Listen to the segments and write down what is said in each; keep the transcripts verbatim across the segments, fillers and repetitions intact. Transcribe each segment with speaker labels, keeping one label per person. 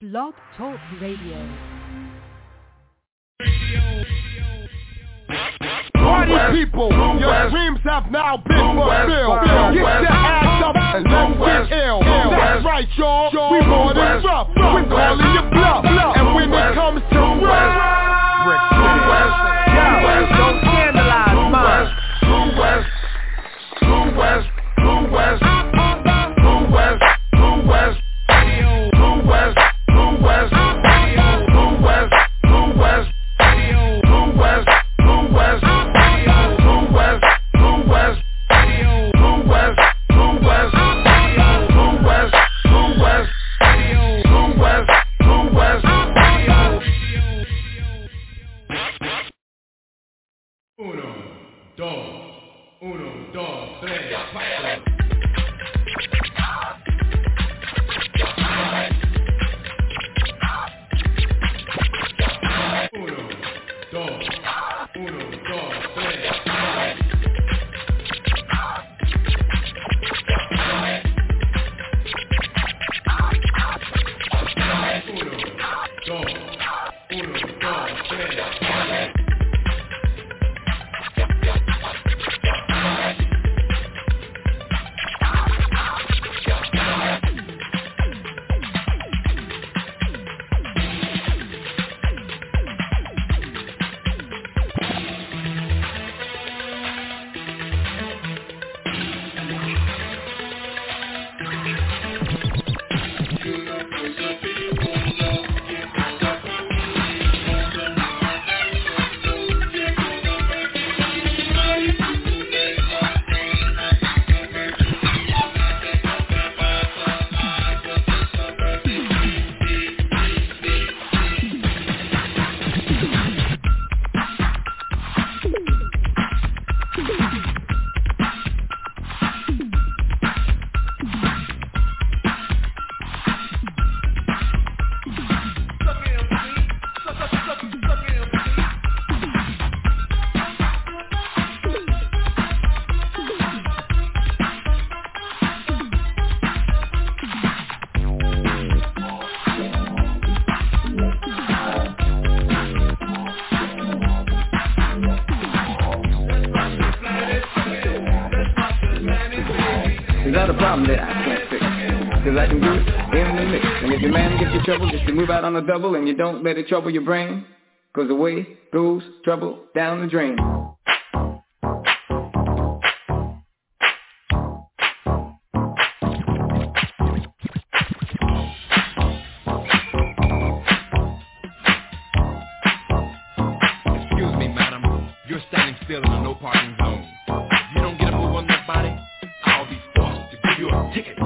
Speaker 1: Blog Talk Radio.
Speaker 2: Party people, your dreams have now been fulfilled. Get your ass up and let's get ill. That's right, y'all. We more than rough. We're calling you bluff. And when it comes to rough,
Speaker 3: don't scandalize mine.
Speaker 2: True West, True West, True West, True West, True West, True West, True West, True West, True West, True West, True West.
Speaker 4: Uno, dos, uno, dos, tres, cuatro. Uno, dos, uno, dos, tres.
Speaker 5: Move out on a double and you don't let it trouble your brain, 'cause away goes trouble down the drain.
Speaker 4: Excuse me, madam, you're standing still in a no parking zone. If you don't get a move on that body, I'll be forced to give you a ticket.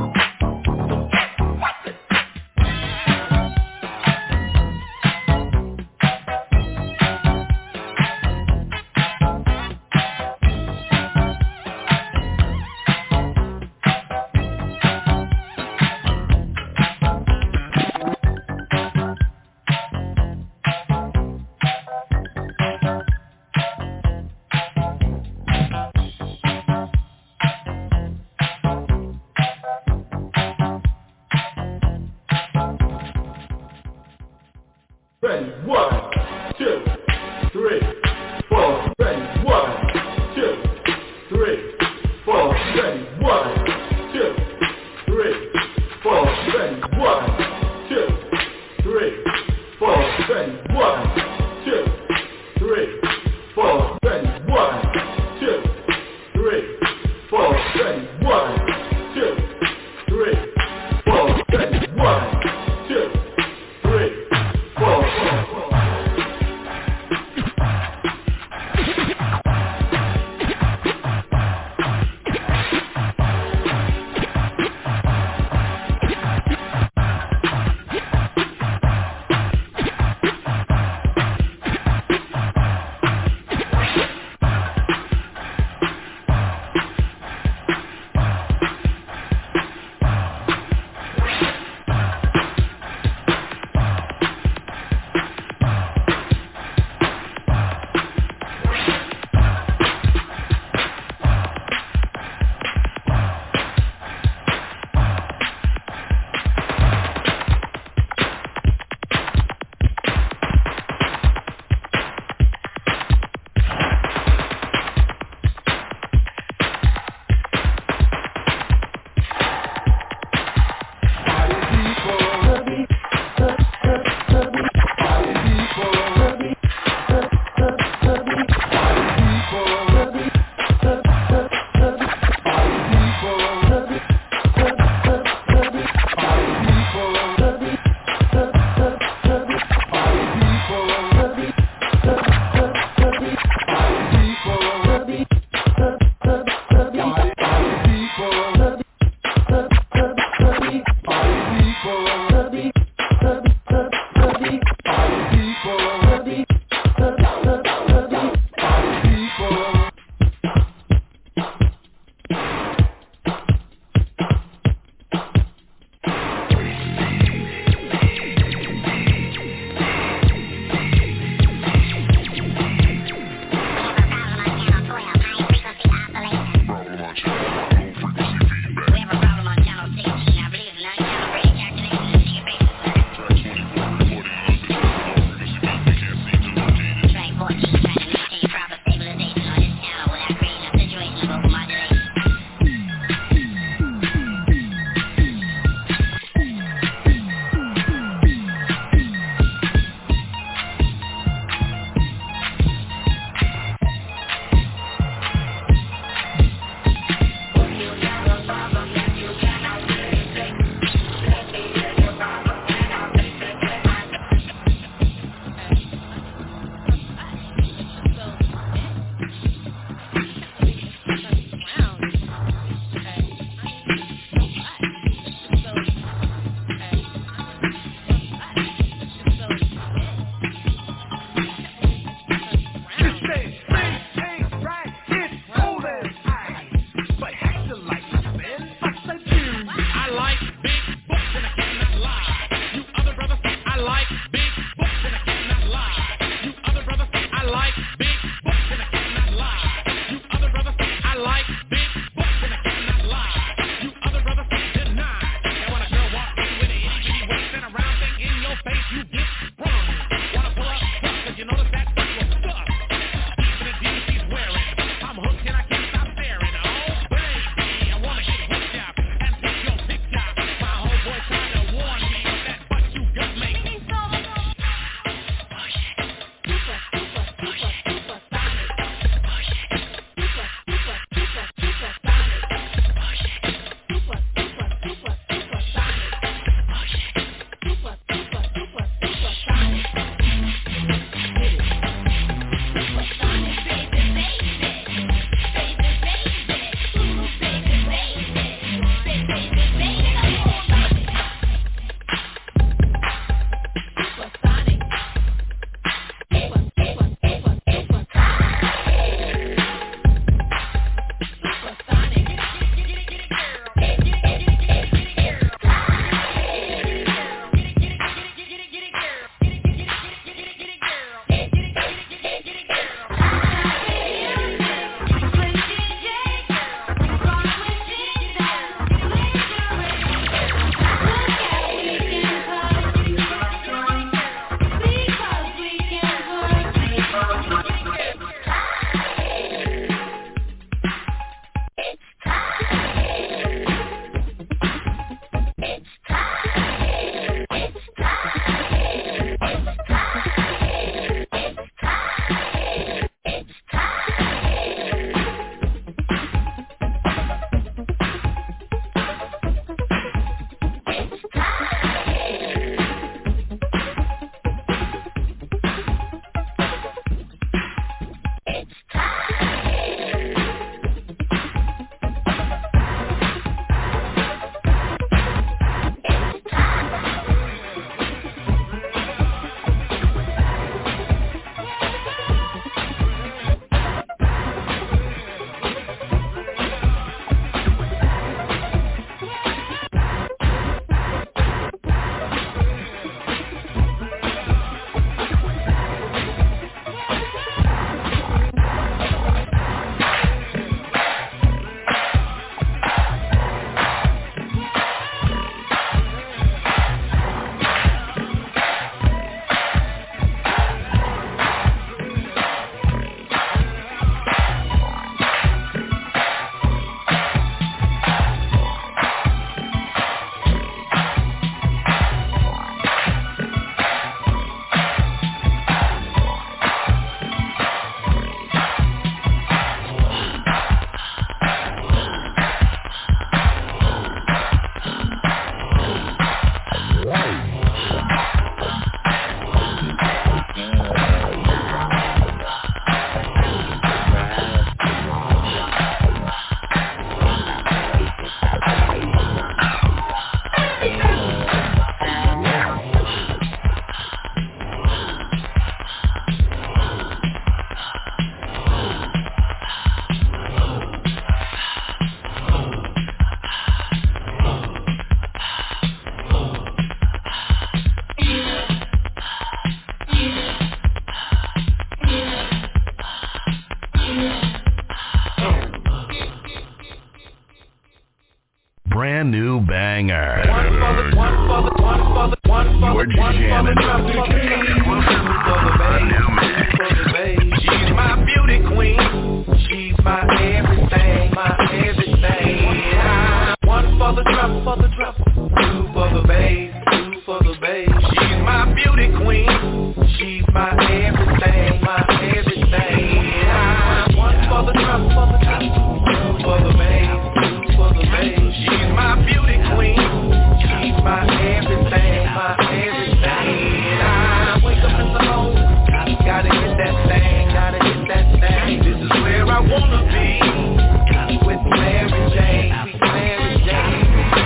Speaker 6: She's my everything, my everything. I one for the trouble, for the trouble, two for the babe, two for the babe. She's my beauty queen. She's my everything, my everything. I wake up in the morning, gotta hit that thing, gotta hit that thing. This is where I wanna be, with Mary Jane, sweet Mary Jane.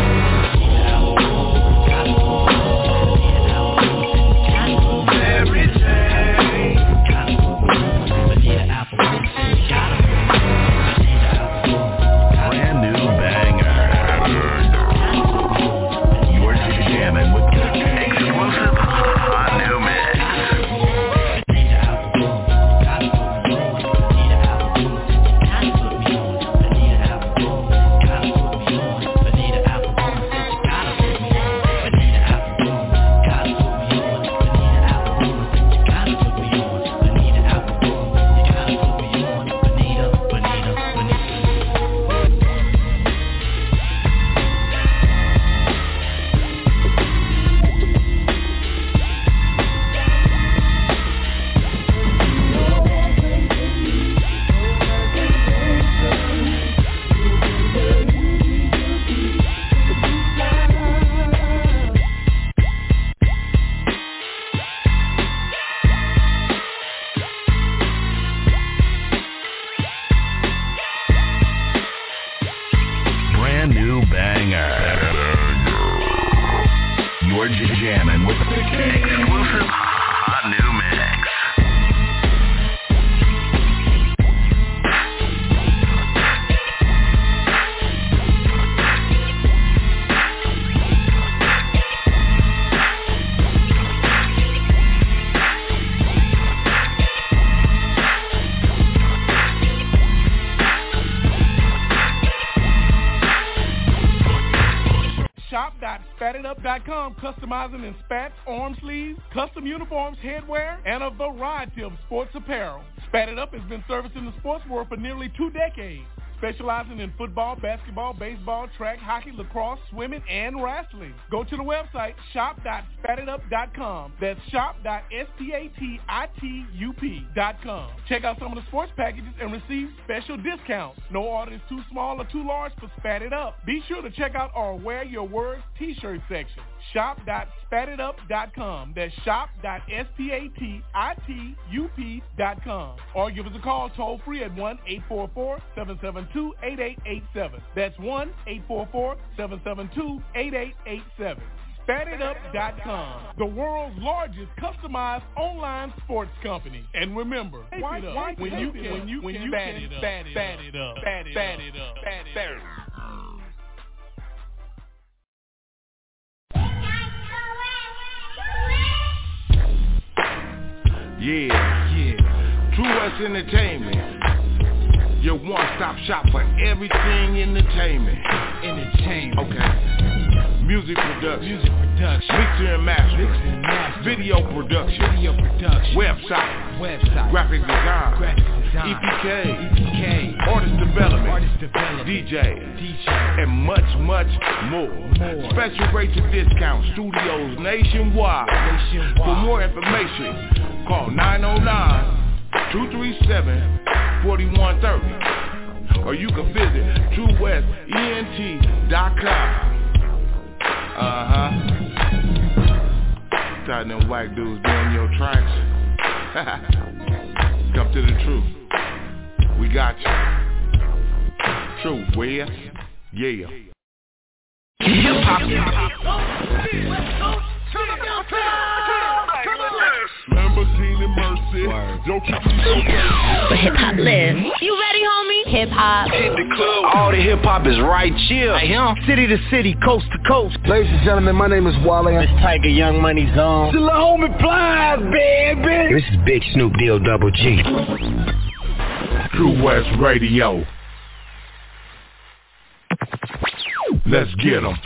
Speaker 6: Mary Jane.
Speaker 2: Brand new banger. You're jamming with exclusive hot new mix. Brand new banger. You're jamming with exclusive hot new mix.
Speaker 7: shop dot spat it up dot com, customizing in spats, arm sleeves, custom uniforms, headwear, and a variety of sports apparel. Spat It Up has been servicing the sports world for nearly two decades, specializing in football, basketball, baseball, track, hockey, lacrosse, swimming, and wrestling. Go to the website shop dot spat it up dot com. That's shop dot spat it up dot com. Check out some of the sports packages and receive special discounts. No order is too small or too large for Spat It Up. Be sure to check out our Wear Your Words t-shirt section. shop dot spat it up dot com. That's shop dot spat it up dot com. Or give us a call toll free at one eight four four, seven seven two, eight eight eight seven. That's one eight four four, seven seven two, eight eight eight seven. spat it up dot com, the world's largest customized online sports company. And remember, why, it up why, when, you can, when you when you spat it up, spat it up, spat it up, spat it up, spat it up.
Speaker 2: Yeah, yeah. True West Entertainment. Your one-stop shop for everything entertainment. Entertainment. Okay. Music production. Music production. Mixer and mastering. Mixer and mastering. Video production. Video production. Website. Website. Graphic design. Graphic design. E P K. E P K. Artist development. Artist development. D J. D J. And much, much more. more. Special rates and discounts. Studios nationwide. Nationwide. For more information, call nine oh nine, two three seven, four one three zero. Or you can visit true west E N T dot com. Uh-huh. Tired them white dudes doing your tracks. Come to the truth. We got you. True West. Yeah. Lamborghini Mercy. Yo,
Speaker 8: Where hip hop lives. You ready, homie? Hip hop.
Speaker 6: Hit the club. All the hip hop is right here. Right here. City to city, coast to coast.
Speaker 9: Ladies and gentlemen, my name is Wally.
Speaker 6: It's Tiger Young Money Zone.
Speaker 9: The homie Plies, baby.
Speaker 10: This is Big Snoop Deal Double G.
Speaker 2: True West Radio. Let's get 'em.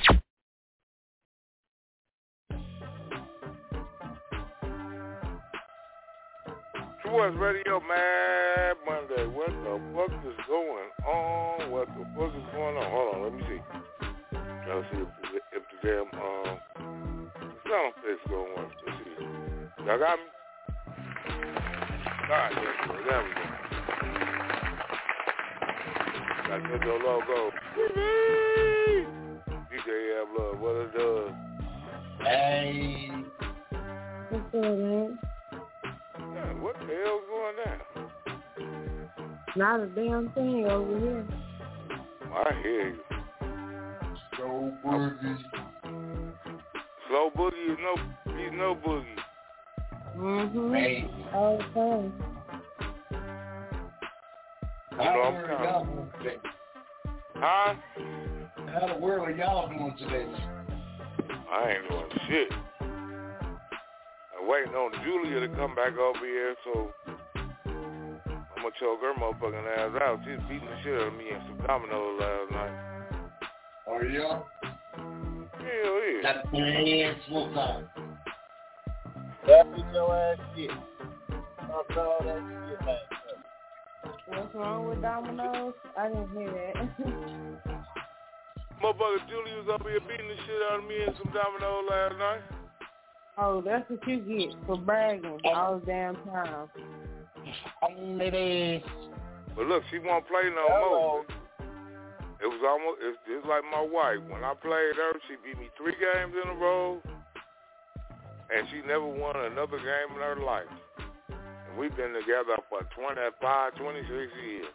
Speaker 11: True West Radio, man. Monday. What the fuck is going on? What the fuck is going on? Hold on, let me see. Trying to see if the, if the damn um sound effects going on. Let's see. Y'all got me? God, there we go. Got to get your logo. D J Have Love, what it does.
Speaker 12: Hey.
Speaker 13: What's up, man?
Speaker 11: Man, what the hell's going down?
Speaker 13: Not a damn thing over here.
Speaker 11: I hear you.
Speaker 12: Slow boogie.
Speaker 11: Slow boogie is no, he's no boogie.
Speaker 13: Mm-hmm.
Speaker 12: Hey.
Speaker 13: All the time.
Speaker 12: How the world are y'all doing today?
Speaker 11: Huh?
Speaker 12: How the world are y'all doing today?
Speaker 11: I ain't doing shit. I'm waiting on Julia to come back over here, so I'm gonna choke her motherfucking ass out. She's beating the shit out of me in some dominoes last night.
Speaker 12: Oh, yeah?
Speaker 11: Hell yeah.
Speaker 12: Got your ass whooped on.
Speaker 14: That beat your ass shit. I saw that shit, man.
Speaker 13: What's wrong with dominoes? I didn't hear that.
Speaker 11: Motherfucker Julia was up here beating the shit out of me in some dominoes last night.
Speaker 13: Oh, that's what you get for bragging all the damn time.
Speaker 11: But look, she won't play no more. It was almost, it's just like my wife. When I played her, she beat me three games in a row, and she never won another game in her life. And we've been together for twenty-five, twenty-six years.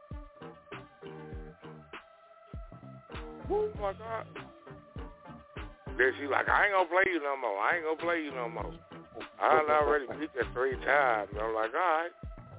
Speaker 11: Oh my God. Then she like, I ain't gonna play you no more. I ain't gonna play you no more. I done already beat her three times. I'm like, all right.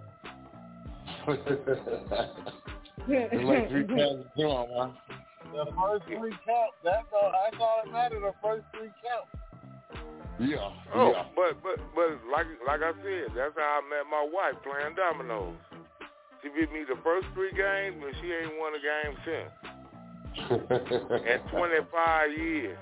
Speaker 12: It's like three times wrong, huh?
Speaker 14: The first three counts. That's all. That's all that matters. The first three counts.
Speaker 12: Yeah.
Speaker 11: Oh,
Speaker 12: yeah.
Speaker 11: but but but like like I said, that's how I met my wife playing dominoes. She beat me the first three games, but she ain't won a game since. In twenty-five years.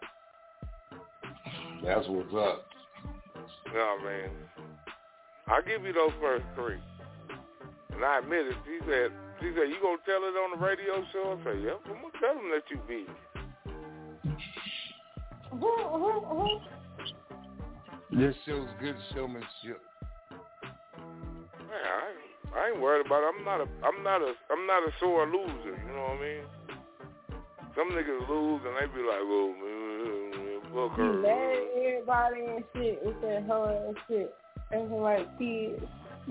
Speaker 12: That's what's up.
Speaker 11: No, man. I'll give you those first three. And I admit it. She said, she said, you gonna tell it on the radio show? I said, yep, I'm gonna tell them that you beat me.
Speaker 12: This show's good showmanship.
Speaker 11: Man, I, I ain't worried about it. I'm not a, I'm not a, I'm not a sore loser. You know what I mean? Some niggas lose and they be like, oh man, fuck her.
Speaker 13: You mad everybody and shit with that hoe and shit. Acting like kids.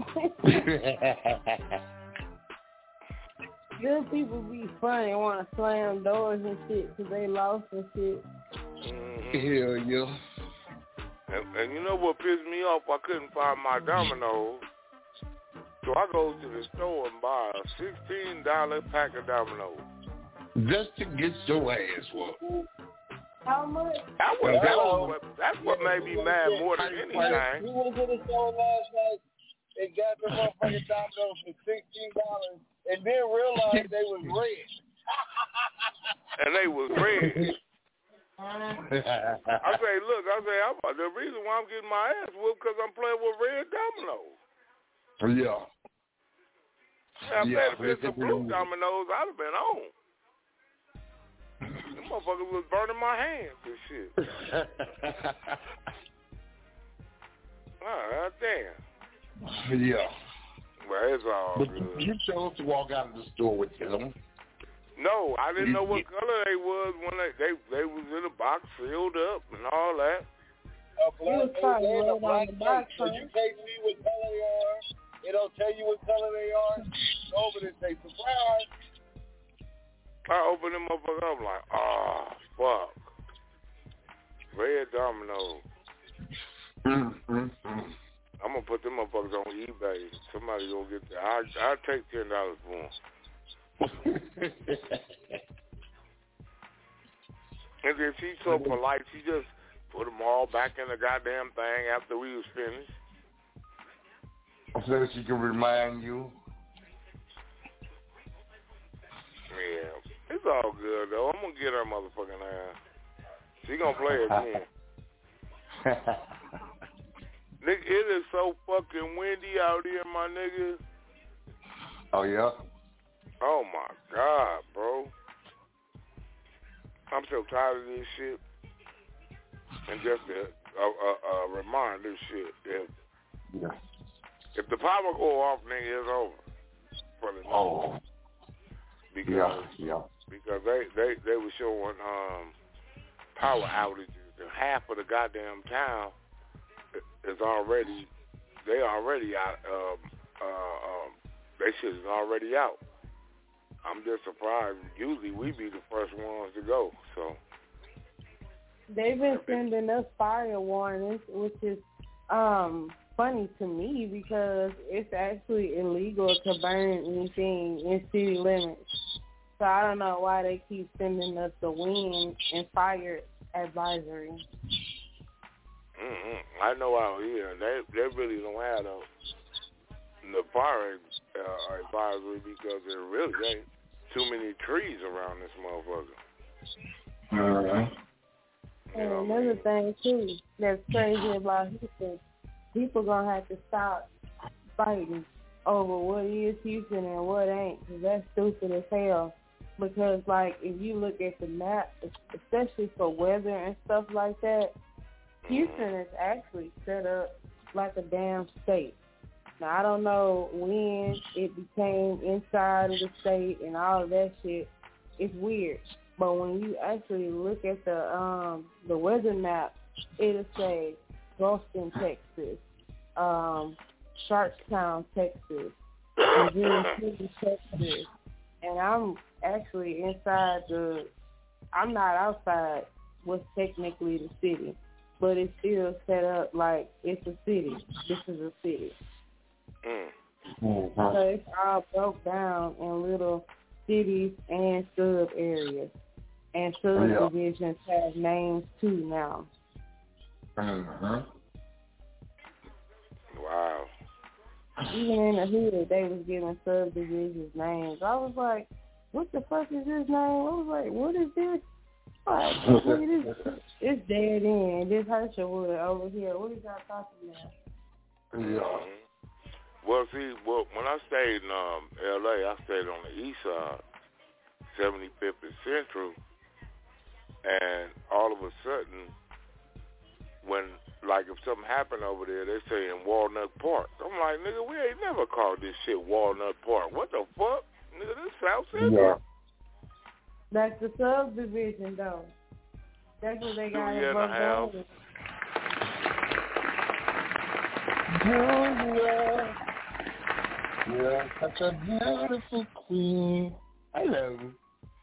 Speaker 13: Them people be funny and want to slam doors and shit because they lost and shit.
Speaker 11: Mm-hmm.
Speaker 12: Hell yeah.
Speaker 11: And, and you know what pissed me off? I couldn't find my dominoes. So I go to the store and buy a sixteen dollar pack of dominoes.
Speaker 12: Just to get your ass whooped.
Speaker 13: How much?
Speaker 11: That was, that was what, that's what made me mad more than anything.
Speaker 14: We went to the store last night and got the motherfucking dominoes for sixteen dollars and then realized they was red.
Speaker 11: And they was red. I say, look, I say, I'm, the reason why I'm getting my ass whooped because I'm playing with red dominoes.
Speaker 12: Yeah.
Speaker 11: I
Speaker 12: yeah,
Speaker 11: bet if it's the blue dominoes, I'd have been on. Them motherfuckers was burning my hands and shit. Ah, damn.
Speaker 12: Yeah.
Speaker 11: Well, it's all
Speaker 12: but
Speaker 11: good.
Speaker 12: You chose to walk out of the store with them.
Speaker 11: No, I didn't know what color they was when they they, they was in a box sealed up and all that.
Speaker 14: A black, they in a black box, so you can't see what color they are. It don't tell you what color they are. Over there, say surprise.
Speaker 11: I opened them up and I'm like, oh, fuck. Red domino.
Speaker 12: Mm-hmm.
Speaker 11: I'm going to put them motherfuckers on eBay. Somebody going to get that. I'll, I'll take ten dollars for them. And then she's so polite, she just put them all back in the goddamn thing after we was finished.
Speaker 12: So she can remind you.
Speaker 11: Yeah, it's all good though. I'm gonna get her motherfucking ass. She gonna play again. Nigga, it is so fucking windy out here, my nigga.
Speaker 12: Oh yeah.
Speaker 11: Oh my god, bro. I'm so tired of this shit. And just a, a, a, a reminder, shit. If,
Speaker 12: yeah.
Speaker 11: If the power go off, nigga, it's over for the night.
Speaker 12: Oh.
Speaker 11: Because,
Speaker 12: yeah, yeah.
Speaker 11: Because they, they, they were showing um, power outages. And half of the goddamn town is already, they already out, um, uh, um, they shit is already out. I'm just surprised. Usually we be the first ones to go, so.
Speaker 13: They've been sending us fire warnings, which is um, funny to me because it's actually illegal to burn anything in city limits. So I don't know why they keep sending us the wind and fire advisory.
Speaker 11: Mm-hmm. I know out here they they really don't have the the fire uh, advisory because there really ain't too many trees around this motherfucker.
Speaker 12: Uh-huh.
Speaker 13: And another thing too that's crazy about Houston, people gonna have to stop fighting over what is Houston and what ain't, because that's stupid as hell. Because, like, if you look at the map, especially for weather and stuff like that, Houston is actually set up like a damn state. Now, I don't know when it became inside of the state and all of that shit. It's weird. But when you actually look at the um, the weather map, it'll say Boston, Texas, um, Sharpstown, Texas, Missouri City, Texas. And I'm actually inside the, I'm not outside what's technically the city, but it's still set up like it's a city. This is a city.
Speaker 11: Mm.
Speaker 13: So it's all broke down in little cities and sub areas. And subdivisions yeah. have names too now.
Speaker 12: Uh-huh.
Speaker 11: Wow.
Speaker 13: Even in the hood, they was giving subdivisions names. I was like, what the fuck is this name? I was like, what is this? Like, look at this. It's dead end. This Herschelwood over here. What is y'all talking about?
Speaker 12: Yeah.
Speaker 11: Mm-hmm. Well, see, well, when I stayed in um, L A, I stayed on the east side, seventy-fifth and Central, and all of a sudden, when, like, if something happened over there, they say in Walnut Park. I'm like, nigga, we ain't never called this shit Walnut Park. What the fuck? Nigga, this South Central.
Speaker 12: Yeah.
Speaker 13: That's the subdivision, though. That's what they got in both buildings.
Speaker 12: Yeah, yeah, such a beautiful queen. I love you.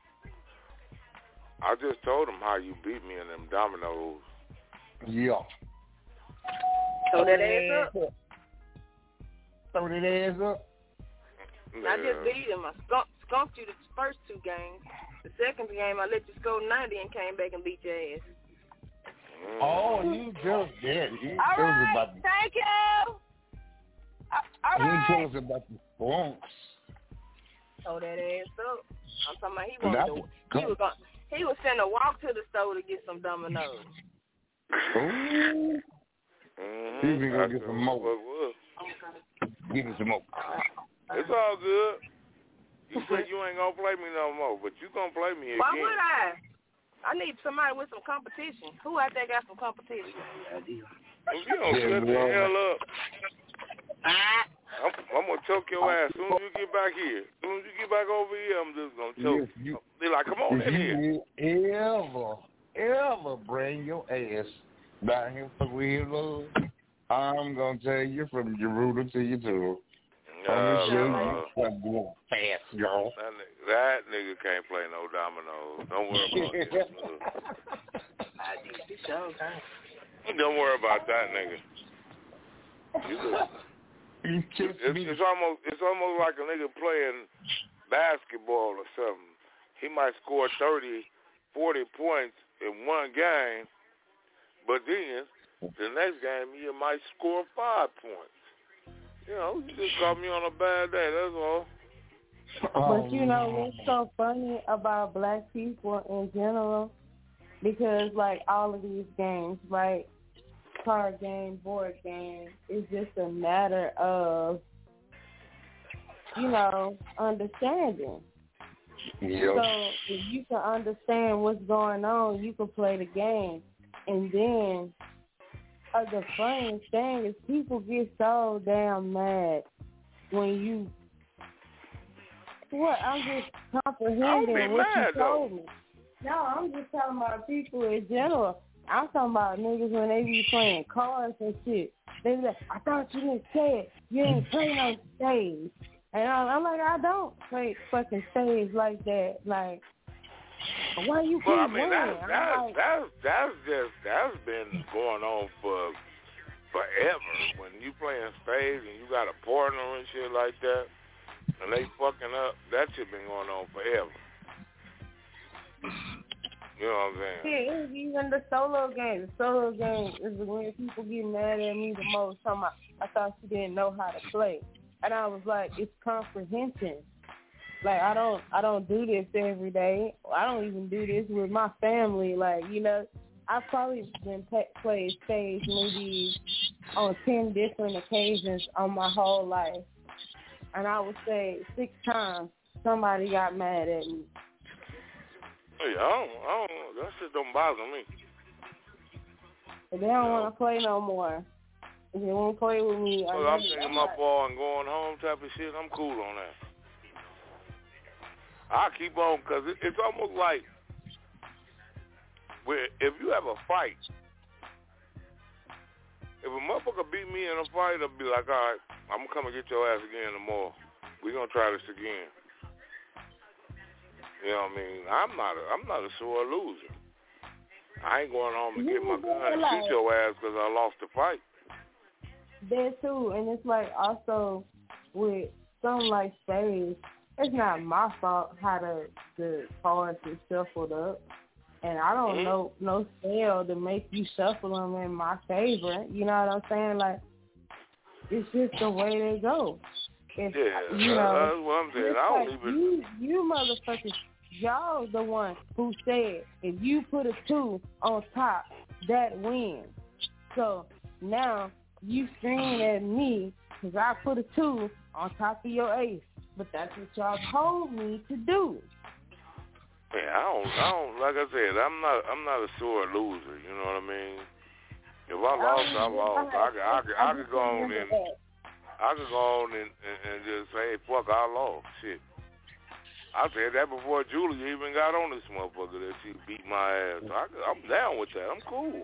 Speaker 11: I just told him how you beat me in them dominoes.
Speaker 12: Yeah.
Speaker 15: Throw that ass up.
Speaker 12: Throw that ass up.
Speaker 11: Yeah.
Speaker 15: I just beat him. I skunk, skunked you the first two games. The second game, I let you score ninety and came back and beat your ass.
Speaker 11: Mm.
Speaker 12: Oh, you just did. You
Speaker 15: all
Speaker 12: told
Speaker 15: right,
Speaker 12: us about the,
Speaker 15: thank you. Uh, all
Speaker 12: you
Speaker 15: right.
Speaker 12: told us about the skunks.
Speaker 15: Throw that ass up. I'm talking about he wanted to, he was going he was finna walk to the store to get some dominoes.
Speaker 12: Ooh.
Speaker 11: Mm-hmm.
Speaker 12: He's gonna get some more. Give me some more.
Speaker 11: It's all good. You said you ain't gonna play me no more, but you gonna play me again.
Speaker 15: Why would I? I need somebody with some competition. Who out there got some competition?
Speaker 11: If you don't shut the hell up, I'm, I'm gonna choke your ass as soon as you get back here. As soon as you get back over here, I'm just gonna choke.
Speaker 12: Yes, you,
Speaker 11: They're like, come on in here.
Speaker 12: You ever, ever bring your ass down here for real, Lord, I'm gonna tell you from your rooter to your toe.
Speaker 11: Uh,
Speaker 12: I'm gonna show
Speaker 11: uh,
Speaker 12: you something fast, y'all.
Speaker 11: That nigga, that nigga can't play no dominoes. Don't worry about this. Don't worry about that, nigga. You look, it's, it's almost it's almost like a nigga playing basketball or something. He might score thirty, forty points in one game, but then the next game he might score five points. You know, you just caught me on a bad day, that's all.
Speaker 13: But you know what's so funny about black people in general? Because, like, all of these games, right, card game, board game, it's just a matter of, you know, understanding.
Speaker 12: Yep.
Speaker 13: So if you can understand what's going on, you can play the game. And then uh, the funniest thing is people get so damn mad when you. What? I'm just comprehending what
Speaker 11: mad,
Speaker 13: you told
Speaker 11: though.
Speaker 13: me. No, I'm just talking about people in general. I'm talking about niggas when they be playing cards and shit. They be like, I thought you didn't say it. You ain't playing on stage. And I'm, I'm like, I don't play fucking stage like that. Like, why you keep
Speaker 11: well, I mean,
Speaker 13: winning?
Speaker 11: that's, that's,
Speaker 13: like,
Speaker 11: that's, that's just, that's been going on for forever. When you playing stage and you got a partner and shit like that, and they fucking up, that shit been going on forever. You know what I'm saying?
Speaker 13: Yeah, it's even the solo game. The solo game is when people get mad at me the most. Talking about, I thought you didn't know how to play. And I was like, it's comprehension. Like, I don't I don't do this every day. I don't even do this with my family. Like, you know, I've probably been pe- played stage maybe on ten different occasions on my whole life. And I would say six times somebody got mad at me.
Speaker 11: Hey, I don't, I don't, that shit don't bother me.
Speaker 13: But they don't want to play no more. If they won't play with me,
Speaker 11: well, I'm taking my ball and going home type of shit. I'm cool on that. I keep on because it, it's almost like where if you have a fight, if a motherfucker beat me in a fight, I'll be like, all right, I'm gonna come and get your ass again tomorrow. We're gonna try this again. You know what I mean? I'm not a, I'm not a sore loser. I ain't going home and get my gun and shoot your ass because I lost the fight.
Speaker 13: That too, and it's like also with something like stage, it's not my fault how the the cards are shuffled up, and I don't
Speaker 11: mm-hmm.
Speaker 13: know no spell to make you shuffle them in my favor. You know what I'm saying? Like it's just the way they go. If,
Speaker 11: yeah,
Speaker 13: you know,
Speaker 11: that's what I'm saying. I don't
Speaker 13: like
Speaker 11: even.
Speaker 13: You, you motherfuckers, y'all the one who said if you put a two on top, that wins. So now you screaming at me because I put a two on top of your ace, but that's what y'all told me to do.
Speaker 11: Yeah, I don't, I don't. Like I said, I'm not, I'm not a sore loser. You know what I mean? If I lost, I lost. I could, I could, I could go on and, I could go on and, and, and just say, fuck, I lost. Shit. I said that before Julia even got on this motherfucker that she beat my ass. I, I'm down with that. I'm cool.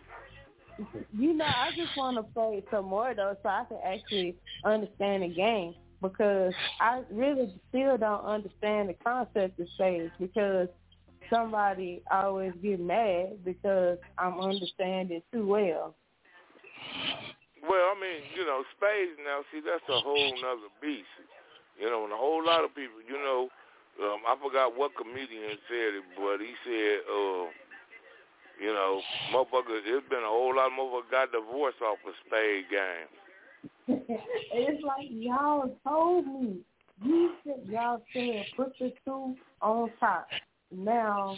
Speaker 13: You know, I just want to play some more, though, so I can actually understand the game, because I really still don't understand the concept of stage, because somebody always get mad because I'm understanding too well.
Speaker 11: Well, I mean, you know, spades now, see, that's a whole nother beast. You know, and a whole lot of people, you know, um, I forgot what comedian said it, but he said, uh, you know, motherfucker, it's been a whole lot of motherfuckers got divorced off a spade game.
Speaker 13: It's like y'all told me. You said, y'all said put the two on top. Now,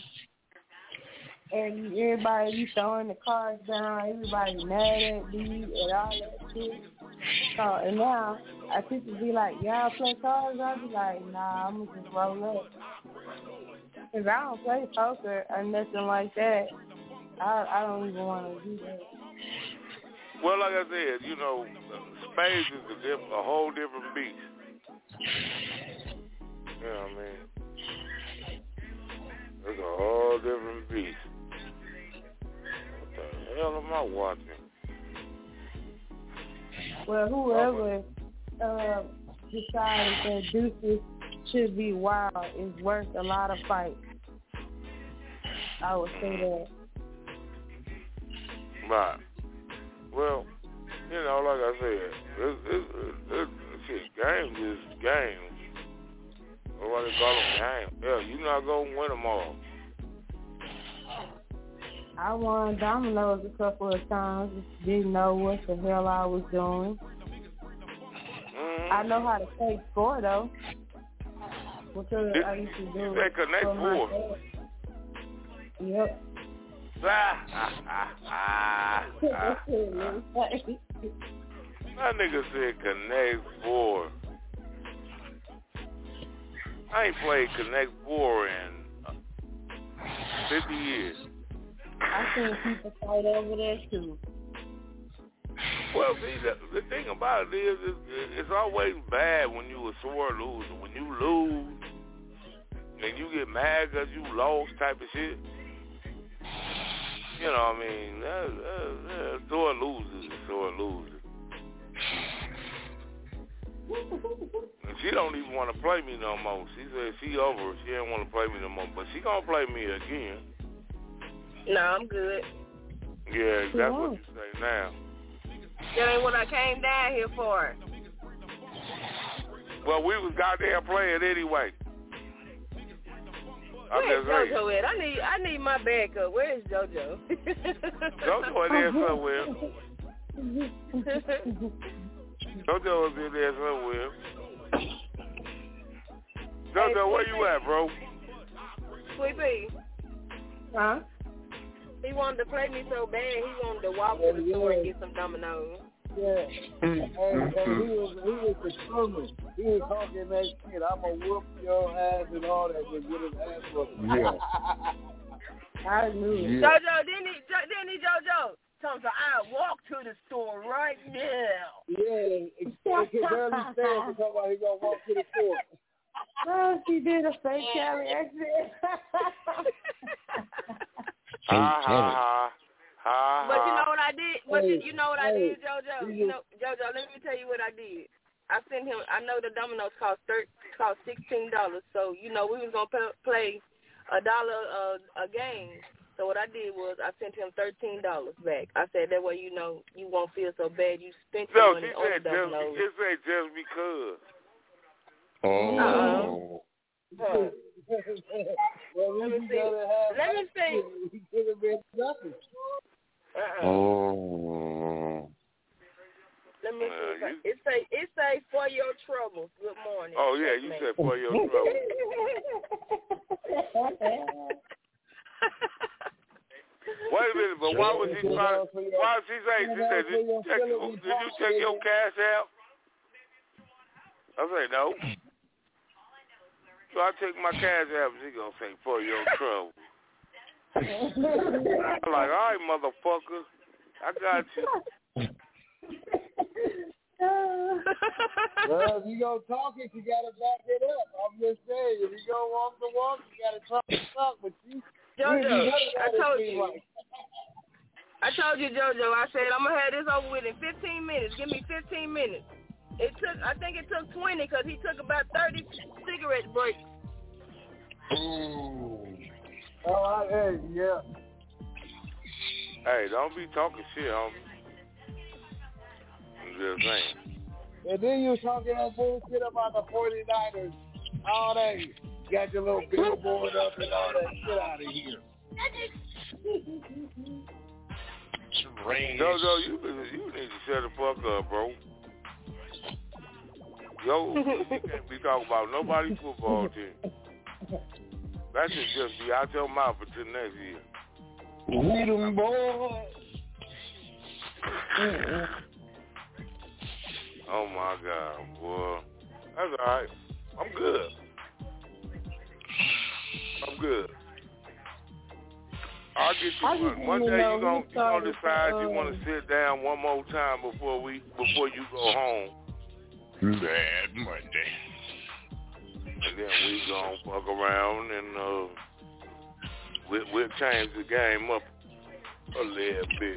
Speaker 13: and everybody be throwing the cards down, everybody mad at me and all that shit. So, and now, I people be like, y'all play cards? I'll be like, nah, I'm going to just roll up. Because I don't play poker or nothing like that. I, I don't even want to do that.
Speaker 11: Well, like I said, you know, spades is a, diff- a whole different beast. You know what I mean? It's a whole different beast. What the hell am I watching?
Speaker 13: Well, whoever uh, decided that deuces should be wild is worth a lot of fights. I would say that.
Speaker 11: Right. Well, you know, like I said, it's, it's, it's, shit, games is games. That's why they call them games. Yeah, you're not going to win them all.
Speaker 13: I won dominoes a couple of times. Just didn't know what the hell I was doing.
Speaker 11: Mm-hmm.
Speaker 13: I know how to take score, though. Because
Speaker 11: Did,
Speaker 13: I used to do
Speaker 11: you said connect four.
Speaker 13: Yep.
Speaker 11: That nigga said Connect Four. I ain't played Connect Four in fifty years.
Speaker 13: I seen people fight over there too.
Speaker 11: Well, see, the, the thing about it is, it's, it's always bad when you a sore loser. When you lose and you get mad because you lost type of shit, you know what I mean? Uh, uh, uh, sore losers are sore losers. And she don't even want to play me no more. She said she over. She didn't want to play me no more. But she going to play me again.
Speaker 15: No, I'm good.
Speaker 11: Yeah, that's what you say now.
Speaker 15: That ain't what I came down here for.
Speaker 11: Well, we was goddamn playing anyway.
Speaker 15: Where's JoJo at? I need I need my backup. Where's JoJo?
Speaker 11: JoJo in there somewhere. JoJo is in there somewhere. JoJo,
Speaker 15: hey,
Speaker 11: where you at, bro?
Speaker 15: Sweet Pea.
Speaker 13: Huh?
Speaker 15: He wanted to play me so bad, he wanted to walk to the store and get some dominoes.
Speaker 14: Yeah. And, and he was he was determined. He was talking that shit. I'm gonna whoop your ass and all that to get his ass whooped.
Speaker 13: Yeah. I knew it.
Speaker 15: Yeah. JoJo, didn't he, jo, didn't he, JoJo? Tell him so I walk to the store right now.
Speaker 14: Yeah, he can barely stand to talk about he gonna walk to the store.
Speaker 13: Oh, she did a fake Cali accent.
Speaker 11: Ha ha ha.
Speaker 15: But you know what I did? But
Speaker 14: hey,
Speaker 15: you, you know what I
Speaker 14: hey,
Speaker 15: did, JoJo? You know, JoJo, let me tell you what I did. I sent him. I know the dominoes cost thirty, cost sixteen dollars. So you know we was gonna pay, play a dollar uh, a game. So what I did was I sent him thirteen dollars back. I said that way you know you won't feel so bad. You spent your
Speaker 11: no,
Speaker 15: money
Speaker 11: she
Speaker 15: on
Speaker 11: said
Speaker 15: the dominoes.
Speaker 11: Just, she said just because.
Speaker 12: Oh.
Speaker 15: Uh-uh. Huh.
Speaker 14: Well,
Speaker 15: let me see.
Speaker 14: Have
Speaker 15: let me see.
Speaker 14: He could have been nothing.
Speaker 15: Uh-uh.
Speaker 12: Oh.
Speaker 15: Let me
Speaker 11: uh,
Speaker 15: see.
Speaker 11: You...
Speaker 15: It say it say for your troubles. Good morning.
Speaker 11: Oh yeah, you said for your troubles. Wait a minute, but why was he trying? Why did she say? She said, did you check, did you check your cash out? I say no. So I take my cash out, and she gonna say for your trouble. I'm like, all right, motherfucker, I got you.
Speaker 14: Well, if you go talk it, you gotta back it up. I'm just saying, if you go walk the walk, you gotta talk the talk. But you,
Speaker 15: JoJo,
Speaker 14: you
Speaker 15: I told you.
Speaker 14: Like.
Speaker 15: I told you, JoJo. I said I'm gonna have this over with in fifteen minutes. Give me fifteen minutes. It took, I think it took twenty because he took about thirty cigarette breaks.
Speaker 14: Ooh. Oh, I, hey, yeah.
Speaker 11: Hey, don't be talking shit, homie. I'm just saying.
Speaker 14: And then you was talking that bullshit about the forty-niners. All that. You got your little billboard up and all that shit out of here.
Speaker 11: JoJo, you, you need to shut the fuck up, bro. Yo, you can't be talking about nobody's football team. That should just be out your mouth until next year.
Speaker 14: We them boys.
Speaker 11: Oh my God, boy. That's all right. I'm good. I'm good. I'll get you one. One day you gonna you gonna decide you want to sit down one more time before we before you go home.
Speaker 12: Bad Monday.
Speaker 11: And then we gonna fuck around and uh, we, we'll change the game up a little bit.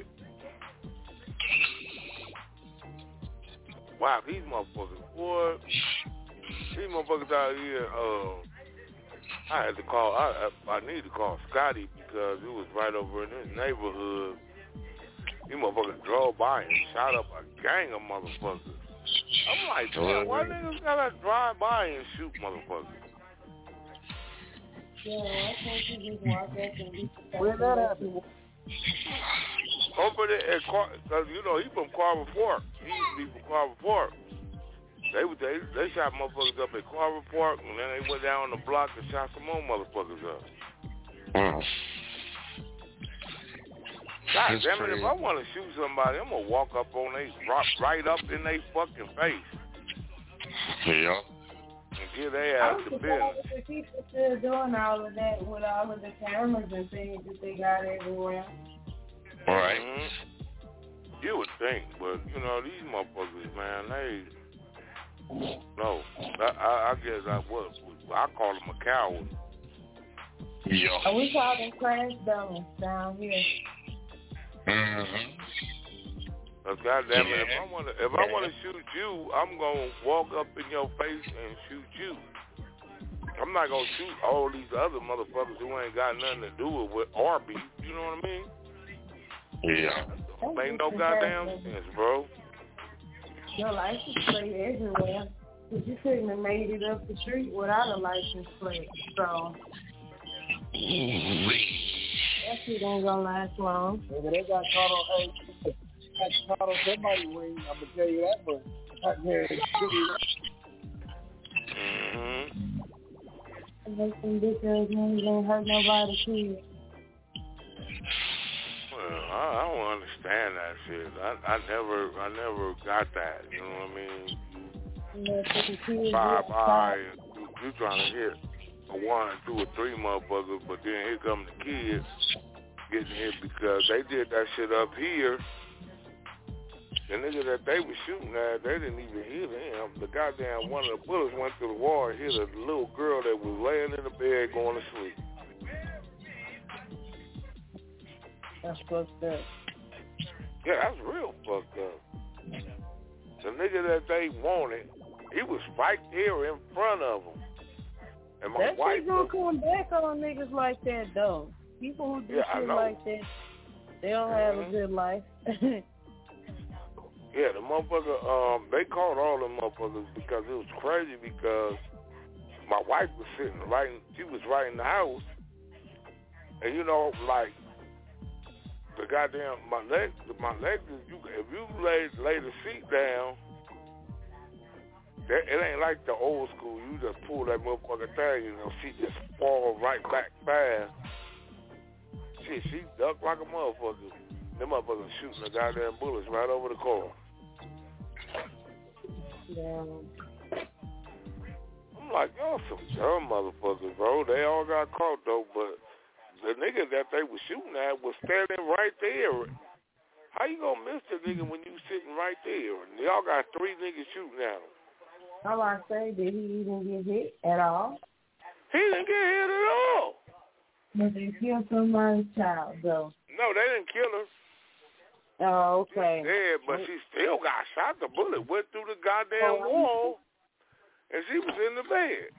Speaker 11: Wow, these motherfuckers, boy, these motherfuckers out here, uh, I had to call, I, I I need to call Scotty because it was right over in his neighborhood. These motherfuckers drove by and shot up a gang of motherfuckers. I'm like, damn, why niggas gotta drive by and shoot motherfuckers?
Speaker 13: Yeah, I think you just walk up and be
Speaker 14: Where that happened?
Speaker 11: Over there at Car, cause you know he from Carver Park. He used to be from Carver Park. They would they they shot motherfuckers up at Carver Park, and then they went down the block and shot some more motherfuckers up.
Speaker 12: Wow.
Speaker 11: God damn it! If I want to shoot somebody, I'm gonna walk up on they rock right up in they fucking face.
Speaker 12: Yeah.
Speaker 11: And give their ass the business.
Speaker 13: The people still doing all of that with all of the cameras and things that they got everywhere.
Speaker 12: All right.
Speaker 11: Mm-hmm. You would think, but you know, these motherfuckers, man, they, no, I, I, I guess I what I call them a coward.
Speaker 12: Yeah.
Speaker 13: And we call them crash dummies down here.
Speaker 12: Mm-hmm.
Speaker 11: Cause goddamn it, if I wanna, if I wanna shoot you, I'm gonna walk up in your face and shoot you. I'm not gonna shoot all these other motherfuckers who ain't got nothing to do with what R B. You know what I mean?
Speaker 12: Yeah.
Speaker 11: Don't make no goddamn sense, bro.
Speaker 13: Your license plate everywhere. But you couldn't have made it up the street without a license plate. So that shit ain't gonna last long.
Speaker 14: Maybe they got caught on hey, got caught on somebody's wing, I'm gonna tell you that, but not very
Speaker 11: Mm-hmm.
Speaker 13: Make some bitch ass money don't hurt nobody's kids.
Speaker 11: Well, I, I don't understand that shit. I, I never, I never got that. You know what I mean? You five eye, and you, you trying to hit a one, two, or three motherfuckers, but then here come the kids getting hit because they did that shit up here. The nigga that they was shooting at, they didn't even hit him. The goddamn one of the bullets went through the wall and hit a little girl that was laying in the bed going to sleep.
Speaker 13: That's fucked up.
Speaker 11: Yeah, that's real fucked up. The nigga that they wanted, he was right there in front of them. And my
Speaker 13: that
Speaker 11: wife
Speaker 13: shit gonna come back on niggas like that, though. People who do
Speaker 11: yeah,
Speaker 13: shit like that, they don't
Speaker 11: mm-hmm.
Speaker 13: have a good life.
Speaker 11: Yeah, the motherfucker, um, they called all them motherfuckers because it was crazy because my wife was sitting right, in, she was right in the house, and you know, like, the goddamn, my leg, my legs, you, if you lay, lay the seat down, that, it ain't like the old school, you just pull that motherfucker thing and the seat just fall right back fast. Shit, she ducked like a motherfucker. Them motherfuckers shooting the goddamn bullets right over the car.
Speaker 13: Yeah.
Speaker 11: I'm like, y'all some dumb motherfuckers, bro. They all got caught, though, but the nigga that they was shooting at was standing right there. How you gonna miss the nigga when you sitting right there? And y'all got three niggas shooting at him.
Speaker 13: How I say, did he even get hit at all?
Speaker 11: He didn't get hit at all.
Speaker 13: But they killed somebody's child, though.
Speaker 11: No, they didn't kill her.
Speaker 13: Oh, okay.
Speaker 11: She's dead, but she still got shot. The bullet went through the goddamn
Speaker 13: oh,
Speaker 11: wall, and she was in the bed.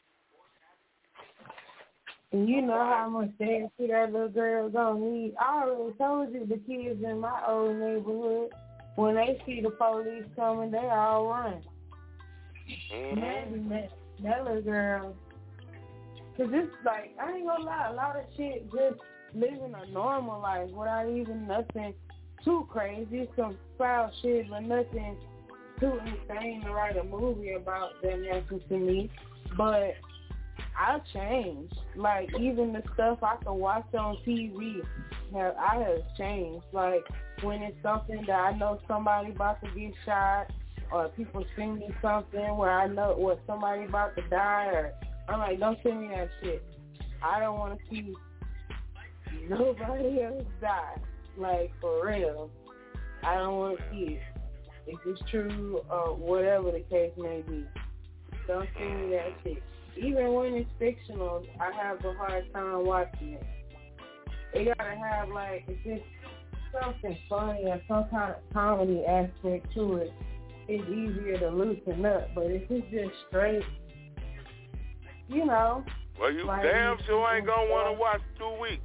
Speaker 13: And you know how much therapy that little girl gonna need. I already told you the kids in my old neighborhood, when they see the police coming, they all run.
Speaker 11: Mm-hmm.
Speaker 13: Imagine that, that little girl. Because it's like, I ain't gonna lie, a lot of shit just living a normal life without even nothing too crazy. Some foul shit, but nothing too insane to write a movie about that happened to me. But I changed. Like, even the stuff I can watch on T V, have, I have changed. Like, when it's something that I know somebody about to get shot, or people send me something where I know where somebody about to die, or I'm like, don't send me that shit. I don't want to see nobody else die. Like, for real. I don't want to see it. If it's true or whatever the case may be. Don't send me that shit. Even when it's fictional, I have a hard time watching it. They gotta have, like, if it's something funny or some kind of comedy aspect to it, it's easier to loosen up. But if it's just straight, you know.
Speaker 11: Well, you
Speaker 13: like,
Speaker 11: damn sure ain't gonna want to watch two weeks.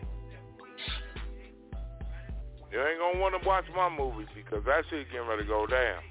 Speaker 11: You ain't gonna want to watch my movies because that shit getting ready to go down.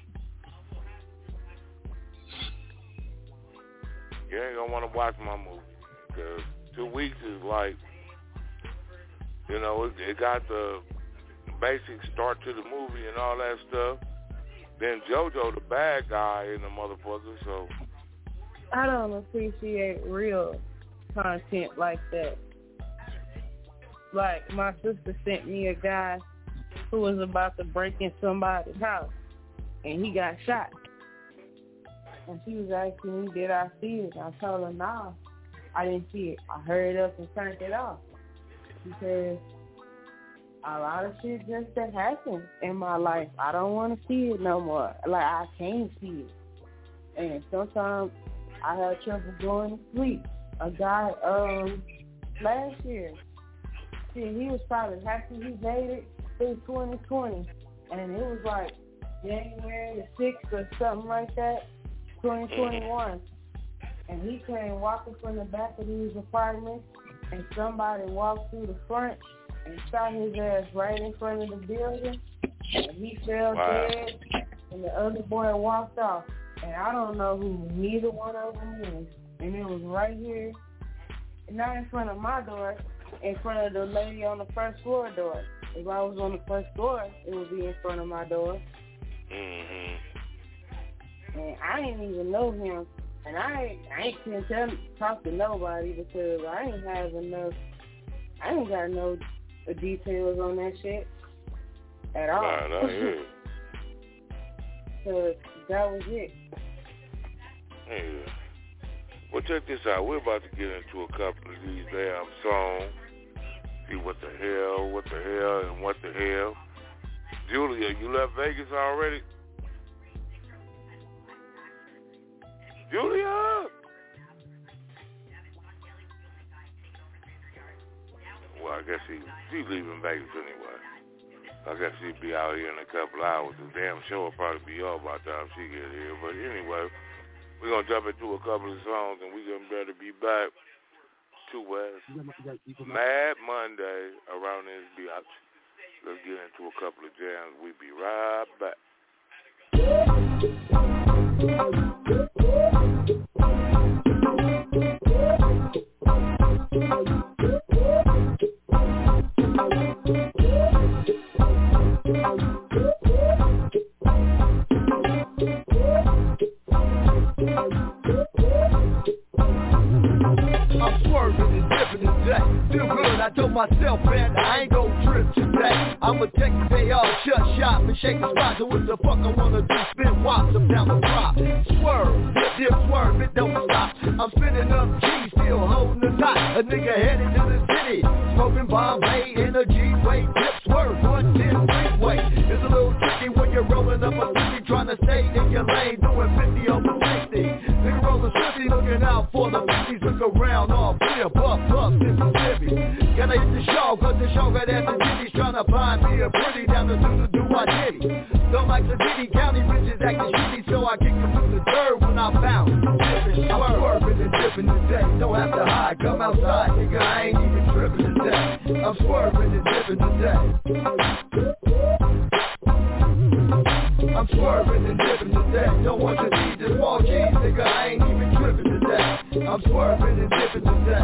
Speaker 11: You ain't gonna want to watch my movies because two weeks is like, you know, it, it got the basic start to the movie and all that stuff. Then JoJo the bad guy in the motherfucker, so.
Speaker 13: I don't appreciate real content like that. Like, my sister sent me a guy who was about to break in somebody's house, and he got shot. And she was asking me, did I see it? I told her, nah, I didn't see it. I hurried up and turned it off because a lot of shit just that happened in my life. I don't want to see it no more. Like, I can't see it. And sometimes I have trouble going to sleep. A guy, um, last year, see, he was probably happy he made it through twenty twenty. And it was like January the sixth or something like that, twenty twenty-one. And he came walking from the back of his apartment, and somebody walked through the front and shot his ass right in front of the building, and he fell wow. dead, and the other boy walked off. And I don't know who neither one of them is. And it was right here, not in front of my door, in front of the lady on the first floor door. If I was on the first floor, it would be in front of my door.
Speaker 11: Mm-hmm.
Speaker 13: And I didn't even know him. And I ain't, I ain't can't tell, talk to nobody because I ain't have enough, I ain't got no details on that shit at all.
Speaker 11: Nah, nah, yeah.
Speaker 13: So that was it.
Speaker 11: Yeah. Well, check this out. We're about to get into a couple of these damn songs. See what the hell, what the hell, and what the hell. Julia, you left Vegas already? Julia! Well, I guess he, she's leaving Vegas anyway. I guess she'll be out here in a couple hours. The damn show will probably be over by the time she get here. But anyway, we're going to jump into a couple of songs, and we're going to better be back to West Mad Monday around this bitch. Let's get into a couple of jams. We'll be right back.
Speaker 16: I'm swerving and dipping today. Feel good, I told myself, man, I ain't gon' trip today. I'ma take the day off, shut shop, and shake the spot. So what the fuck I wanna do? Spin wops up down the block. Swerve, dip, dip, swerve, it don't stop. I'm spinning up G's, still holding the knot. A nigga headed to the city, smoking Bombay in a G-way. Dip, swerve, one ten freeway. It's a little tricky when you're rolling up a fifty, trying to stay in your lane, doing fifty over sixty. Nigga rolling fifty, looking out for the fifties, look around, all clear, buff, buff, Mississippi. Gotta hit the show, cause the show got at the ditties, trying to find me a pretty down the do the do I diddy. Don't like the Diddy County bitches acting shitty, so I kick them through the dirt when I bounce. Dipping, I'm swerving and dipping today. Don't have to hide, come outside, nigga, I ain't even tripping today. I'm swerving and dipping today. I'm swerving and dipping today. Don't want to need this small cheese, nigga, I ain't even tripping today. I'm swerving and dipping today.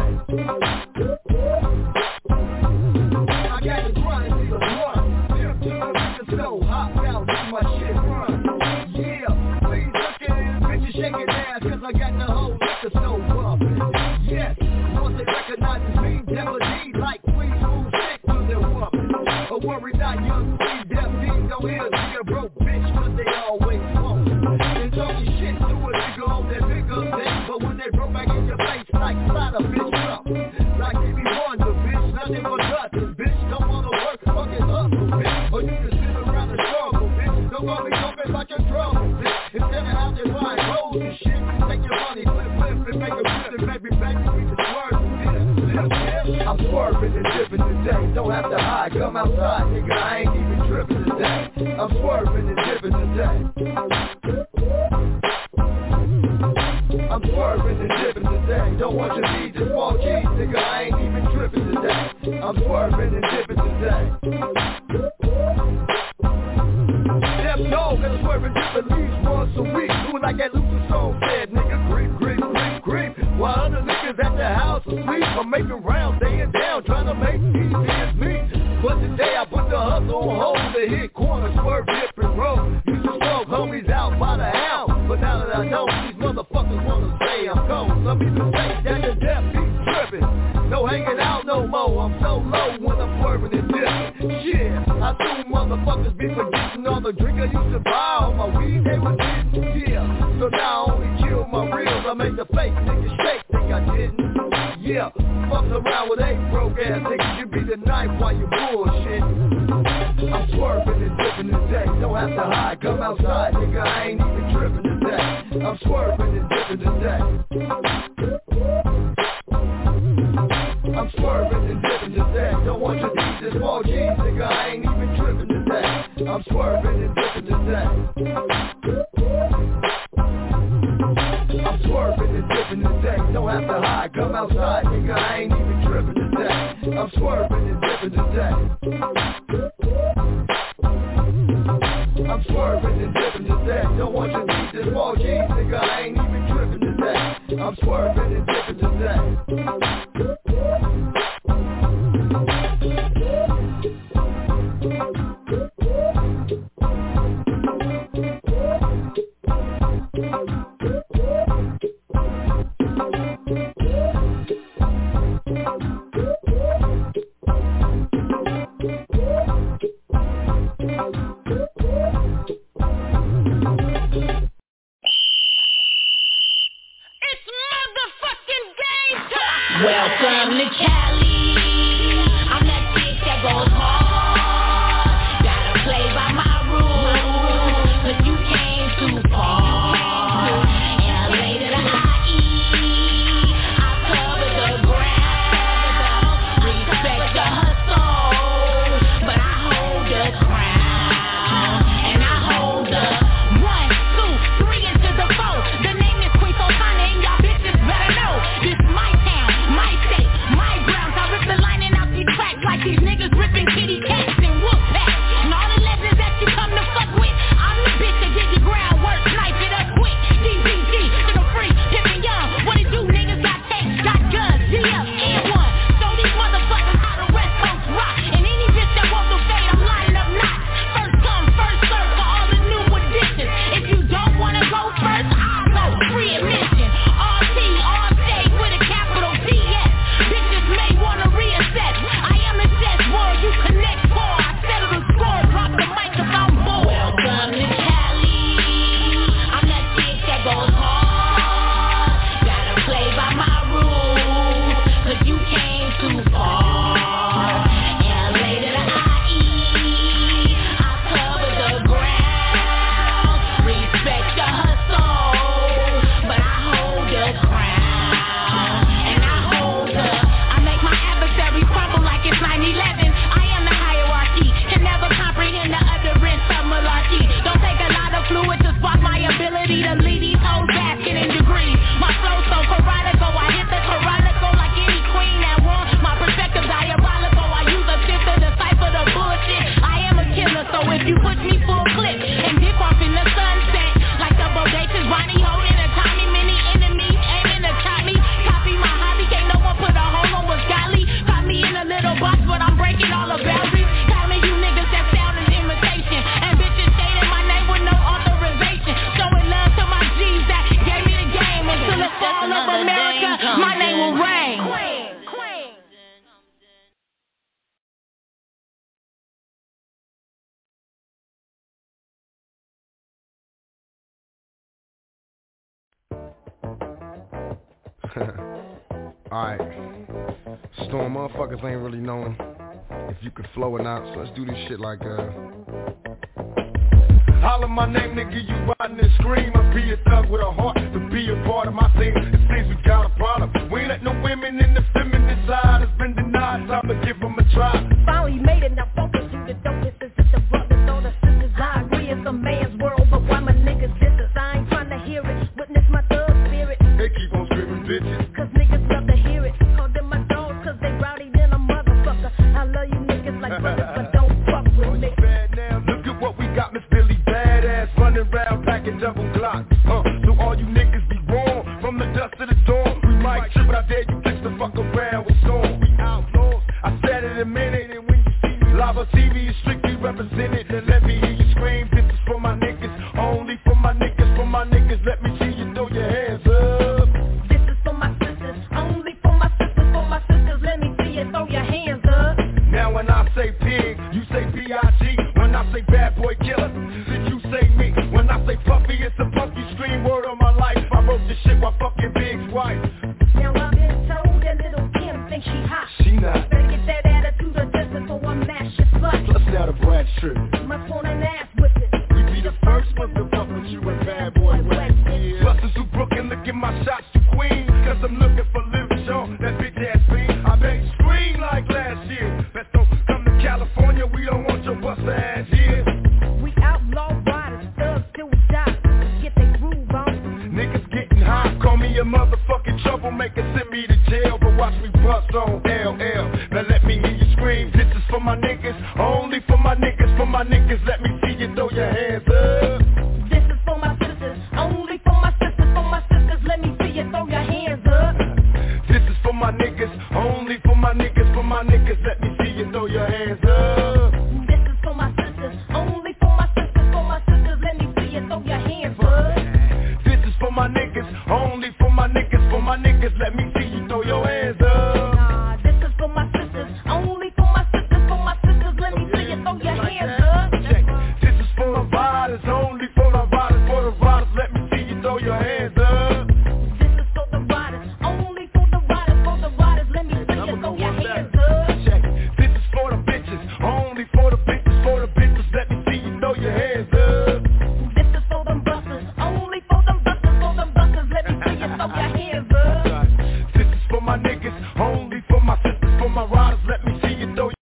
Speaker 16: I got the grind, see the run. Dip to the nigga so hot, now let my shit run. Yeah, please look at it, bitches shaking ass, cause I got the whole liquor so bumpin'. Yes, once they recognize me, devil D, like please move sick to their woman. But worry not, young queen, deaf D, don't hear nigga broke bitch, cause they always want. They talking shit to a nigga on that bigger thing, but when they broke back in your face, like slide a bitch up. Like if you wonder, bitch, nothing but nothing, bitch. Don't wanna work, fucking hustle, bitch. Or you can sit around and struggle, bitch. Don't go be talking about your trouble, bitch. Instead of how they buy hoes and shit, take your money, flip, flip, and make a flip, and baby, baby, we can swerve, bitch. I'm swerving and dipping today. Don't have to hide, come outside, nigga, I ain't even tripping today. I'm swerving and dipping today. I'm swerving and dipping today. Don't want you to be just small cheese, nigga, I ain't even tripping today. I'm swerving and dipping today. Death dog, gotta swerve and dip at least once a week. Doing like that Luther song said, nigga, creep, creep, creep, creep. While other niggas at the house asleep, I'm making rounds, staying down, trying to make easy as me. But today I put the hustle on hold to hit corners, swerve, dip, and roll. Used to smoke homies out by the house, but now that I know these motherfuckers wanna say I'm gone. Some people say that the death be tripping. No hanging out no more, I'm so low when I'm swerving and dipping. Shit, I assume motherfuckers be forgetting all the drink I used to buy, all my weed they was getting. Yeah, so now I only kill my reals, I make the fake niggas shake, think I didn't. Yeah, fucking around with eight broke ass niggas, you be the knife while you bullshit. dipping today, don't have to hide, come outside, nigga, I ain't even tripping today. I'm swerving and dipping today. I'm swerving and dipping today. Don't want you to eat this small G's, nigga, I ain't even tripping today. I'm swerving and dipping today. I'm swerving and dipping today. Don't have to hide, come outside, nigga, I ain't even tripping today. I'm swerving and dipping today. I'm swerving and dipping today. Don't want you to eat this small G's, nigga, I ain't even tripping today. I'm swerving and dipping today.
Speaker 8: Welcome to Cali. I'm that bitch that goes hard. Gotta play by my rules, but you came too far. L A to the I E, I cover the ground. Respect the hustle, but I hold the crown. And I hold the one, two, three into the four. The name is Queen Sultana and y'all bitches better know. This my town. My state, my grounds, I rip the lining out these tracks like these niggas ripping kitty cats and whoop packs. And all the legends that you come to fuck with, I'm the bitch that get your ground work, snipe it up quick. D B G, to the free, hip and young. What it do, niggas got tanks, got guns, G F, and one. Show these motherfuckers how the West Coast rock. And any bitch that wants to fade, I'm lining up knots. First come, first serve for all the new additions. If you don't wanna go first, I'll go. Free admission, R T, on stage with a capital T. Bitches may wanna reassess. I am a chess world, you connect for. I settle the score, drop the mic if I'm bored. Welcome to Cali. I'm that bitch that goes hard. Gotta play by my rules, cause you came too far. L A to the I E, I cover the ground. Respect the hustle, but I hold the crown. And I hold the I make my adversaries crumble like it's nine eleven. I am the hierarchy, can never comprehend the utterance of malarkey. Don't take a lot of fluid to spark my ability to lead these hoes basking in degrees. My flow so coronical, I hit the chronicle like any queen that won. My perspective diabolical, I use a fifth to decipher the bullshit. I am a killer, so if you push me full clip and dip off in the sunset, like the bodacious Ronnie holding a Tommy, many enemies aiming to chop me. Copy my hobby, can't no one put a hole on what's godly. Caught me in a little box, but I'm breaking all the boundaries. Tell me you niggas that sound is imitation, and bitches stating my name with no authorization. Showing love to my G's that gave me the game. Until the fall of America, my name will reign.
Speaker 17: Alright. Storm, motherfuckers ain't really knowing if you could flow or not, so let's do this shit like uh
Speaker 18: Holler my name, nigga, you riding and scream. I be a thug with a heart to be a part of my team. It seems we got a problem. We ain't let no women in the feminine side. It's been denied, time to give them a try.
Speaker 19: Finally made it, now focus, you the dopest. Is it the brothers or the sisters? I agree it's a man's world, but why my niggas sisters? I ain't trying to hear it, witness my thug spirit.
Speaker 18: They keep on screaming bitches,
Speaker 19: cause niggas love to hear it. Call them my dogs, cause they rowdy than a motherfucker. I love you niggas like brothers, but don't fuck with me.
Speaker 18: Look at what we got, Miss Billy Badass, running around packing double glocks. Uh, so all you niggas be wrong, from the dust to the dawn. We might trip, but I dare you bitch to fuck around with Storm. We outlaws, I said it a minute, and when you see me, Lava T V is strictly represented. Then let me hear you scream, this is for my niggas, only for my niggas, for my niggas. Let me see you throw your hands up.
Speaker 19: This is for my sisters, only for my sisters, for my sisters. Let me see you throw your hands up.
Speaker 18: Now when I say pig, you say B I G. When I say bad boy killer, then you say me. When I say puppy, it's a puppy scream. Word on my life, I wrote this shit while fucking Big's wife.
Speaker 19: Now I've been told that little Kim thinks she hot.
Speaker 18: She not.
Speaker 19: Better get that attitude adjusted so I mash your slut.
Speaker 18: Plus now the Brad shirt.
Speaker 19: My phone and ass
Speaker 18: a motherfucking troublemaker, send me to jail, but watch me bust on L L. Now let me hear you scream. This is for my niggas, only for my niggas, for my niggas. Let me see you throw your hands up.
Speaker 19: This is for my sisters, only for my sisters, for my sisters. Let me see you throw your hands up.
Speaker 18: This is for my niggas, only for my niggas, for my niggas. Let me see you throw your hands up.
Speaker 19: This is for my sisters, only for my sisters, for my sisters. Let me see you throw your hands up.
Speaker 18: This is for my niggas, only for my niggas, for my niggas. Let me see you throw your hands up.
Speaker 19: Nah, this is for my sisters, only for my sisters, for my sisters. Let me see you throw your hands up.
Speaker 18: This is for the riders, only for the riders, for the riders. Let me see you throw your hands up.
Speaker 19: This is for the riders, only for the riders, for the riders. Let me see you throw your hands up.
Speaker 18: This is for the bitches, only for the bitches, for the bitches. Let me see you throw your hands up.
Speaker 19: This is for them busters, only for them busters, for them busters. Let me see you throw your hands up.
Speaker 18: This is for my niggas, only for my sisters, for my riders. Let me see you throw.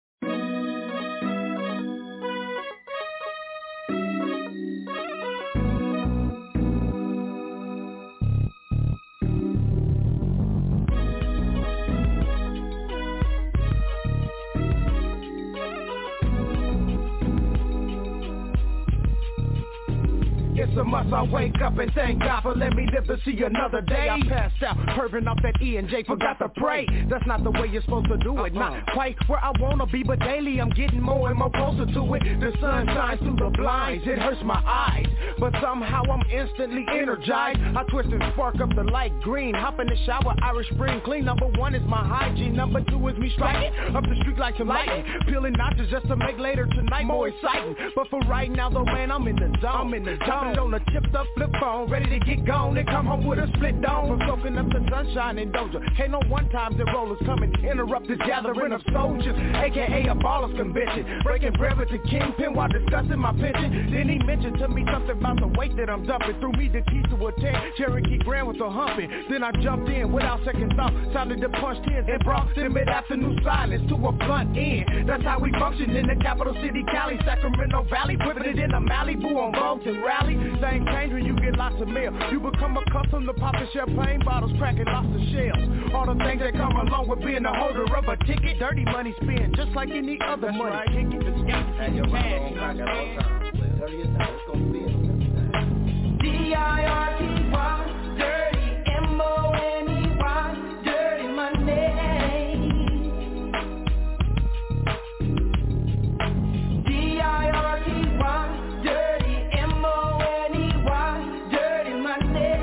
Speaker 3: It's a must, I wake up and thank God for letting me live to see another day. I passed out, perving off that E and J, forgot to pray. That's not the way you're supposed to do it. Not quite where I wanna be, but daily I'm getting more and more closer to it. The sun shines through the blinds, it hurts my eyes, but somehow I'm instantly energized. I twist and spark up the light green, hop in the shower, Irish Spring clean. Number one is my hygiene, number two is me striking up the street like some lightning, peeling notches just to make later tonight more exciting. But for right now though, man, I'm in the zone. I'm in the zone. On a chipped up flip phone, ready to get gone and come home with a split dome. From soaking up the sunshine in Doja. Ain't no one time the rollers come and interrupt this gathering of soldiers, aka a ballers convention. Breaking bread with the kingpin while discussing my pension. Then he mentioned to me something about the weight that I'm dumping. Threw me the keys to a ten, Cherokee Grand with a humping. Then I jumped in without second thought, sounded the punch tens and brought the mid-afternoon silence to a blunt end. That's how we function in the capital city, Cali, Sacramento Valley. Putting it in a Malibu on Vogues and Rally. Things change when you get lots of mail. You become accustomed to popping champagne bottles, cracking lobster shells. All the things that come along with being the holder of a ticket. Dirty money spent just like any other That's
Speaker 18: money.
Speaker 3: right.
Speaker 18: Kick it, it's got
Speaker 3: And your money on crack at all times. Dirty as hell, it's gonna be
Speaker 19: D I R T Y, dirty, M O N E Y, dirty money. D I R T Y, dirty, M O N E Y, dirty money.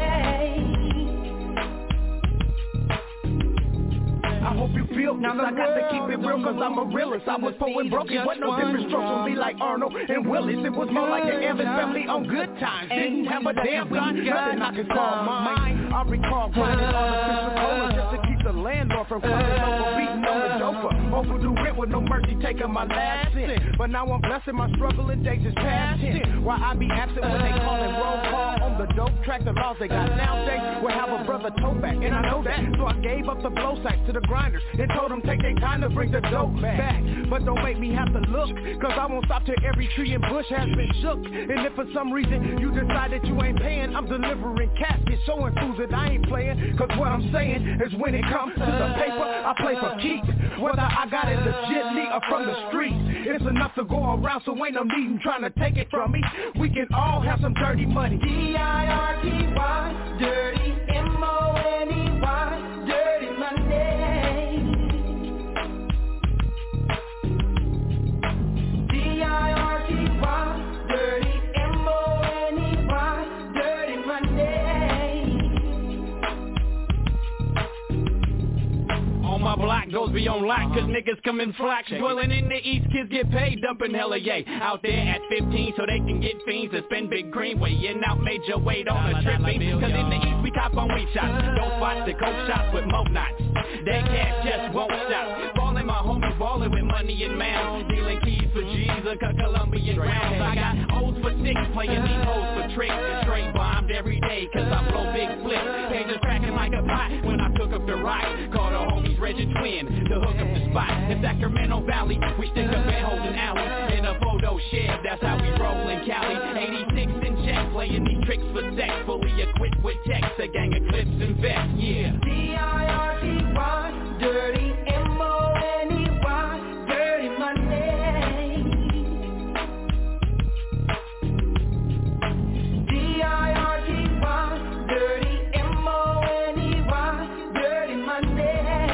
Speaker 3: I hope you feel now I got to keep it real cause I'm a realist. I was poor and broken, wasn't no different strokes from me like Arnold and Willis. It was more like an Evans family on good times. Didn't have a damn gun, nothing I could call mine. I recall grinding artificial cola just to keep the landlord from coming over, beating on the chauffeur. Overdue rent with no mercy, taking my last cent. But now I'm blessing my struggling days is past tense. Why I be absent when they call and roll call on the dope track. The laws they got nowadays will have a brother toe back, and I know that. So I gave up the blow sacks to the grinders and told them take their time to bring the dope back. But don't make me have to look, cause I won't stop till every tree and bush has been shook. And if for some reason you decide that you ain't paying, I'm delivering caskets, showing fools that I ain't playing. Cause what I'm saying is when it comes to the paper, I play for keeps. Whether I got it legitly or from the streets, it's enough to go around, so ain't no need in trying to take it from me. We can all have some dirty money.
Speaker 19: D I R T Y, dirty, M O N E Y, dirty money. D I R T Y, dirty, M O N E Y, dirty money.
Speaker 20: On my block goes beyond lock, cause niggas come in flocks. Dwelling in the east, kids get paid, dumping hella yay. Out there at fifteen, so they can get fiends and spend big green, weighing out major weight on a tripping. Cause in the east we cop on weed shots, don't spot the coke shots with mo knots. That cash just won't stop. Ballin' my homies, ballin' with money and mound. Dealing keys for G's, a Colombian rounds. I got O's for six, playing these hoes for tricks. Straight bombed every day, cause I blow big flips. Pages cracking like a pot when I took up the rock. Called the homies Reggie Twin to hook up the spot. In Sacramento Valley, we stick up and holding alleys. In a photo shed, that's how we roll in Cali. eighty-six in check, playing these tricks for sex, fully equipped with text, a gang of clips and vests, yeah.
Speaker 16: D I R T Y, dirty M O N E Y, dirty money. D I R T Y, dirty M O N E Y, dirty money.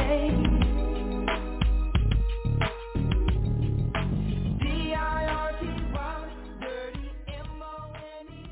Speaker 16: D I R T Y, dirty M O N E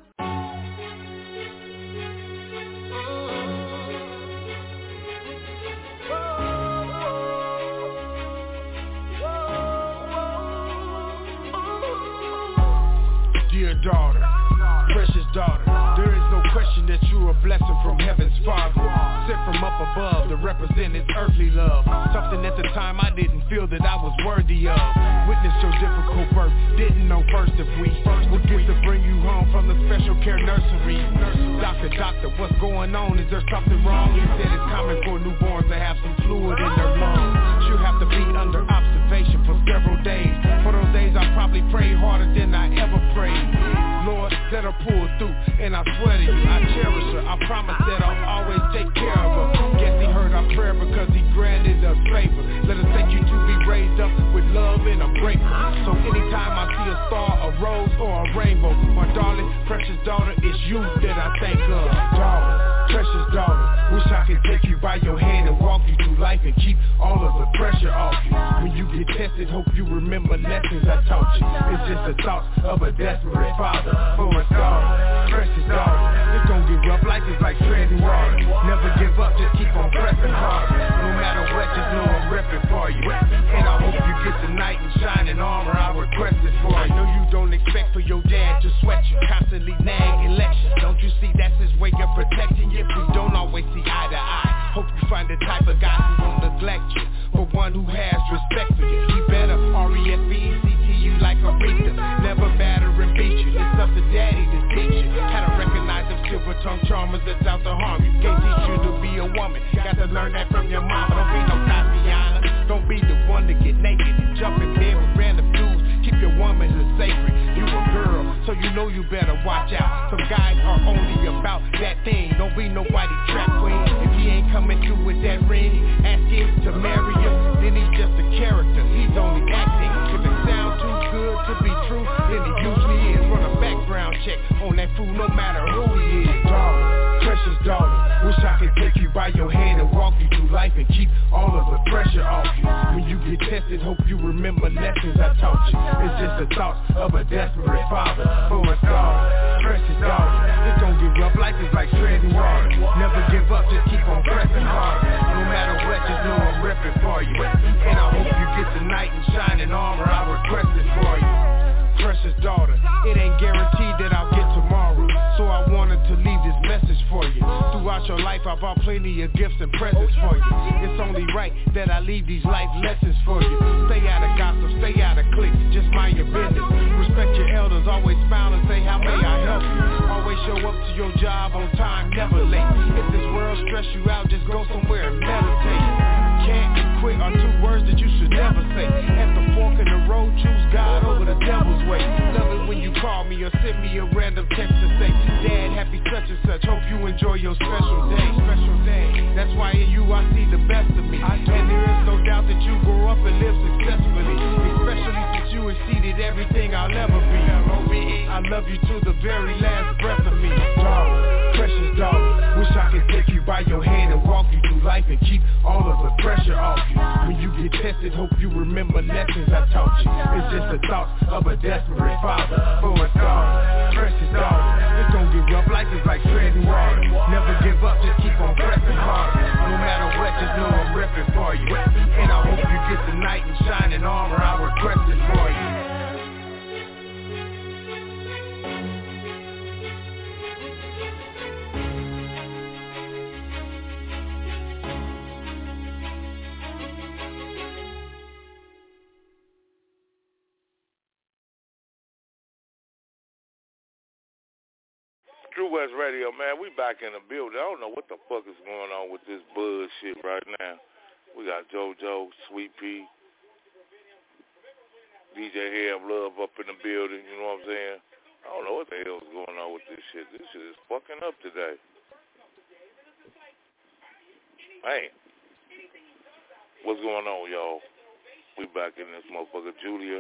Speaker 18: Dear daughter, precious daughter, there is no question that you are a blessing from heaven's Father, sent from up above to represent his earthly love, something at the time I didn't feel that I was worthy of. Witnessed your difficult birth, didn't know first if we would get to bring you home from the special care nursery. Doctor, doctor, what's going on? Is there something wrong? He said it's common for newborns to have some fluid in their lungs. You have to be under observation for several days. For those days I probably prayed harder than I ever prayed. Lord, let her pull through, and I swear to you, I cherish her. I promise that I'll always take care of her. Guess he heard our prayer because he granted us favor. Let us thank you to be raised up with love and I'm grateful. So anytime I see a star, a rose, or a rainbow, my darling, precious daughter, it's you that I think of. Daughter, precious daughter, wish I could take you by your hand and walk you through life and keep all of the pressure off you. When you get tested, hope you remember lessons I taught you. It's just the thoughts of a desperate father for a daughter, precious daughter. It's gon' get rough, life is like treading water. Never give up, just keep on pressing hard. No matter what, just know I'm repping for you. And I hope you get the knight in shining armor I requested for you. I know you don't expect for your dad to sweat you, constantly nag election. Don't you see that's his way of protecting you? If we don't always see eye to eye, hope you find the type of guy who won't neglect you, but one who has respect for you. He better R E S P E C T you like Aretha, never batter and beat you. It's up to daddy to teach you how to recognize them silver tongue charmers that's out to harm you. Can't teach you to be a woman, got to learn that from your mama. Don't be no Tatiana, don't be the one to get naked and jump in bed with random dudes. Keep your woman as sacred. You a girl, so you know you better watch out. Some guys are only about that thing. Don't be nobody trap queen. If he ain't coming through with that ring, ask him to marry you, then he's just a character. He's only acting. If it sounds too good to be true, then he usually is. Run a background check on that fool, no matter who he is. Daughter, precious daughter, wish I could take you by your hand and walk you through life and keep all of the pressure off you. When you get tested, hope you remember lessons I taught you. It's just the thoughts of a desperate father for a daughter, precious daughter. It's gon' get rough, life is like treading water. Never give up, just keep on pressing hard. No matter what, just know I'm repping for you. And I hope you get the knight in shining armor I requested for you. Precious daughter, it ain't guaranteed that I'll get tomorrow, so I wanted to leave this message for you. Throughout your life I bought plenty of gifts and presents for you. It's only right that I leave these life lessons for you. Stay out of gossip, stay out of cliques, just mind your business. Respect your elders, always smile and say how may I help you. Always show up to your job on time, never late. If this world stress you out, just go somewhere and meditate. Can't and quit are two words that you should never say. At the fork in the road, choose God over the devil's way. Love it when you call me or send me a random text to say, Dad, happy such and such, hope you enjoy your special day. Special day. That's why in you I see the best of me. And there is no doubt that you grew up and live successfully, especially since you exceeded everything I'll ever be. I love you to the very last breath of me. Daughter, precious daughter, wish I could take you by your hand and walk you through life and keep all of the pressure off you. When you get tested, hope you remember lessons I taught you. It's just the thoughts of a desperate father for a daughter, precious daughter. It's gon' get rough, life is like treading water. Never give up, just keep on pressing hard. No matter what, just know I'm repping for you. And I hope you get the knight in shining armor I requested for you.
Speaker 11: True West Radio, man, we back in the building. I don't know what the fuck is going on with this bullshit right now. We got JoJo, Sweet Pea, D J Ham Love up in the building, you know what I'm saying? I don't know what the hell's going on with this shit. This shit is fucking up today. Man. What's going on, y'all? We back in this motherfucker, Julia.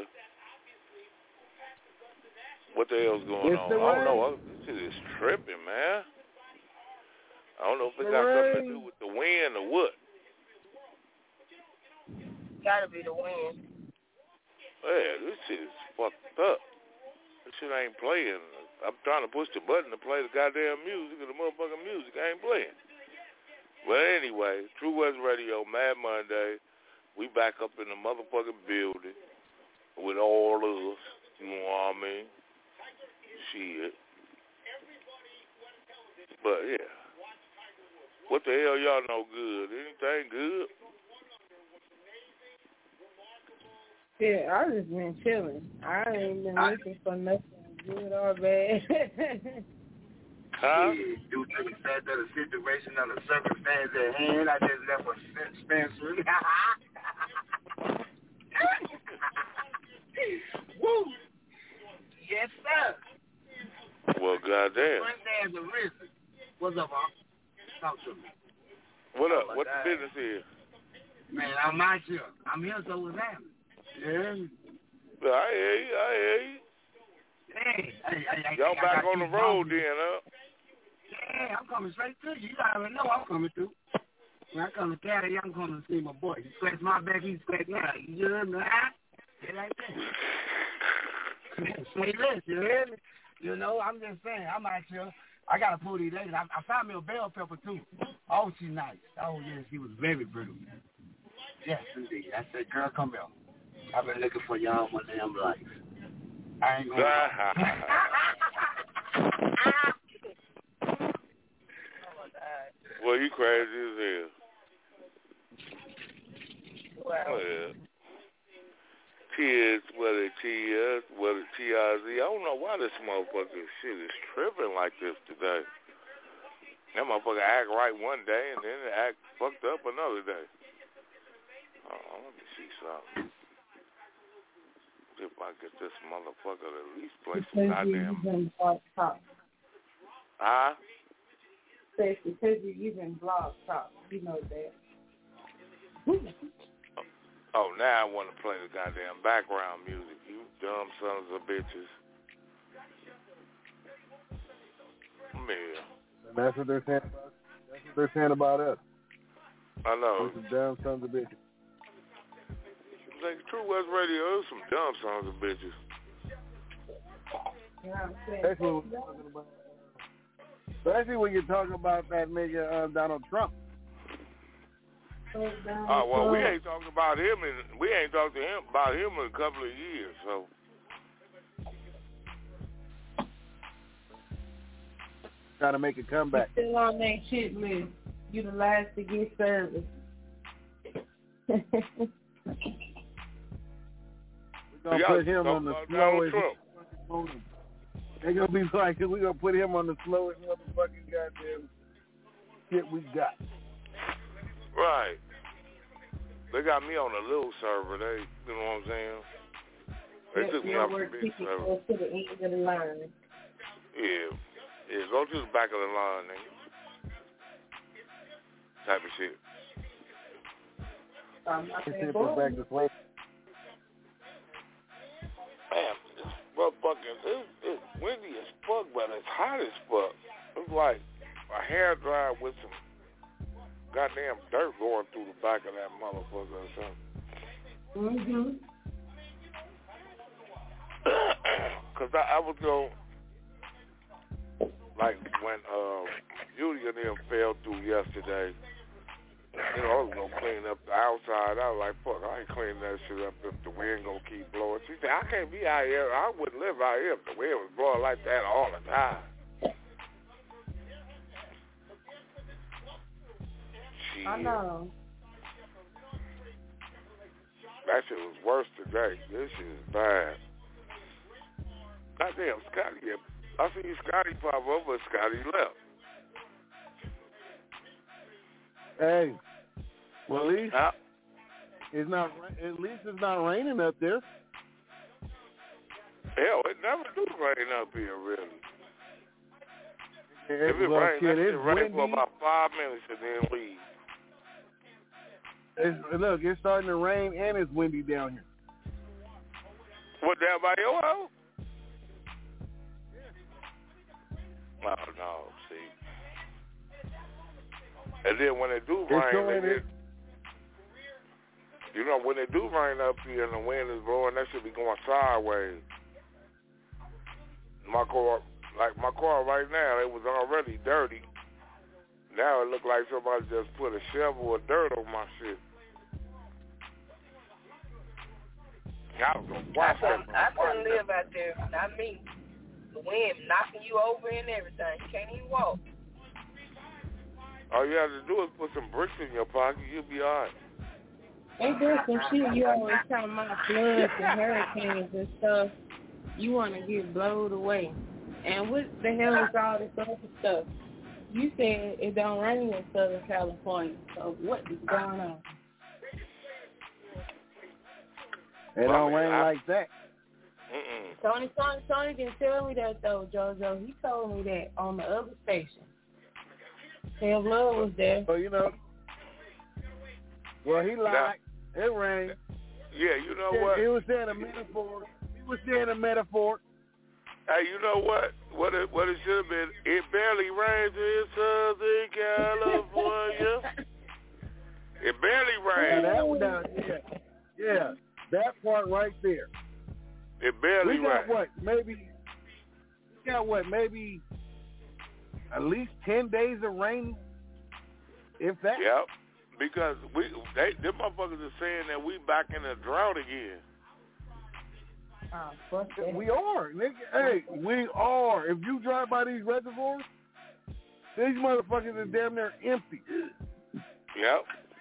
Speaker 11: What the hell's going
Speaker 13: it's
Speaker 11: on?
Speaker 13: I
Speaker 11: don't know. This shit is tripping, man. I don't know if it got something to do with the wind or what.
Speaker 15: Gotta be the wind.
Speaker 11: Yeah, this shit is fucked up. This shit ain't playing. I'm trying to push the button to play the goddamn music, and the motherfucking music ain't playing. But anyway, True West Radio, Mad Monday. We back up in the motherfucking building with all of us. You know what I mean? Shit. But yeah. What the hell y'all know good? Anything good?
Speaker 13: Yeah, I just been chilling. I ain't been looking for nothing good or bad.
Speaker 11: Huh?
Speaker 14: Yeah, due to the fact of the situation of the circumstance at hand, I just left a dispensary. Woo! Yes, sir.
Speaker 11: Well, goddamn.
Speaker 14: One day as a risen. What's up, Mom? Talk to me.
Speaker 11: What up?
Speaker 14: Oh,
Speaker 11: what
Speaker 14: God.
Speaker 11: the business is?
Speaker 14: Man, I'm out here. I'm here, so what's happening? Yeah.
Speaker 11: I hear you. I hear you.
Speaker 14: Hey, hey, hey, hey,
Speaker 11: y'all
Speaker 14: hey,
Speaker 11: back on the road then, huh?
Speaker 14: Yeah, I'm coming straight to you. You already know I'm coming through. When I come to Cali, I'm coming to see my boy. He scratch my back, he scratch mine. You hear me? Shit like that. Say less, you hear me? You know, I'm just saying, I'm out here. I got to pull these ladies. I, I found me a bell pepper, too. Oh, she's nice. Oh, yeah, she was very pretty. Yes, indeed. I said, girl, come here. I've been looking for you all my damn life. I ain't gonna
Speaker 11: Well, you crazy as hell.
Speaker 15: Wow.
Speaker 11: Well, kids, whether T S, whether T I Z, I don't know why this motherfucker shit is tripping like this today. That motherfucker act right one day and then it act fucked up another day. Oh, let me see something. If I get this motherfucker to at least play some goddamn... Huh?
Speaker 13: Says because you're using blog talk. You know that.
Speaker 11: Oh, now I want to play the goddamn background music. You dumb sons of bitches. Man.
Speaker 21: That's what they're saying about That's what they're saying about us.
Speaker 11: I know.
Speaker 21: Those dumb sons of bitches.
Speaker 11: Like True West Radio, those some dumb sons of bitches.
Speaker 21: Especially when, about, especially when you're talking about that nigga uh, Donald Trump.
Speaker 11: Oh well, we ain't talking about him, and we ain't talked to him about him in a couple of years. So
Speaker 21: trying to make a comeback.
Speaker 13: You're still on that shit list. You the last to get service.
Speaker 21: We're gonna put him on the slowest. They're gonna be like, we're gonna put him on the slowest motherfucking goddamn shit we got.
Speaker 11: Right. They got me on a little server. They, you know what I'm saying? They
Speaker 13: yeah,
Speaker 11: took me off the big server.
Speaker 13: Go to the end of the line.
Speaker 11: Yeah. Yeah, go to the back of the line, nigga. Type of shit.
Speaker 13: Um, I
Speaker 21: said put back the slave.
Speaker 11: Man, it's motherfucking, it's, it's windy as fuck, but it's hot as fuck. It's like a hair dryer with some goddamn dirt going through the back of that motherfucker or something.
Speaker 13: Mm-hmm.
Speaker 11: Because I, I was going, like when uh, Judy and them fell through yesterday, you know, I was going to clean up the outside. I was like, fuck, I ain't cleaning that shit up if the wind going to keep blowing. She said, I can't be out here. I wouldn't live out here if the wind was blowing like that all the time. Shit.
Speaker 13: I know.
Speaker 11: That shit was worse today. This shit is bad. Goddamn, Scotty. I see Scotty pop up, but Scotty left.
Speaker 21: Hey, well, at least
Speaker 11: huh?
Speaker 21: it's not. At least it's not raining up there.
Speaker 11: Hell, it never do rain up here, really.
Speaker 21: Yeah,
Speaker 11: if it
Speaker 21: well,
Speaker 11: rains,
Speaker 21: kid,
Speaker 11: it
Speaker 21: it's
Speaker 11: rain
Speaker 21: windy.
Speaker 11: for about five minutes and then leave.
Speaker 21: It's, look, it's starting to rain and it's windy down here.
Speaker 11: What, down by your house? Oh, no, see. And then when it do
Speaker 21: It's
Speaker 11: rain,
Speaker 21: going
Speaker 11: it,
Speaker 21: in.
Speaker 11: you know, when it do rain up here and the wind is blowing, that should be going sideways. My car, like my car right now, it was already dirty. Now it look like somebody just put a shovel of dirt on my shit. I was gonna watch
Speaker 15: I couldn't,
Speaker 11: that.
Speaker 15: I couldn't live out there. Not me. The wind knocking you over and everything. You can't even walk.
Speaker 11: All you have to do is put some bricks in your pocket. You'll be all right.
Speaker 13: Ain't there some shit you always talking about floods and hurricanes and stuff? You want to get blowed away. And what the hell is all this other stuff? You said it don't rain in Southern California. So what is going on?
Speaker 21: It don't rain like that.
Speaker 11: Mm-mm.
Speaker 13: Tony, Tony, Tony didn't tell me that though, JoJo. He told me that on the other station. Hell, Blood was there.
Speaker 21: So you know. Well, he lied. It rained.
Speaker 11: Yeah, you know
Speaker 21: he,
Speaker 11: what?
Speaker 21: He was saying a metaphor. He was saying a metaphor.
Speaker 11: Hey, you know what? What it what it should have been? It barely rains in Southern California. It barely rains.
Speaker 21: Yeah, that one down. Yeah, yeah, that part right there.
Speaker 11: It barely
Speaker 21: We got
Speaker 11: rains.
Speaker 21: what? Maybe. We got what? Maybe at least ten days of rain. If that.
Speaker 11: Yep. Because we, they, them motherfuckers are saying that we back in a drought again.
Speaker 13: Oh, fuck that.
Speaker 21: We are, nigga. Hey, we are. If you drive by these reservoirs, these motherfuckers are damn near empty.
Speaker 11: Yep.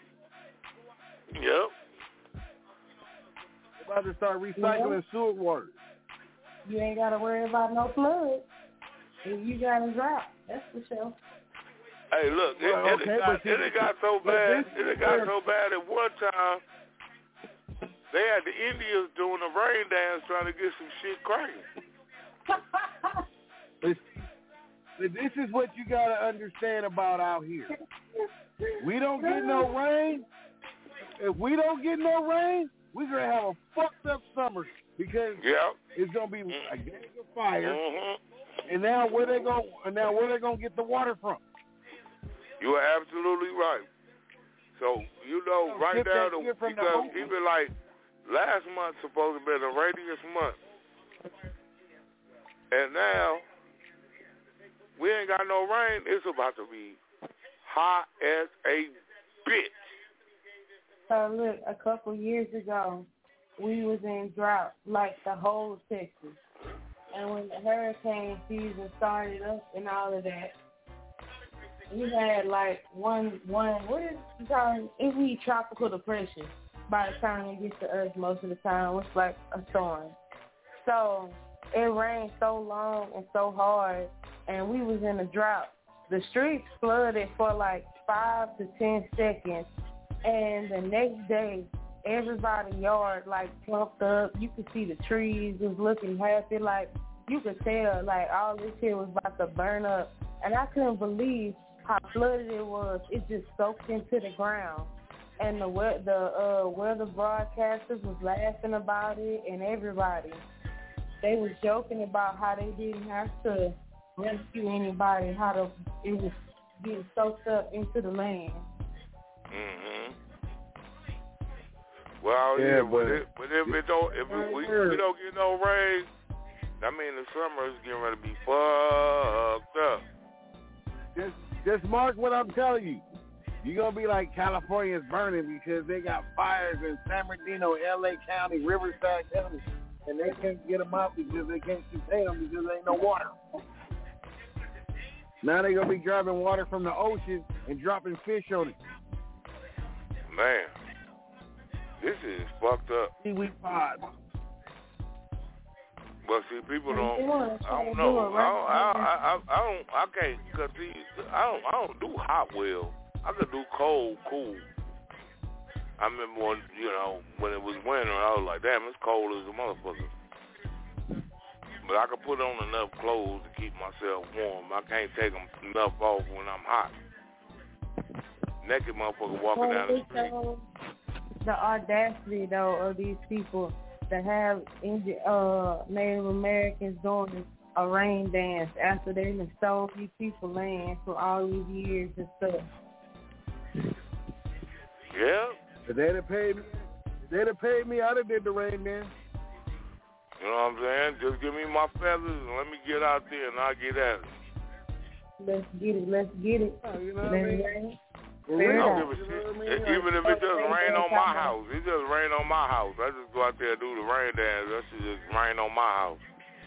Speaker 11: Yep.
Speaker 21: They're about to start recycling
Speaker 13: Yeah.
Speaker 21: sewer water.
Speaker 13: You ain't got to worry about no floods. If you got a drought, that's for sure.
Speaker 11: Hey, look, it,
Speaker 21: Well,
Speaker 11: it,
Speaker 21: okay,
Speaker 11: got,
Speaker 21: but
Speaker 11: it got so
Speaker 21: but
Speaker 11: bad.
Speaker 21: this-
Speaker 11: It got so bad at one time. They had the Indians doing a rain dance trying to get some shit cracking.
Speaker 21: But this is what you got to understand about out here. We don't get no rain. If we don't get no rain, we're going to have a fucked up summer because
Speaker 11: yep.
Speaker 21: it's going to be a gang of fire.
Speaker 11: Mm-hmm.
Speaker 21: And now where they going? And now where they going to get the water from?
Speaker 11: You are absolutely right. So you know, right
Speaker 21: Get
Speaker 11: now,
Speaker 21: that
Speaker 11: the,
Speaker 21: shit from the
Speaker 11: because
Speaker 21: ocean.
Speaker 11: even like last month supposed to be the rainiest month, and now we ain't got no rain. It's about to be hot as a bitch.
Speaker 13: So look, a couple years ago, we was in drought, like the whole Texas. And when the hurricane season started up and all of that, we had like one, one, what is the time? If we tropical depression, by the time it gets to us, most of the time, it's like a storm. So it rained so long and so hard, and we was in a drought. The streets flooded for like five to ten seconds, and the next day, everybody's yard like plumped up. You could see the trees was looking happy, like you could tell like all this shit was about to burn up, and I couldn't believe how flooded it was. It just soaked into the ground, and the the uh, weather broadcasters was laughing about it, and everybody they was joking about how they didn't have to rescue anybody, how the it was getting soaked up into the land.
Speaker 11: Mm-hmm. Well,
Speaker 21: Yeah,
Speaker 11: yeah,
Speaker 21: but-
Speaker 11: but, it, but if it don't, if
Speaker 21: Right
Speaker 11: we,
Speaker 21: there.
Speaker 11: we don't get no rain, I mean the summer is getting ready to be fucked up.
Speaker 21: Just, just mark what I'm telling you. You're going to be like California's burning because they got fires in San Bernardino, L A County, Riverside County, and they can't get them out because they can't contain them because there ain't no water. Now they're going to be driving water from the ocean and dropping fish on it.
Speaker 11: Man, this is fucked up.
Speaker 21: Seaweed pods.
Speaker 11: But see, people don't.
Speaker 13: They wanna
Speaker 11: I
Speaker 13: try
Speaker 11: don't
Speaker 13: to
Speaker 11: know.
Speaker 13: do it
Speaker 11: I don't.
Speaker 13: right.
Speaker 11: I, I, I don't. I can't. Cause see, I don't. I don't do hot well. I could do cold, cool. I remember when you know when it was winter, I was like, damn, it's cold as a motherfucker. But I can put on enough clothes to keep myself warm. I can't take them enough off when I'm hot. Naked motherfucker walking
Speaker 13: well,
Speaker 11: down the street.
Speaker 13: So the audacity, though, of these people to have Indian, uh, Native Americans doing a rain dance after they've been stole these people land for all these years and stuff.
Speaker 11: Yeah.
Speaker 21: If they'd have paid me, if they'd have paid me, I'd have did the rain dance.
Speaker 11: You know what I'm saying? Just give me my feathers and let me get out there and I'll get at it.
Speaker 13: Let's get it. Let's get it.
Speaker 21: Oh, you know what
Speaker 13: let's
Speaker 21: I mean?
Speaker 13: rain.
Speaker 11: I don't give a shit. It, even if it just rain on my house, it just rain on my house. I just go out there and do the rain dance. That shit just rain on my house.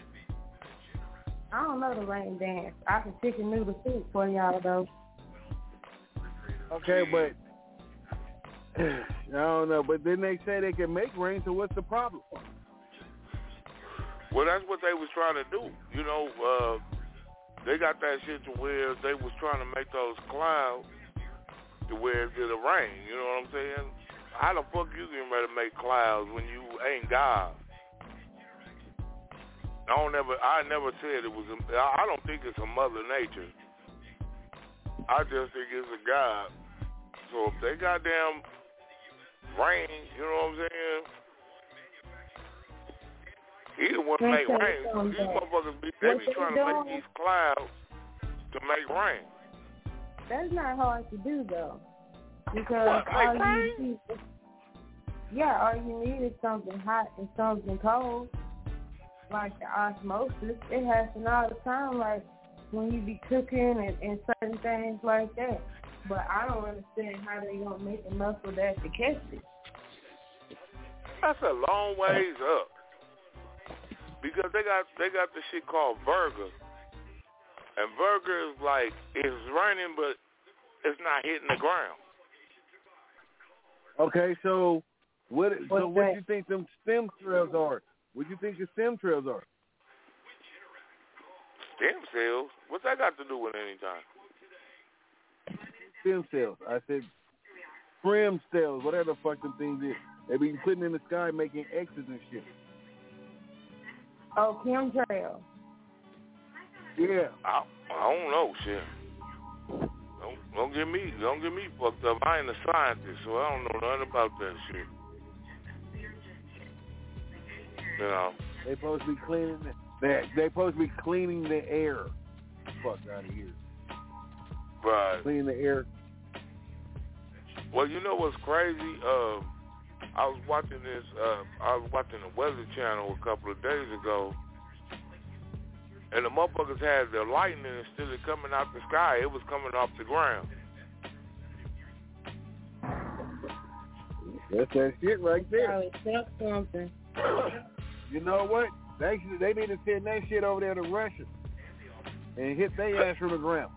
Speaker 13: I don't know the rain dance. I can chicken noodle soup for y'all though.
Speaker 21: Okay, but I don't know. But then they say they can make rain. So what's the problem?
Speaker 11: Well, that's what they was trying to do. You know, uh, they got that shit to where they was trying to make those clouds to where it did a rain. You know what I'm saying? How the fuck you getting ready to make clouds when you ain't God? I don't never. I never said it was. A, I don't think it's a Mother Nature. I just think it's a God. So if they goddamn rain, you know what I'm saying? He the one to make rain. So these motherfuckers be, they be trying to make these clouds to make rain.
Speaker 13: That's not hard to do though, because what, all you need, is, yeah, all you need is something hot and something cold, like the osmosis. It happens all the time, like when you be cooking and, and certain things like that. But I don't understand how they gonna make enough of that to catch it.
Speaker 11: That's a long ways up, because they got they got the shit called Virgo. And Virgo is like, it's raining, but it's not hitting the ground.
Speaker 21: Okay, so what
Speaker 13: What's
Speaker 21: so what
Speaker 13: that?
Speaker 21: do you think them stem cells are? What do you think the stem cells are?
Speaker 11: Stem cells? What's that got to do with anything?
Speaker 21: Stem cells. I said stem cells, whatever the fuck them things is. They be putting in the sky making X's and shit.
Speaker 13: Oh, chemtrails.
Speaker 21: Yeah.
Speaker 11: I, I don't know, shit. Don't, don't get me, don't get me fucked up. I ain't a scientist, so I don't know nothing about that shit. You know.
Speaker 21: They supposed to be cleaning. The, they they supposed to be cleaning the air. Fuck out of here.
Speaker 11: Right.
Speaker 21: Cleaning the air.
Speaker 11: Well, you know what's crazy? Uh, I was watching this. Uh, I was watching the Weather Channel a couple of days ago. And the motherfuckers had the lightning instead of coming out the sky, it was coming off the ground.
Speaker 21: That's that shit right there.
Speaker 13: That's something.
Speaker 21: You know what? They they need to send that shit over there to Russia and hit their ass from the ground.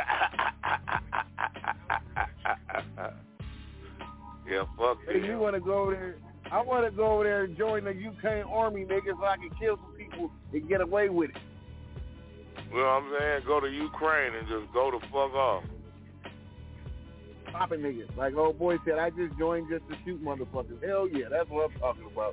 Speaker 11: Yeah, fuck
Speaker 21: Hey, you want to go over there? I want to go over there and join the Ukraine army, nigga, so I can kill some people and get away with it.
Speaker 11: You know what I'm saying? Go to Ukraine and just go the fuck off.
Speaker 21: Popping niggas. Like old boy said, I just joined just to shoot motherfuckers. Hell yeah, that's what I'm talking about.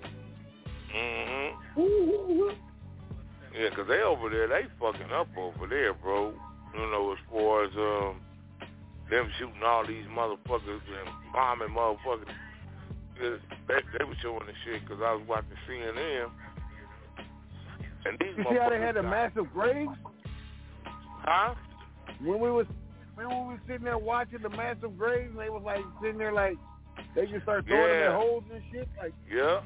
Speaker 11: Mm-hmm. Yeah, because they over there, they fucking up over there, bro. You know, as far as um, them shooting all these motherfuckers and bombing motherfuckers. They, they were showing the shit because I was watching C N N. And these
Speaker 21: you see how they had the
Speaker 11: got,
Speaker 21: massive graves?
Speaker 11: Huh?
Speaker 21: When we was when we was sitting there watching the massive graves, and they was like sitting there like they just start throwing
Speaker 11: yeah.
Speaker 21: them in holes and shit. Like
Speaker 11: yeah.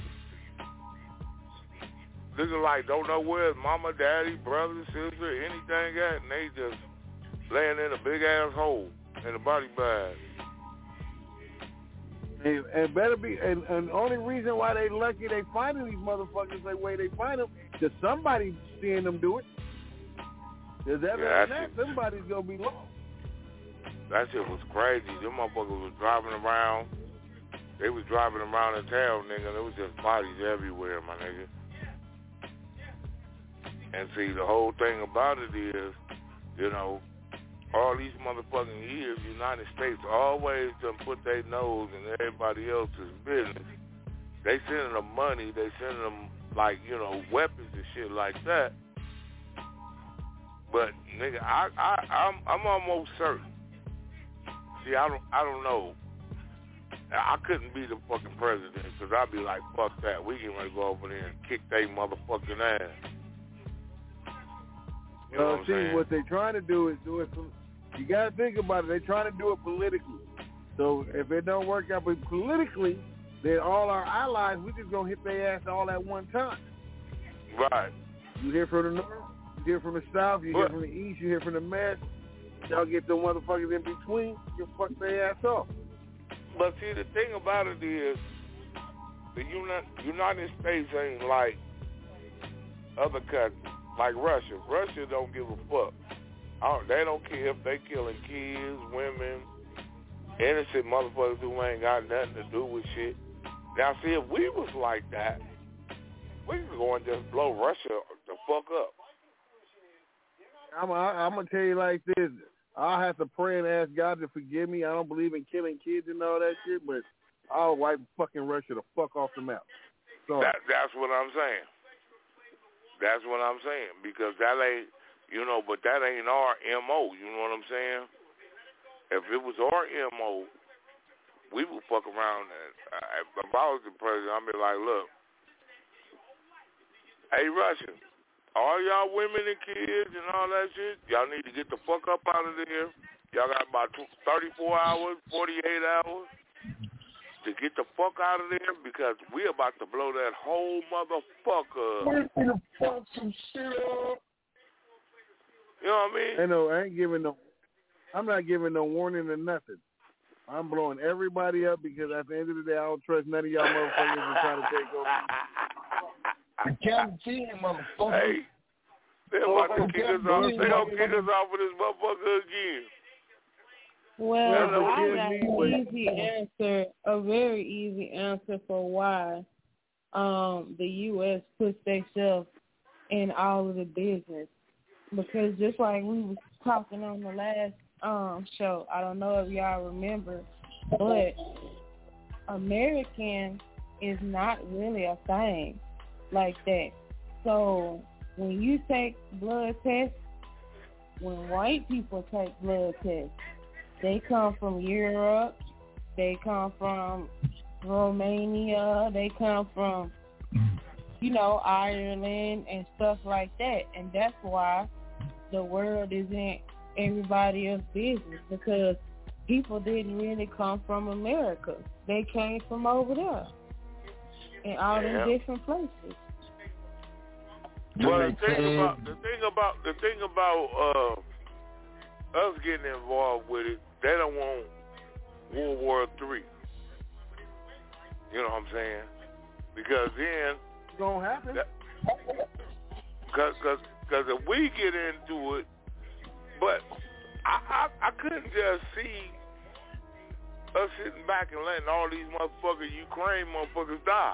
Speaker 11: Niggas like don't know where mama, daddy, brother, sister, anything at, and they just laying in a big ass hole in a body bag.
Speaker 21: And, and better be, and, and the only reason why they lucky they finding these motherfuckers the way they find them, because somebody's seeing them do it. Because other
Speaker 11: yeah,
Speaker 21: than that, somebody's gonna be lost.
Speaker 11: That shit was crazy. Them motherfuckers was driving around. They was driving around in town, nigga. There was just bodies everywhere, my nigga. And see, the whole thing about it is, you know, all these motherfucking years, United States always done put their nose in everybody else's business. They sending them money, they sending them like, you know, weapons and shit like that. But nigga, I, I, I'm, I'm almost certain. See, I don't, I don't know. I couldn't be the fucking president because I'd be like, fuck that. We can ready to go over there and kick they motherfucking ass. You know
Speaker 21: uh,
Speaker 11: what I'm
Speaker 21: see,
Speaker 11: saying?
Speaker 21: what they're trying to do is do it. From, you gotta think about it. They're trying to do it politically. So if it don't work out politically, then all our allies, we just gonna hit their ass all at one time.
Speaker 11: Right.
Speaker 21: You hear from the north, you hear from the south, you hear from the east, you hear from the west. Y'all get the motherfuckers in between, you fuck their ass off.
Speaker 11: But see, the thing about it is, the Uni- United States ain't like other countries, like Russia. Russia don't give a fuck. I don't, they don't care if they killing kids, women, innocent motherfuckers who ain't got nothing to do with shit. Now, see, if we was like that, we could go and just blow Russia the fuck up.
Speaker 21: I'm, I, I'm gonna tell you like this. I'll have to pray and ask God to forgive me. I don't believe in killing kids and all that shit, but I'll wipe fucking Russia the fuck off the map. So
Speaker 11: that, that's what I'm saying. That's what I'm saying. Because that ain't, you know, but that ain't our M O. You know what I'm saying? If it was our M O, we would fuck around. And, uh, if I was the president, I'd be like, look, hey, Russia, all y'all women and kids and all that shit, y'all need to get the fuck up out of there. Y'all got about thirty-four hours, forty-eight hours to get the fuck out of there because we about to blow that whole motherfucker.
Speaker 21: We're gonna fuck some shit up.
Speaker 11: You know what I mean?
Speaker 21: I know, I ain't giving no, I'm not giving no warning or nothing. I'm blowing everybody up because at the end of the day, I don't trust none of y'all motherfuckers to try to take over. I can't see him, motherfucker.
Speaker 11: Hey, they're about to kick us off. They don't kick us off with this motherfucker again.
Speaker 13: Well,
Speaker 21: Yeah, no,
Speaker 13: I
Speaker 21: give
Speaker 13: got
Speaker 21: me
Speaker 13: an
Speaker 21: what-
Speaker 13: easy answer, a very easy answer for why um, the U S puts themselves in all of the business. Because just like we was talking on the last um, show, I don't know if y'all remember, but American is not really a thing like that. So when you take blood tests, when white people take blood tests, they come from Europe, they come from Romania, they come from, you know, Ireland and stuff like that. And that's why the world is in everybody else's business, because people didn't really come from America. They came from over there in all
Speaker 11: Yeah.
Speaker 13: these different places.
Speaker 11: Well, the thing about the thing about the thing about uh, us getting involved with it, they don't want World War Three. You know what I'm saying? Because then
Speaker 21: It's gonna happen.
Speaker 11: Because cause, cause if we get into it, but I, I I couldn't just see us sitting back and letting all these motherfuckers, Ukraine motherfuckers die.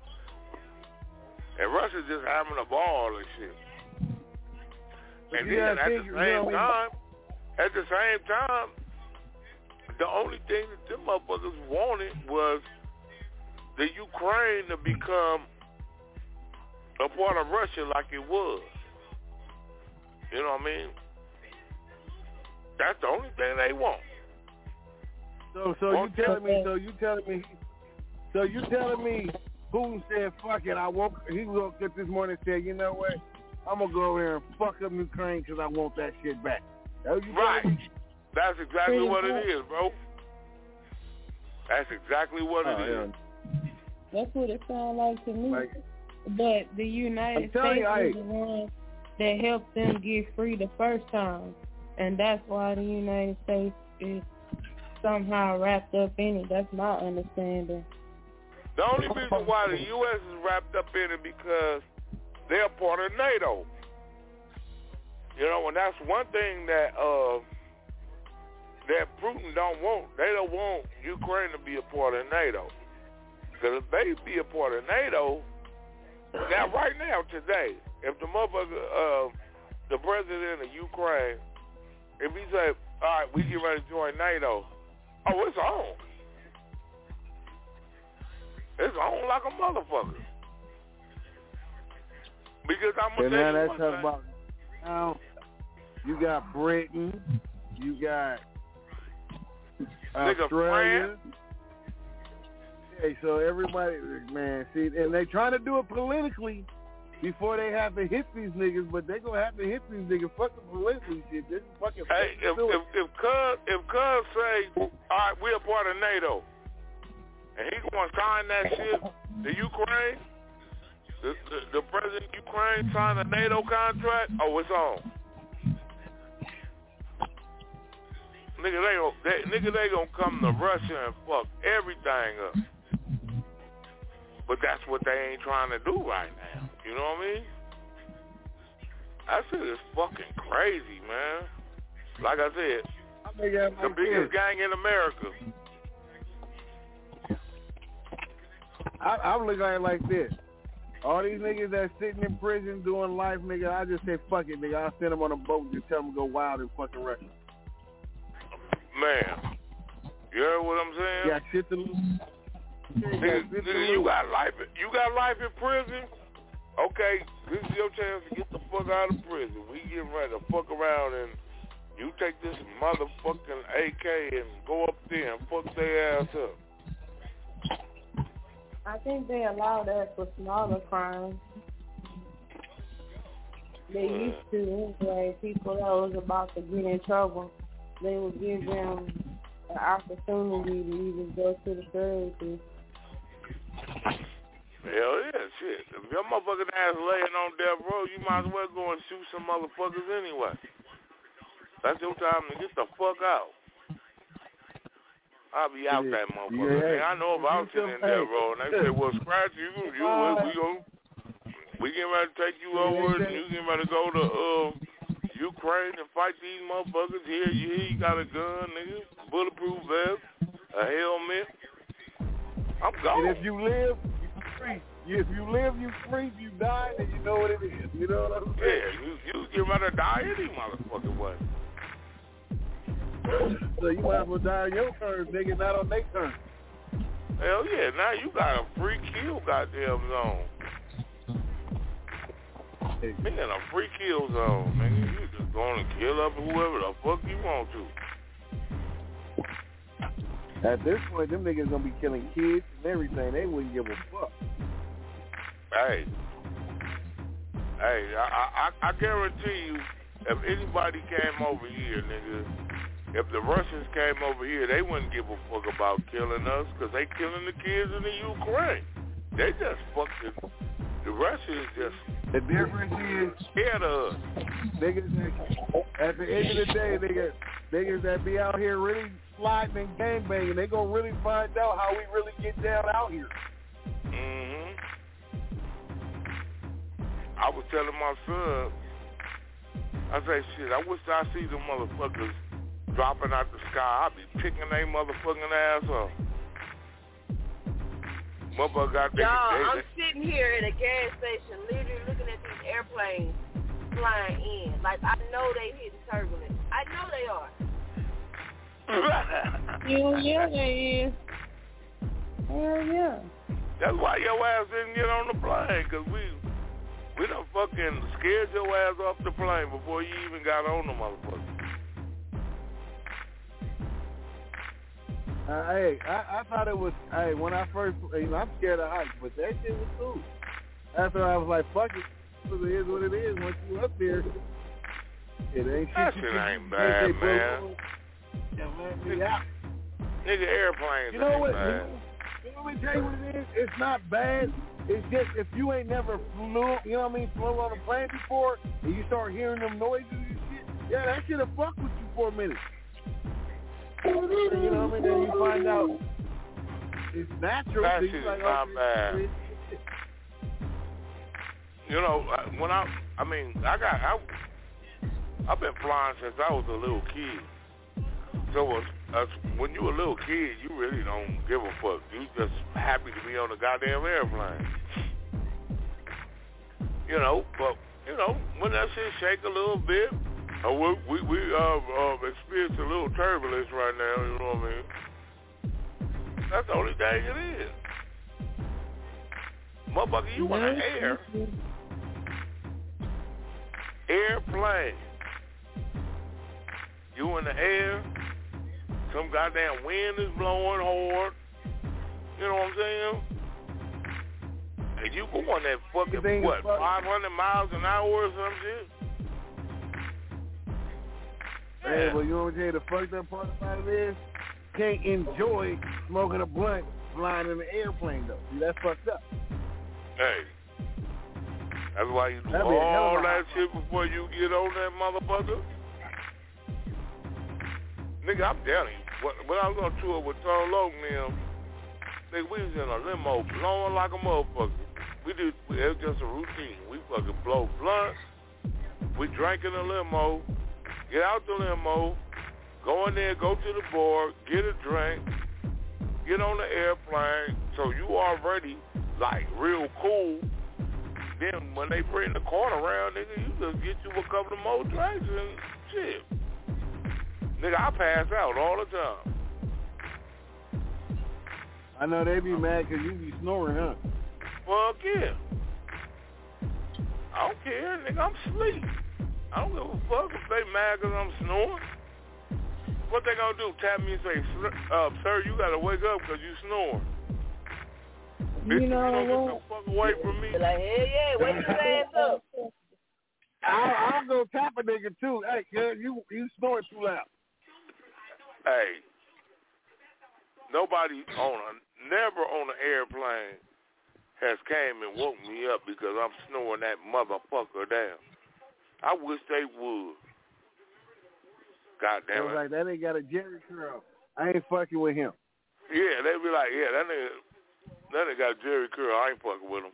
Speaker 11: And Russia just having a ball and shit.
Speaker 21: But
Speaker 11: And
Speaker 21: you
Speaker 11: then
Speaker 21: gotta
Speaker 11: at
Speaker 21: think,
Speaker 11: the
Speaker 21: you
Speaker 11: same
Speaker 21: know,
Speaker 11: time, at the same time, the only thing that them motherfuckers wanted was the Ukraine to become a part of Russia like it was. You know what I mean? That's the only thing they want.
Speaker 21: So, so you telling me? So you telling me? So you telling me? Putin said, "Fuck it." I woke. He woke up this morning and said, "You know what? I'm gonna go over here and fuck up Ukraine because I want that shit back." That what you
Speaker 11: Right.
Speaker 21: telling me?
Speaker 11: That's exactly what it is, bro. That's exactly what
Speaker 21: Oh,
Speaker 11: it is.
Speaker 21: yeah.
Speaker 13: That's what it sounds like to me.
Speaker 21: Like,
Speaker 13: But the United
Speaker 21: I'm telling
Speaker 13: States
Speaker 21: you, I-
Speaker 13: is the one that helped them get free the first time. And that's why the United States is somehow wrapped up in it. That's my understanding.
Speaker 11: The only reason why the U S is wrapped up in it because they're part of NATO. You know, and that's one thing that uh, that Putin don't want. They don't want Ukraine to be a part of NATO. Because if they be a part of NATO, now right now, today, if the motherfucker, uh, the president of Ukraine, if he say, all right, we get ready to join NATO, oh, it's on. It's on like a motherfucker. Because I'm gonna
Speaker 21: and
Speaker 11: tell
Speaker 21: now
Speaker 11: you
Speaker 21: that's
Speaker 11: one
Speaker 21: talking
Speaker 11: thing.
Speaker 21: about now. You got Britain. You got
Speaker 11: Nigga,
Speaker 21: Australia.
Speaker 11: France.
Speaker 21: Okay, so everybody, man, see, and they trying to do it politically before they have to hit these niggas, but they gonna have to hit these niggas. Fuck the political shit. This is fucking.
Speaker 11: Hey, if
Speaker 21: do it.
Speaker 11: if if Cuz if Cuz say, all right, we're a part of NATO, and he gonna sign that shit to Ukraine, the, the the president of Ukraine signed a NATO contract. Oh, it's on. Nigga, they gon' they, nigga, they gonna come to Russia and fuck everything up. But that's what they ain't trying to do right now. You know what I mean? That shit is fucking crazy, man. Like I said,
Speaker 21: I
Speaker 11: the biggest gang in America.
Speaker 21: I, I'm looking at it like this. All these niggas that's sitting in prison doing life, nigga, I just say, fuck it, nigga. I'll send them on a boat and just tell them to go wild in fucking Russia.
Speaker 11: Man, you heard what I'm saying?
Speaker 21: Yeah, shit to lose.
Speaker 11: Nigga, nigga, you got life. You got life in prison. Okay, this is your chance to get the fuck out of prison. We getting ready to fuck around and you take this motherfucking A K and go up there and fuck their ass up.
Speaker 13: I think they allow that for smaller crimes. They used to anyway. People that was about to get in trouble, they would give them an opportunity to even go to the services.
Speaker 11: Hell yeah, shit. If your motherfucking ass laying on death row, you might as well go and shoot some motherfuckers anyway. That's your time to get the fuck out. I'll be out
Speaker 21: yeah.
Speaker 11: that motherfucker.
Speaker 21: Yeah.
Speaker 11: Hey, I know if I was sitting in death row and they say, well, scratch you, you, uh, we go, we getting ready to take you over and you getting ready to go to uh, Ukraine and fight these motherfuckers. Here, you, here you got a gun, nigga, bulletproof vest, a helmet. I'm gone.
Speaker 21: And if you live, you free. If you live, you free. If you die, then you know what it is. You know what I'm saying?
Speaker 11: Yeah, you, you get ready to die any motherfucking way.
Speaker 21: So you might as well die on your terms, nigga, not on their terms.
Speaker 11: Hell yeah, now you got a free kill goddamn zone. Hey. Man, a free kill zone, nigga. You just going to kill up whoever the fuck you want to.
Speaker 21: At this point, them niggas gonna be killing kids and everything. They wouldn't give a fuck.
Speaker 11: Hey, hey, I, I, I guarantee you, if anybody came over here, nigga, if the Russians came over here, they wouldn't give a fuck about killing us because they killing the kids in the Ukraine. They just fucking, the Russians just
Speaker 21: the difference is
Speaker 11: scared of us.
Speaker 21: Niggas, at the end of the day, niggas, niggas that be out here really sliding and gangbanging, they gonna really find out how we really get down out here.
Speaker 11: Mm-hmm. I was telling my son, I say, shit, I wish I see them motherfuckers dropping out the sky. I be picking they motherfucking ass up. Motherfucker got
Speaker 15: Y'all, I'm
Speaker 11: they,
Speaker 15: sitting here at a gas station, literally looking at these airplanes flying in. Like, I know they hitting turbulence. I know they are.
Speaker 13: Hell yeah, they is. Hell yeah.
Speaker 11: That's why your ass didn't get on the plane, because we, we done fucking scared your ass off the plane before you even got on the motherfucker.
Speaker 21: Uh, hey, I, I thought it was, hey, when I first, you know, I'm scared of heights, but that shit was cool. After I was like, fuck it, it is what it is. Once you up there, it ain't
Speaker 11: that
Speaker 21: shit.
Speaker 11: shit
Speaker 21: You
Speaker 11: ain't
Speaker 21: can,
Speaker 11: bad, man.
Speaker 21: Yeah, man, nigga,
Speaker 11: nigga, airplanes
Speaker 21: you know
Speaker 11: ain't
Speaker 21: what,
Speaker 11: bad.
Speaker 21: You know, let me tell you what it is. It's not bad. It's just if you ain't never flew, you know what I mean, flew on a plane before, and you start hearing them noises and shit, yeah, that shit'll fuck with you for a minute. You know what I mean? Then you find out it's natural.
Speaker 11: That
Speaker 21: shit
Speaker 11: shit is
Speaker 21: like,
Speaker 11: not
Speaker 21: okay,
Speaker 11: bad. You know, when I, I mean, I got, I, I've been flying since I was a little kid. So uh, uh, when you a little kid, you really don't give a fuck. You just happy to be on the goddamn airplane. You know, but you know, when that shit shake a little bit. Uh, we we, we uh, uh, experience a little turbulence right now, you know what I mean? That's the only thing it is. Motherfucker, you in the air. airplane. You in the air, some goddamn wind is blowing hard. You know what I'm saying? And you going that fucking, what, five hundred miles an hour or some shit?
Speaker 21: Hey,
Speaker 11: Yeah.
Speaker 21: well, you know what I'm saying? The fucked up part about it is, can't enjoy smoking a blunt flying in an airplane, though. See, that's fucked up.
Speaker 11: Hey. That's why you do
Speaker 21: That'd be a hell of
Speaker 11: all
Speaker 21: a
Speaker 11: that
Speaker 21: hot
Speaker 11: shit before you get on that motherfucker. Nigga, I'm telling you, when, when I was on tour with Tone Logan, them, nigga, we was in a limo blowing like a motherfucker. We did, it was just a routine. We fucking blow blunts. We drank in the limo, get out the limo, go in there, go to the bar, get a drink, get on the airplane. So you already, like, real cool. Then when they bring the cart around, nigga, you just get you a couple of more drinks and shit. Nigga, I pass out all the time.
Speaker 21: I know they be mad because you be snoring, huh?
Speaker 11: Fuck yeah. I don't care, nigga, I'm asleep. I don't give a fuck if they mad because I'm snoring. What they gonna do, tap me and say, uh, sir, you gotta wake up because you snoring.
Speaker 13: You
Speaker 11: Bitch,
Speaker 13: know
Speaker 11: you don't
Speaker 13: what?
Speaker 11: get the fuck away from me.
Speaker 15: Be like, hell yeah, wake your ass up.
Speaker 21: I'll, I'll go tap a nigga too. Hey, girl, you you snoring too loud.
Speaker 11: Hey, nobody on a, never on an airplane has came and woke me up because I'm snoring that motherfucker down. I wish they would. God damn
Speaker 21: It was
Speaker 11: it.
Speaker 21: like, that ain't got a Jerry curl. I ain't fucking with him.
Speaker 11: Yeah, they be like, yeah, that nigga, that nigga got Jerry curl. I ain't fucking with him.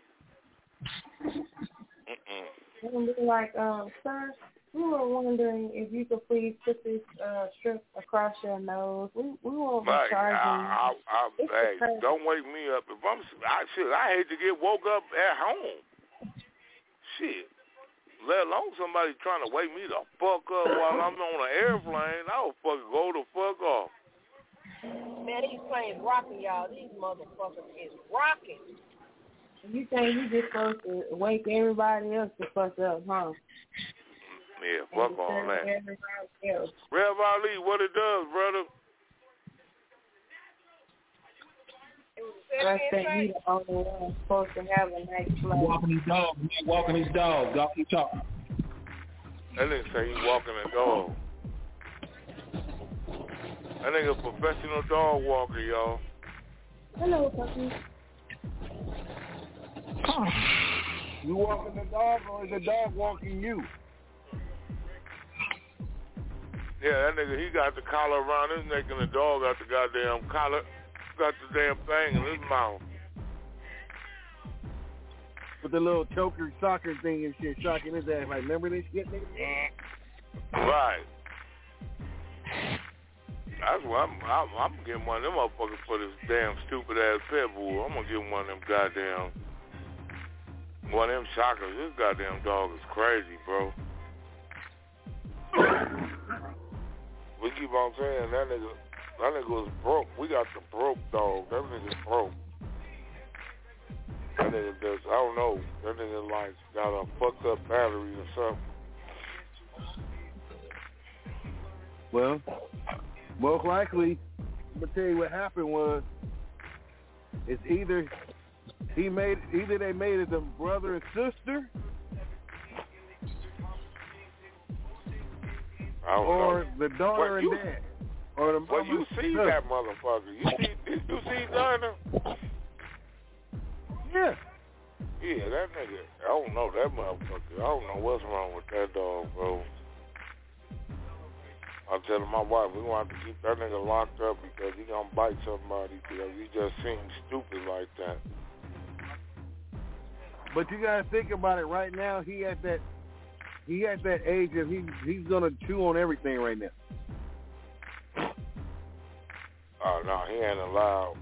Speaker 11: Mm-mm.
Speaker 13: And be like, um, sir, we were wondering if you could please put this uh, strip across your nose. We we won't be
Speaker 11: Like,
Speaker 13: charging
Speaker 11: I, I, I,
Speaker 13: It's
Speaker 11: hey,
Speaker 13: the
Speaker 11: don't wake me up. If I'm, I shit, I hate to get woke up at home. Shit. Let alone somebody trying to wake me the fuck up while I'm on an airplane. I'll fucking go the fuck off.
Speaker 15: Man, these planes rocking, y'all. These motherfuckers is rocking.
Speaker 13: You think you just supposed to wake everybody else the fuck up, huh?
Speaker 11: Yeah, fuck all that.
Speaker 13: Everybody else.
Speaker 11: Rev Ali, what it does, brother?
Speaker 13: I think you the only one supposed to have a nice flight.
Speaker 1: Walking his dog, man. Walking his dog. Y'all keep talking.
Speaker 11: That nigga say he walking a dog. That nigga a professional dog walker, y'all.
Speaker 13: Hello, puppy.
Speaker 21: You walking the dog or is the dog walking you?
Speaker 11: Yeah, that nigga, he got the collar around his neck and the dog got the goddamn collar, got the damn thing in his mouth.
Speaker 21: With the little choker soccer thing and shit, shocking his ass. Like, remember this shit, nigga?
Speaker 11: Right. That's why I'm, I'm, I'm getting one of them motherfuckers for this damn stupid ass pit bull. I'm gonna get one of them goddamn, one of them shockers. This goddamn dog is crazy, bro. We keep on saying that nigga, that nigga was broke. We got the broke dog. That nigga's broke. That nigga just, I don't know. That nigga like got a fucked up battery or something.
Speaker 21: Well, most likely, I'm gonna tell you what happened was, it's either he made, either they made it the brother and sister, or
Speaker 11: know.
Speaker 21: the daughter
Speaker 11: Well,
Speaker 21: and
Speaker 11: you,
Speaker 21: dad, or the
Speaker 11: well, you see
Speaker 21: sister.
Speaker 11: that motherfucker. You see, did you see Dinah?
Speaker 21: Yeah.
Speaker 11: Yeah, that nigga, I don't know that motherfucker. I don't know what's wrong with that dog, bro. I'm telling my wife, we want to keep that nigga locked up because he gonna bite somebody because he just seems stupid like that.
Speaker 21: But you gotta think about it. Right now, he at that, he at that age of he he's gonna chew on everything right now.
Speaker 11: Oh no, he ain't allowed.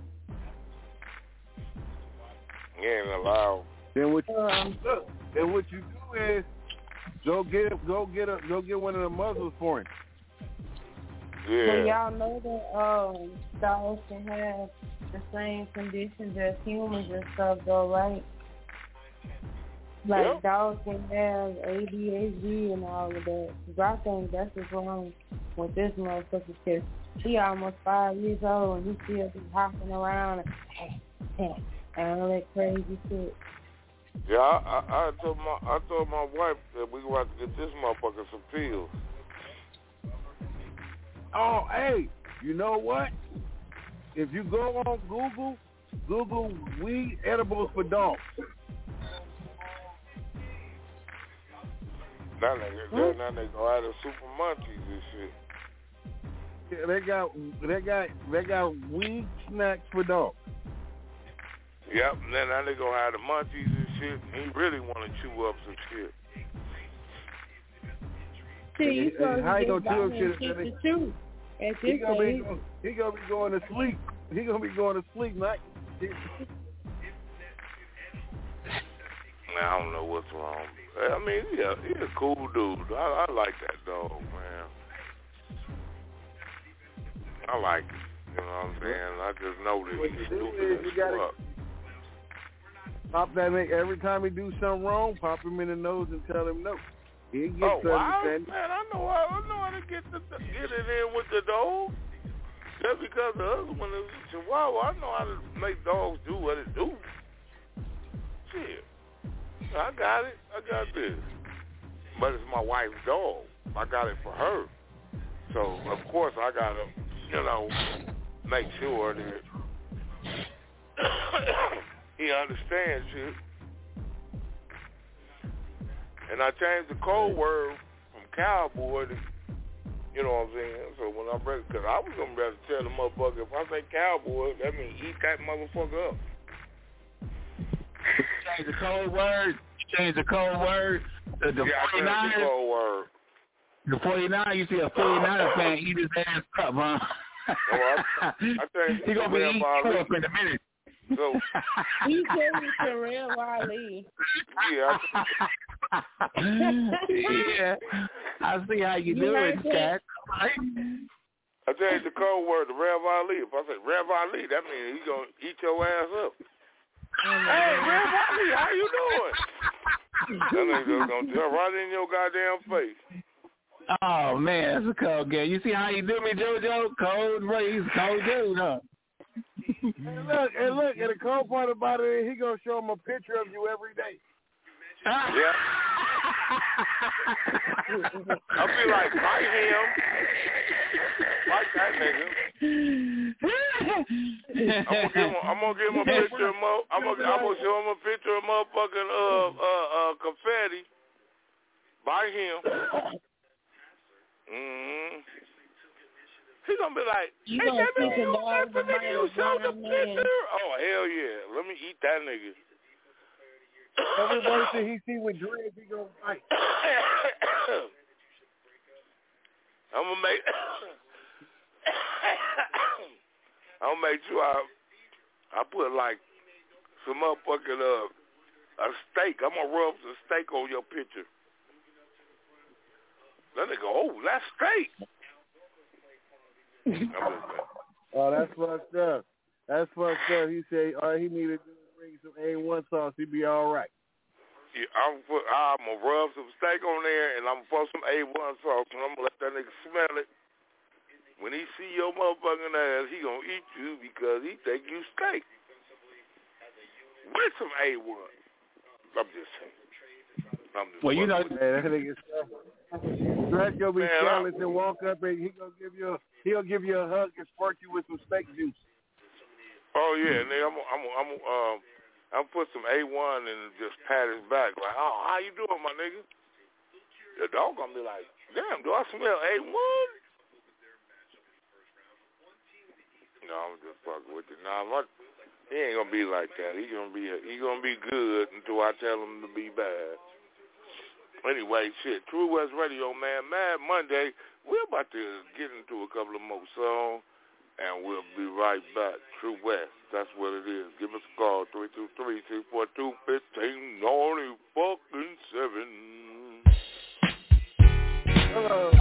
Speaker 11: He ain't allowed.
Speaker 21: Then what? You, then what you do is go get go get a go get one of the muzzles for him.
Speaker 11: Yeah.
Speaker 13: So y'all know that um, dogs can have the same conditions as humans and stuff, though, right? Like
Speaker 11: Yep.
Speaker 13: dogs can have A D H D and all of that. 'Cause I think that's what's wrong with this motherfucker. Cause he almost five years old and he still just hopping around and, and all that crazy shit.
Speaker 11: Yeah, I, I, I told my I told my wife that we gonna have to get this motherfucker some pills.
Speaker 21: Oh, hey, you know what? If you go on Google, Google weed edibles for dogs.
Speaker 11: That nigga, that, that nigga gonna have the super munchies and shit.
Speaker 21: Yeah, they got they got they got weed snacks for dogs.
Speaker 11: Yep, and then that nigga gonna have the munchies and shit. He really wanna chew up some shit.
Speaker 13: See, you supposed
Speaker 21: How
Speaker 13: to
Speaker 21: you
Speaker 13: get
Speaker 21: gonna chew
Speaker 13: by
Speaker 21: up
Speaker 13: him
Speaker 21: shit?
Speaker 13: and keep the truth. At
Speaker 21: He
Speaker 13: this
Speaker 21: gonna be
Speaker 13: age.
Speaker 21: going, he gonna be going to sleep. He gonna be going to sleep, not.
Speaker 11: Man, I don't know what's wrong. I mean, yeah, he's a cool dude. I, I like that dog, man. I like it. You know what I'm saying? I just know that
Speaker 21: What
Speaker 11: he's
Speaker 21: you do
Speaker 11: stupid
Speaker 21: is
Speaker 11: as
Speaker 21: you gotta
Speaker 11: fuck.
Speaker 21: pop that nigga every time he do something wrong. Pop him in the nose and tell him no. He gets
Speaker 11: Oh,
Speaker 21: to
Speaker 11: wow.
Speaker 21: understand.
Speaker 11: Man, I know how, I know how to get, the, get it in with the dog. Just because the other one is a Chihuahua, I know how to make dogs do what it do. Shit. I got it. I got this. But it's my wife's dog. I got it for her. So, of course, I got to, you know, make sure that he understands shit. And I changed the code word from cowboy to, you know what I'm saying? So when I'm ready, because I was going to be able to tell the motherfucker, if I say cowboy, that means eat that motherfucker up.
Speaker 5: Change the code word. Change the code word. The, the
Speaker 11: yeah, I changed the code word.
Speaker 5: The forty-nine, you see a forty-niner fan eat his ass up, huh?
Speaker 11: Oh, I, I changed
Speaker 5: He gonna be eating you up in a minute.
Speaker 11: So,
Speaker 13: He changed it to Red Wally.
Speaker 11: Yeah.
Speaker 5: Yeah. I see how you,
Speaker 13: You
Speaker 5: do
Speaker 13: heard
Speaker 5: it,
Speaker 13: that?
Speaker 5: Cat.
Speaker 11: I changed the code word to Rev Ali. If I say Rev Ali, that means he's going to eat your ass up. Hey, Rev Ali, how you doing? That nigga just going to tell right in your goddamn face.
Speaker 5: Oh, man, that's a cold game. You see how you do me, JoJo? Cold, bro. He's a cold dude, huh?
Speaker 21: Hey, look, and look, and the cool part about it is he gonna show him a picture of you every day.
Speaker 11: Yeah. I'll be like, bite him. Bite that nigga. I'm gonna give him, I'm gonna give him a picture of mo- I'm gonna, I'm gonna show him a picture of motherfucking uh uh uh confetti. Bite him. Mm-hmm. He gonna be like,
Speaker 13: You
Speaker 11: hey,
Speaker 13: gonna
Speaker 11: that
Speaker 13: see
Speaker 11: nigga,
Speaker 13: the dog
Speaker 11: that nigga, you showed the
Speaker 13: man.
Speaker 11: picture? Oh, hell yeah. Let me eat that nigga.
Speaker 21: Every person he see with dreads, he gonna fight.
Speaker 11: I'm gonna make I'm gonna make sure I I put like some motherfucking uh a steak. I'm gonna rub some steak on your picture. Then they go, oh, that's steak.
Speaker 21: Oh, that's fucked up. That's fucked up. He said, all he needed to do was bring some A one sauce. He'd be all right.
Speaker 11: Yeah, I'm put, I'm gonna rub some steak on there, and I'm gonna put some A one sauce, and I'm gonna let that nigga smell it. When he see your motherfucking ass, he gonna eat you because he think you steak with some A one. I'm just saying. I'm just
Speaker 5: well, you know,
Speaker 21: man, that nigga Stretch gonna be careless and walk up and he gonna give you a, he'll give you a hug and squirt you with some steak juice.
Speaker 11: Oh yeah, nigga, I'm I'm I'm um I'm put some A one and just pat his back like, oh, how you doing, my nigga? The dog gonna be like, damn, do I smell A one? No, I'm just fucking with you. Nah, my, he ain't gonna be like that. He gonna be he gonna be good until I tell him to be bad. Anyway, shit, True West Radio, man, Mad Monday. We're about to get into a couple of more songs, and we'll be right back. True West, that's what it is. Give us a call, three two three, six four two, one five nine fucking seven.
Speaker 21: Hello.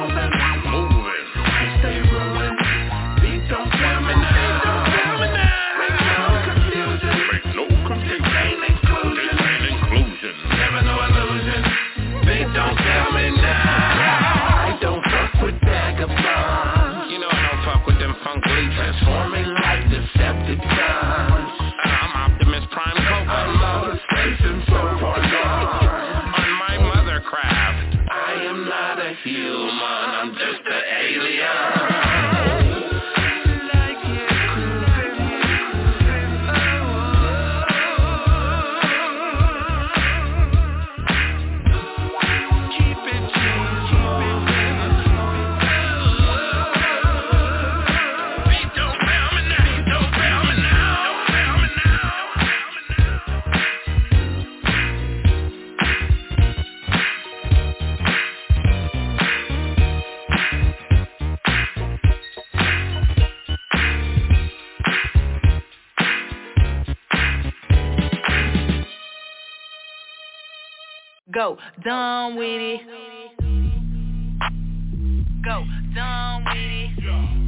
Speaker 2: moving, moving. I stay rolling. Beat don't tell me now. Don't tell me now. Make no confusion. Make no confusion. This ain't inclusion. This ain't inclusion. Never no illusion. Beat don't tell me now. I don't fuck with vagabonds. You know I don't fuck with them funkly transforming like Decepticons. I'm Optimus Prime Coco. I'm out of space and so far gone. On my mothercraft, I am not a human. I'm just an alien.
Speaker 4: Go, done with it. Go, done with it.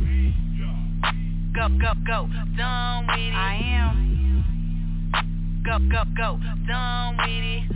Speaker 4: Go, go, go, done with it. I am. Go, go, go, done with it.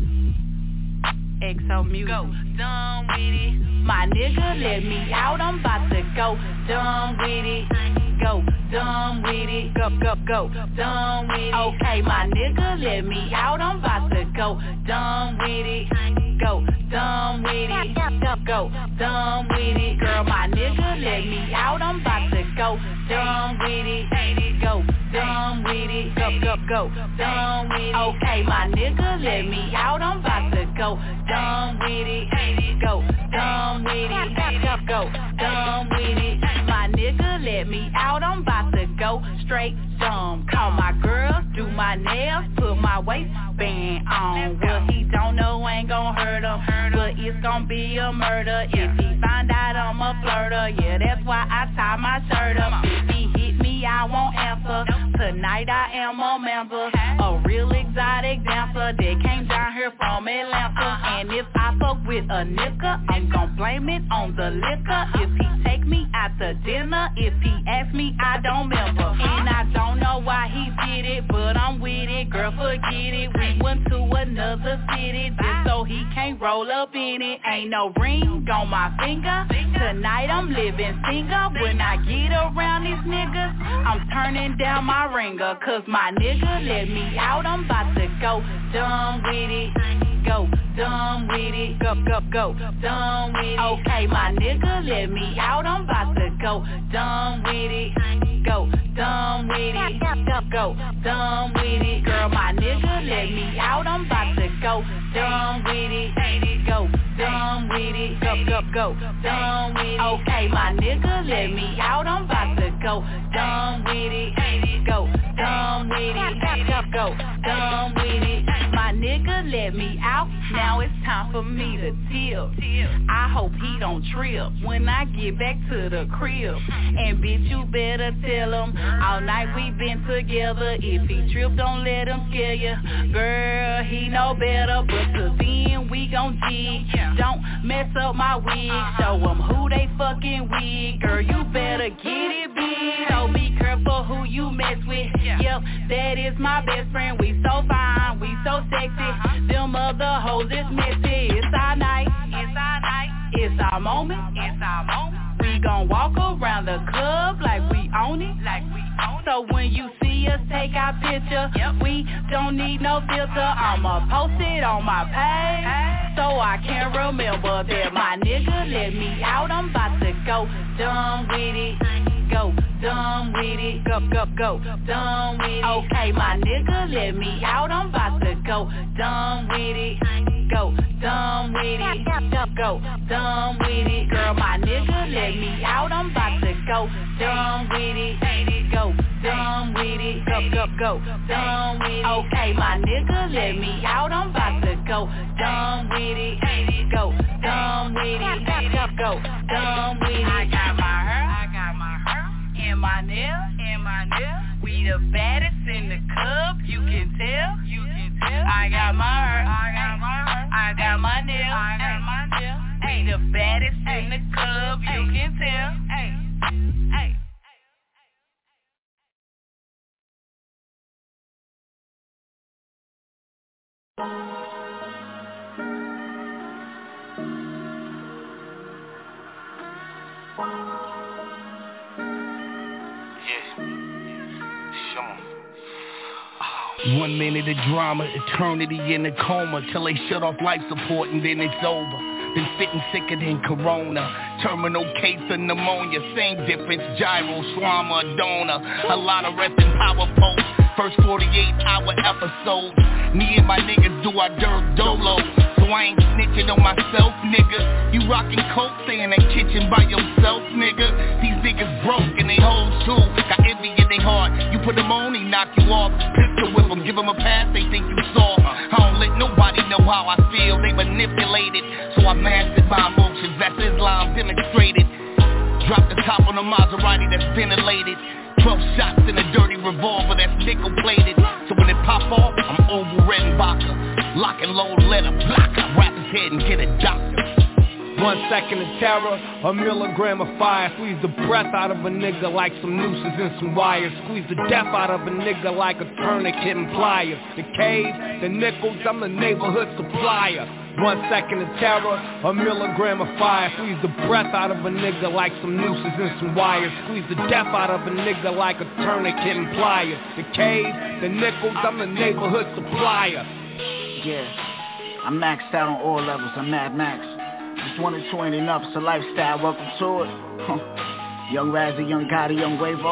Speaker 4: X O Music. Go, done with it. My nigga let me out, I'm about to go, done with it. Go, done with it. Go, go, go, done with it. Okay, my nigga let me out, I'm about to go, done with it. Go, done with it. Go, go, done with it. Girl, my nigga let me out, I'm about to go, done with it. Go, done with it. Go, go, go, done with it. Okay, my nigga let me out, I'm about to go, done with it. Go, done with it. Go, go, done with it. My nigga let me out, I'm about to go straight dumb. Call my girl, do my nails, put my waistband on. What he don't know ain't gon' hurt him, but it's gon' be a murder if he find out I'm a flirter. Yeah, that's why I tie my shirt up. If he hit me, I won't answer. Tonight I am a member, a real exotic dancer that came down here from Atlanta. And if I fuck with a nigga, I'm gon' blame it on the liquor. If he take me out to dinner, if he ask me, I don't remember. And I don't know why he did it, but I'm with it, girl, forget it. We went to another city just so he can't roll up in it. Ain't no ring on my finger, tonight I'm living single. When I get around these niggas, I'm turning down my ringer. Cause my nigga let me out, I'm about to go dumb with it. Go, done with it. Go, go, go, done with it. Okay, my nigga let me out, I'm about to go done with it. Go, done with it. Go, go, done with it. Girl, my nigga let me out, I'm about to go done with it. Go, done with it. Go, go, go, done with it. Okay, my nigga let me out, I'm about to go done with it. Go, done with it. Go, go, done with it. My nigga let me out, now it's time for me to tilt. I hope he don't trip when I get back to the crib. And bitch, you better tell him all night we been together. If he trip, don't let him scare ya. Girl, he know better, but till then we gon' jig. Don't mess up my wig, show him who they fucking with. Girl, you better get it big, so be careful who you mess with. Yep, that is my best friend, we so fine, we so sexy. Them other hoes is messy. It's our night, it's our night, it's our moment, it's our moment. We gon' walk around the club like we own it, like we own it. So when you see us take our picture, yep, we don't need no filter. I'ma post it on my page, hey, so I can remember that my nigga let me out. I'm about to go dumb with it. Go, done with it. Go, go, go, done with it. Okay, my nigga let me out. I'm about to go done with it. Go, done with it. Go, go, done with it. Girl, my nigga let me out. I'm about to go done with it. Go, done with it. Go, go, go, done with it. Okay, my nigga let me out. I'm about to go done with it. Go, done with it. Go, go, done with it. I got my hair. I got my hair. And my nails, and my nails. We the baddest in the club, you can tell, you can tell. I got my hair, I got my hair. I got my nails, I got my nails. We the baddest in the club, you can tell. Hey, hey.
Speaker 7: One minute of drama, eternity in a coma, till they shut off life support and then it's over. Been sitting sicker than corona, terminal case of pneumonia, same difference, gyro, swama, donor. A lot of reppin' power posts, first forty-eight hour episodes. Me and my niggas do our dirt dolo, so I ain't snitching on myself, nigga. You rockin' coke, stay in that kitchen by yourself, nigga. These niggas broke and they hoes too, got envy in they heart. You put them on, he knock you off. Pistol whip them, give them a pass, they think you soft. I don't let nobody know how I feel, they manipulated. So I mastered my emotions, that's Islam demonstrated. Drop the top on a Maserati that's ventilated. Twelve shots in a dirty revolver that's nickel plated. So when it pop off, I'm over red and vodka. Lock and load, let a blocker. Wrap his head and get a doctor.
Speaker 22: One second of terror, a milligram of fire. Squeeze the breath out of a nigga like some nooses and some wires. Squeeze the death out of a nigga like a tourniquet and pliers. The cave, the nickels, I'm the neighborhood supplier. One second of terror, a milligram of fire. Squeeze the breath out of a nigga like some nooses and some wires. Squeeze the death out of a nigga like a tourniquet and pliers. The cave, the nickels, I'm the neighborhood supplier.
Speaker 23: Yeah, I'm maxed out on all levels, I'm Mad Max. Just one or two ain't enough, it's a lifestyle, welcome to it. Huh. Young Razzie, Young Gotti, Young Quavo.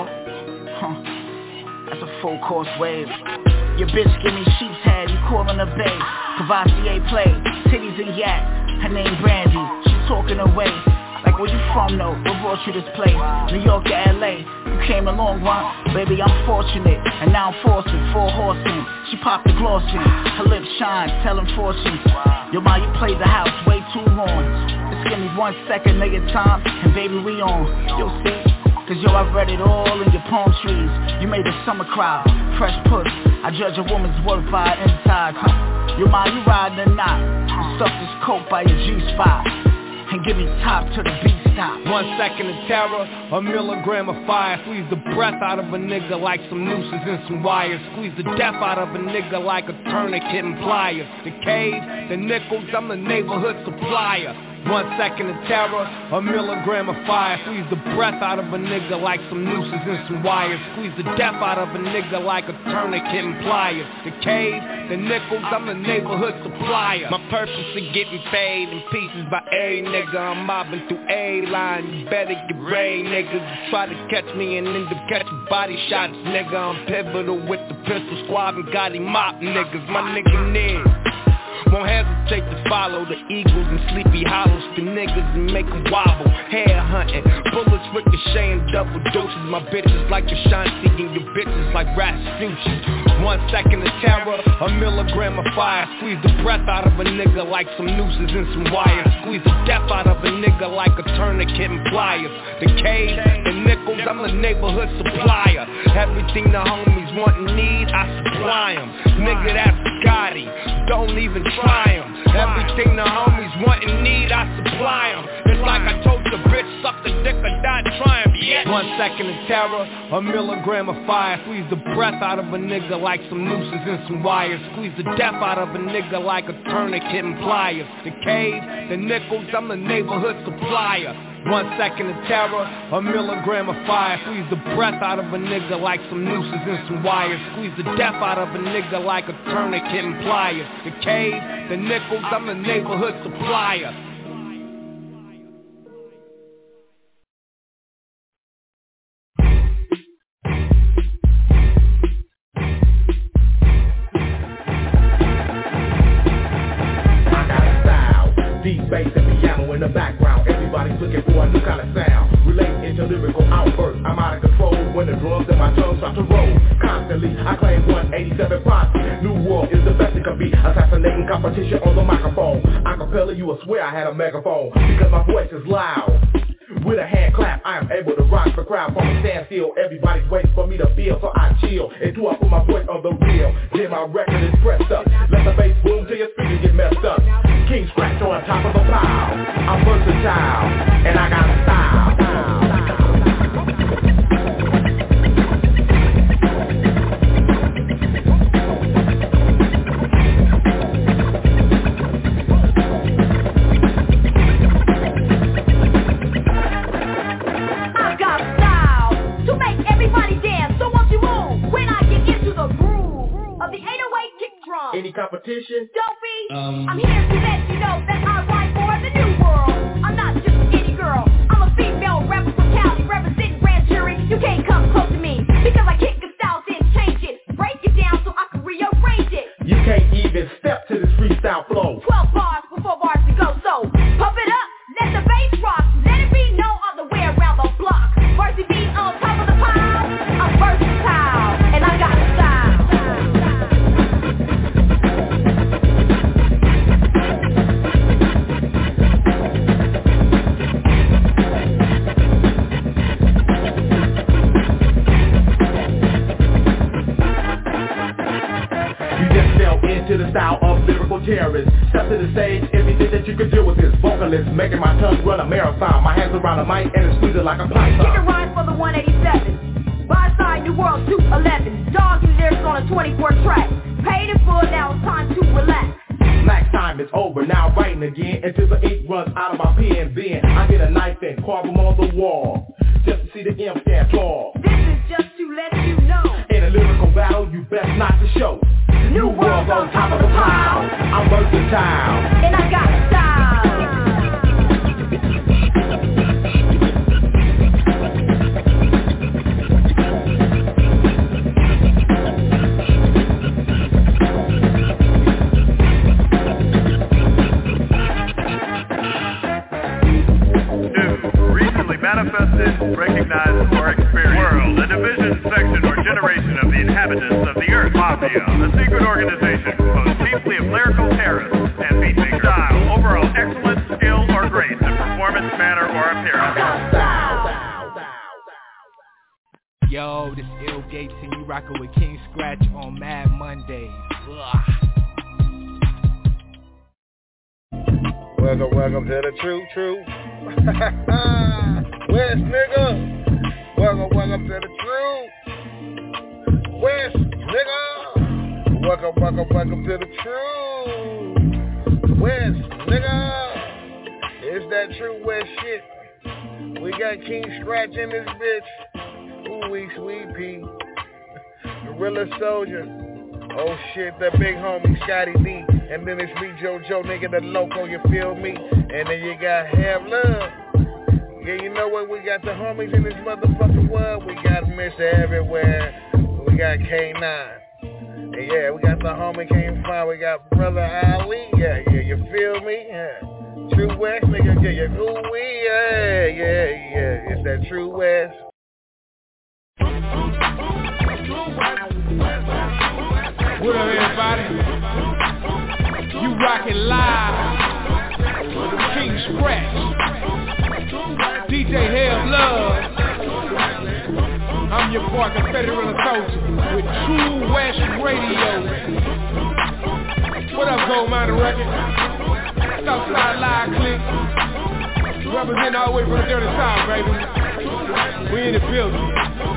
Speaker 23: Huh. That's a full course wave. Your bitch give me sheep's head, you callin' her babe. Cavassier play, titties and yak. Her name Brandy, she talking away. Like where you from though, what brought you this place? New York to L A, you came a long run. Baby, I'm fortunate, and now I'm forcing four horsemen. She popped the gloss in, her lips shine, telling fortunes. Yo, ma, you played the house way too long. Just give me one second of your time, and baby, we on. Yo, see, cause yo, I've read it all in your palm trees. You made a summer cry, fresh puss. I judge a woman's worth by her insides. Yo, ma, you riding or not? Stuff this coke by your G-spot. And give me top to the beat stop.
Speaker 22: One second of terror, a milligram of fire. Squeeze the breath out of a nigga like some nooses and some wires. Squeeze the death out of a nigga like a tourniquet and pliers. The cave, the nickels, I'm the neighborhood supplier. One second of terror, a milligram of fire. Squeeze the breath out of a nigga like some nooses and some wires. Squeeze the death out of a nigga like a tourniquet and pliers. The cave, the nickels, I'm the neighborhood supplier. My purpose is getting paid in pieces by every nigga. I'm mobbing through a line, you better get ready, niggas. Try to catch me and end up catching body shots, nigga. I'm pivotal with the pistol squad and got him mop, niggas. My nigga Ned won't hesitate to follow the Eagles and Sleepy Hollows, the niggas and make them wobble. Hair hunting, bullets ricocheting, double doses. My bitches like Ashanti and your bitches like Rasputin. One second of terror, a milligram of fire. Squeeze the breath out of a nigga like some nooses and some wires. Squeeze the death out of a nigga like a tourniquet and pliers. The cave, the nickels, I'm the neighborhood supplier. Everything the homies want and need, I supply them. Nigga, that's Gotti, don't even try them. Everything the homies want and need, I supply them. It's like I told the bitch, suck the dick or die trying. Yeah. One second of terror, a milligram of fire. Squeeze the breath out of a nigga like some nooses and some wires. Squeeze the death out of a nigga like a tourniquet and pliers. The cave, the nickels, I'm the neighborhood supplier. One second of terror, a milligram of fire. Squeeze the breath out of a nigga like some nooses and some wires. Squeeze the death out of a nigga like a tourniquet and pliers. The cave, the nickels, I'm the neighborhood supplier.
Speaker 24: Bass and piano in the background. Everybody's looking for a new kind of sound. Relate into lyrical outbursts. I'm out of control when the drums and my tongue start to roll. Constantly, I claim one eighty-seven posse. New World is the best it could be. Assassinating competition on the microphone. Acapella, you will swear I had a megaphone. Because my voice is loud. With a hand clap, I am able to rock the crowd from a standstill. Everybody's waiting for me to feel, so I chill. And do I put my voice on the reel? Then my record is pressed up. Let the bass boom till your speakers get messed up. King Scratch on top of the pile. I'm versatile, and I got style. Any competition?
Speaker 19: Don't be.
Speaker 24: Um,
Speaker 19: I'm here to let you know that I write for the new world. I'm not just any girl. I'm a female rapper from Cali, representing Grand Jury. You can't come close to me because I kick the style, then change it, break it down so I can rearrange it.
Speaker 24: You can't even step to this freestyle flow.
Speaker 19: Twelve bars before bars to go, so pump it up, let the bass rock, let it be no other way around the block. Varsity beat on top of the pile. I'm versatile, and I got style.
Speaker 24: To the style of lyrical terrorists. Step to the stage, everything that you could do with this vocalist, making my tongue run a marathon. My hands around the mic and it squeezing like a python.
Speaker 19: Kick a rhyme for the one eighty-seven. By side, New World two eleven. Dog and lyrics on a twenty-four track. Paid in full, now it's time to relax.
Speaker 24: Max time is over, now I'm writing again until the ink runs out of my pen. Then I get a knife and carve them on the wall, just to see the M stand tall.
Speaker 19: This is just to let you know,
Speaker 24: in a lyrical battle, you best not to show. New world on top of the pile. I'm versatile,
Speaker 19: and I got style.
Speaker 2: New, recently manifested, recognized, or experienced. World, a division, section, or generation of the inhabitants of the earth. Mafia, a secret organization composed chiefly of lyrical terrorists and beatmakers. Style, overall excellence, skill, or grace in performance, manner, or appearance.
Speaker 22: Yo, this Ill Gates and you rockin' with King Scratch on Mad Mondays. Ugh.
Speaker 21: Welcome, welcome to the True True. West, nigga. Welcome, welcome to the True West, nigga. Welcome, welcome, welcome to the True West, nigga. It's that True West shit. We got King Scratch in this bitch. Ooh, we sweet pea. Gorilla Soldier. Oh shit, the big homie Scotty D. And then it's me, JoJo, nigga, the loco, you feel me? And then you got Have Love. Yeah, you know what? We got the homies in this motherfucking world. We got Mister Everywhere. We got K nine. And yeah, we got the homie Came Fine. We got Brother Ali. Yeah, yeah, you feel me? Yeah. True West, nigga, yeah, yeah, ooh, we, yeah, yeah, yeah. It's that True West.
Speaker 22: What up, everybody? You rockin' live with King Scratch, D J Have Love. I'm your boy, Confederate Soldier, with True West Radio. What up, Gold Miner Records? Southside Live Click. Representing all the way from the dirty south, baby. We in the building.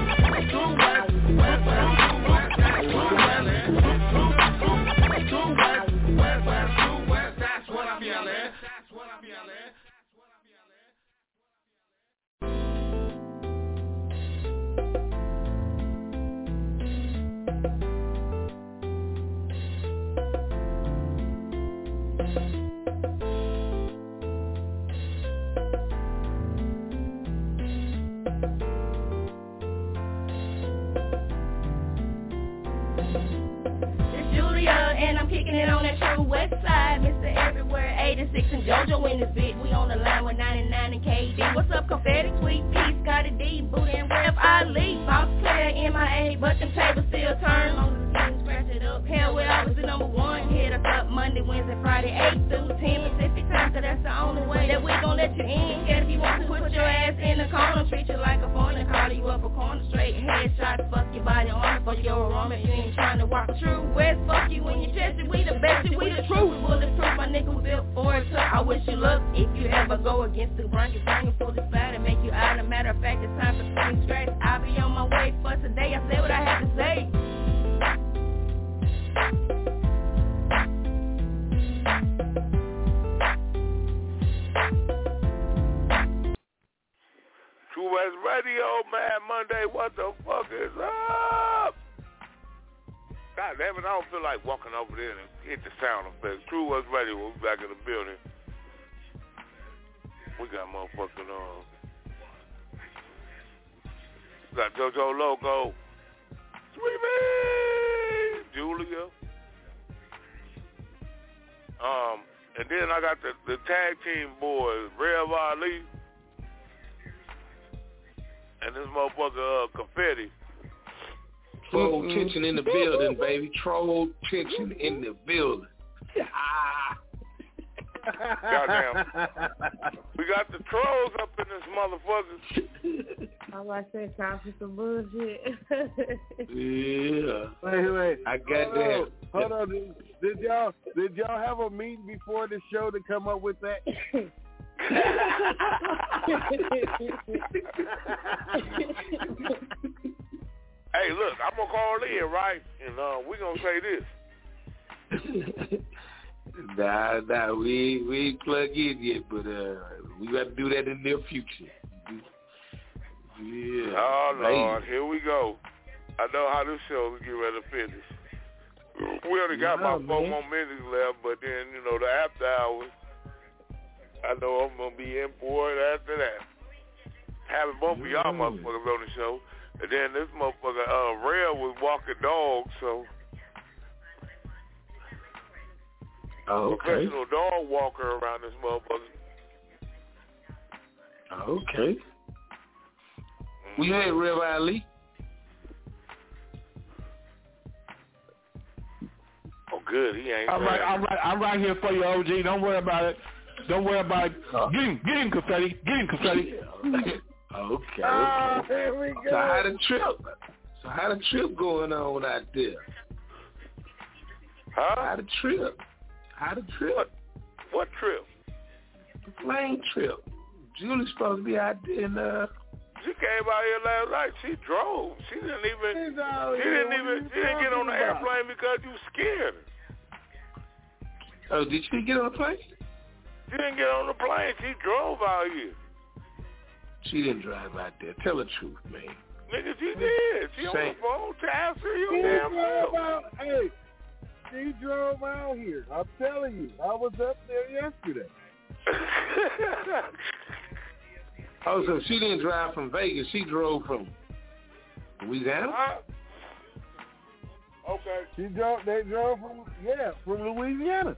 Speaker 6: And I'm kicking it on that True West Side. Mister Everywhere, eighty-six and JoJo in this bitch. We on the line with ninety-nine and K D. What's up, Confetti, Sweet Pea, Scotty D, Booty and Ref, Ali, Boss Player, M I A, but them tables still turn. Long as the skin scratch it up. Hell, we're always the number one. Hit us up Monday, Wednesday, Friday, eight through ten Pacific time, cause that's the only way that we gon' let you in. And if you want to put your ass in the corner, treat you like a foreigner, call you up a corner straight. Headshots, fuck your body on, fuck your aroma. You ain't trying to walk True West, fuck you when you chest it. We the best, we the truth. Bulletproof, my nigga was built for it. So I wish you luck. If you ever go against the run, you bring a full splat and make you out. A matter of fact, it's time for spring stretch. I'll be on my way for today. I said what I had to say.
Speaker 11: True West Radio, man, Monday, what the fuck is up? God damn it, I don't feel like walking over there and hit the sound effects. True West Radio, we'll be back in the building. We got motherfucking, uh, we got JoJo Loco, Sweetie, Julia. Um, and then I got the, the tag team boys, Rev Ali, and this motherfucker, uh, Confetti.
Speaker 8: Troll mm-hmm. tension in the building, baby. Troll tension in the building.
Speaker 11: Goddamn. We got the trolls up in this motherfucker.
Speaker 13: I'm about to say, time for some bullshit.
Speaker 8: Yeah.
Speaker 21: Wait, wait.
Speaker 8: I got
Speaker 21: hold
Speaker 8: that.
Speaker 21: On. Hold on. Did, did y'all did y'all have a meeting before the show to come up with that?
Speaker 11: Hey, look, I'm gonna call in, right? And uh, we gonna say this.
Speaker 8: Nah, nah, we we ain't plug in yet, but uh, we got to do that in the near future. Yeah.
Speaker 11: Oh Lord,
Speaker 8: Lady.
Speaker 11: here we go. I know how this show is getting ready to finish. We only got
Speaker 8: Yeah,
Speaker 11: about four
Speaker 8: man.
Speaker 11: more minutes left, but then you know the after hours. I know I'm gonna be in for it after that. Having both of y'all motherfuckers on the show, and then this motherfucker uh, Real was walking dogs, so.
Speaker 8: Oh, okay.
Speaker 11: Professional dog walker around this motherfucker.
Speaker 8: Okay. We had Rev Ali.
Speaker 11: Oh, good. He ain't.
Speaker 1: I'm right. I'm right. I'm right here for you, O G. Don't worry about it. Don't worry about it. Get him. Get him, Confetti. Get him, Confetti.
Speaker 8: Okay.
Speaker 21: Oh, here we go.
Speaker 8: So how the trip? So how the trip going on out there?
Speaker 11: Huh?
Speaker 8: How the trip? How the trip?
Speaker 11: What, what trip?
Speaker 8: The plane trip. Julie's supposed to be out there in uh.
Speaker 11: She came out here last night. She drove. She didn't even. She didn't even. She didn't get on the airplane because you scared her.
Speaker 8: Oh, did she get on the plane?
Speaker 11: She didn't get on the plane. She drove out here.
Speaker 8: She didn't drive out there. Tell the truth, man.
Speaker 11: Nigga, she did. She on the phone. Tell her you damn well.
Speaker 21: Hey, she drove out here. I'm telling you, I was up there yesterday.
Speaker 8: Oh, so she didn't drive from Vegas. She drove from Louisiana?
Speaker 11: Uh, okay.
Speaker 21: She drove, they drove from, yeah, from Louisiana.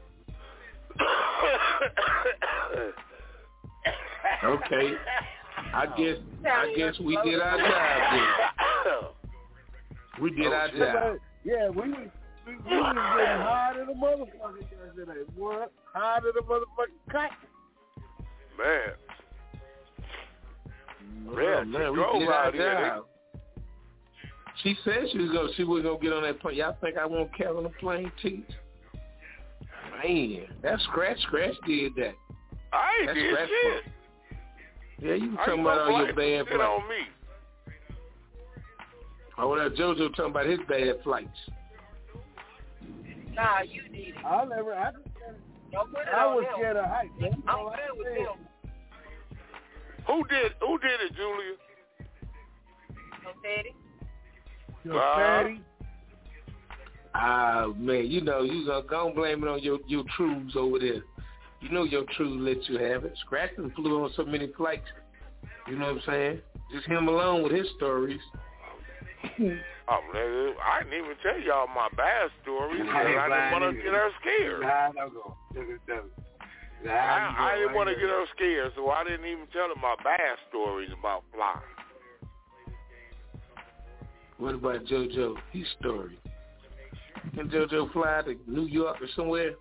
Speaker 8: Okay. I guess I guess we did our job then. We did
Speaker 21: oh,
Speaker 8: our job.
Speaker 21: Yeah, we was we, we was getting high to the motherfucker yesterday. What? High to the motherfucking cut.
Speaker 11: Man.
Speaker 8: Oh,
Speaker 11: Yeah,
Speaker 8: man,
Speaker 11: she
Speaker 8: we
Speaker 11: drove
Speaker 8: did
Speaker 11: out
Speaker 8: our
Speaker 11: here.
Speaker 8: job. She said she was gonna she was gonna get on that plane. Y'all think I won't carry on the plane too? Man, that Scratch Scratch did that.
Speaker 11: I ain't
Speaker 8: that
Speaker 11: did
Speaker 8: Scratch
Speaker 11: shit.
Speaker 8: Scratch. Yeah, you
Speaker 11: I
Speaker 8: talking
Speaker 11: ain't
Speaker 8: about
Speaker 11: no
Speaker 8: all your
Speaker 11: blame
Speaker 8: bad
Speaker 11: shit
Speaker 8: flights.
Speaker 11: on me.
Speaker 8: Oh, well, JoJo talking about his bad flights.
Speaker 15: Nah, you did it.
Speaker 21: I never. I,
Speaker 15: Don't put it
Speaker 21: I
Speaker 15: on
Speaker 21: was
Speaker 15: him.
Speaker 21: scared of heights. That's
Speaker 15: I'm
Speaker 21: all I
Speaker 15: good with
Speaker 21: said.
Speaker 15: him.
Speaker 11: Who did who did it, Julia?
Speaker 15: Confetti.
Speaker 21: Your
Speaker 11: Uh,
Speaker 21: fatty.
Speaker 8: Ah, man, you know, you gonna go and blame it on your, your truths over there. You know your truths let you have it. Scratching flew on so many flights. You know what I'm saying? Just him alone with his stories.
Speaker 11: Oh, nigga, I didn't even tell y'all my bad story. I didn't want to get her scared. I, I didn't want to get her scared, so I didn't even tell her my bad stories about flying.
Speaker 8: What about JoJo? His story. Can JoJo fly to New York or somewhere?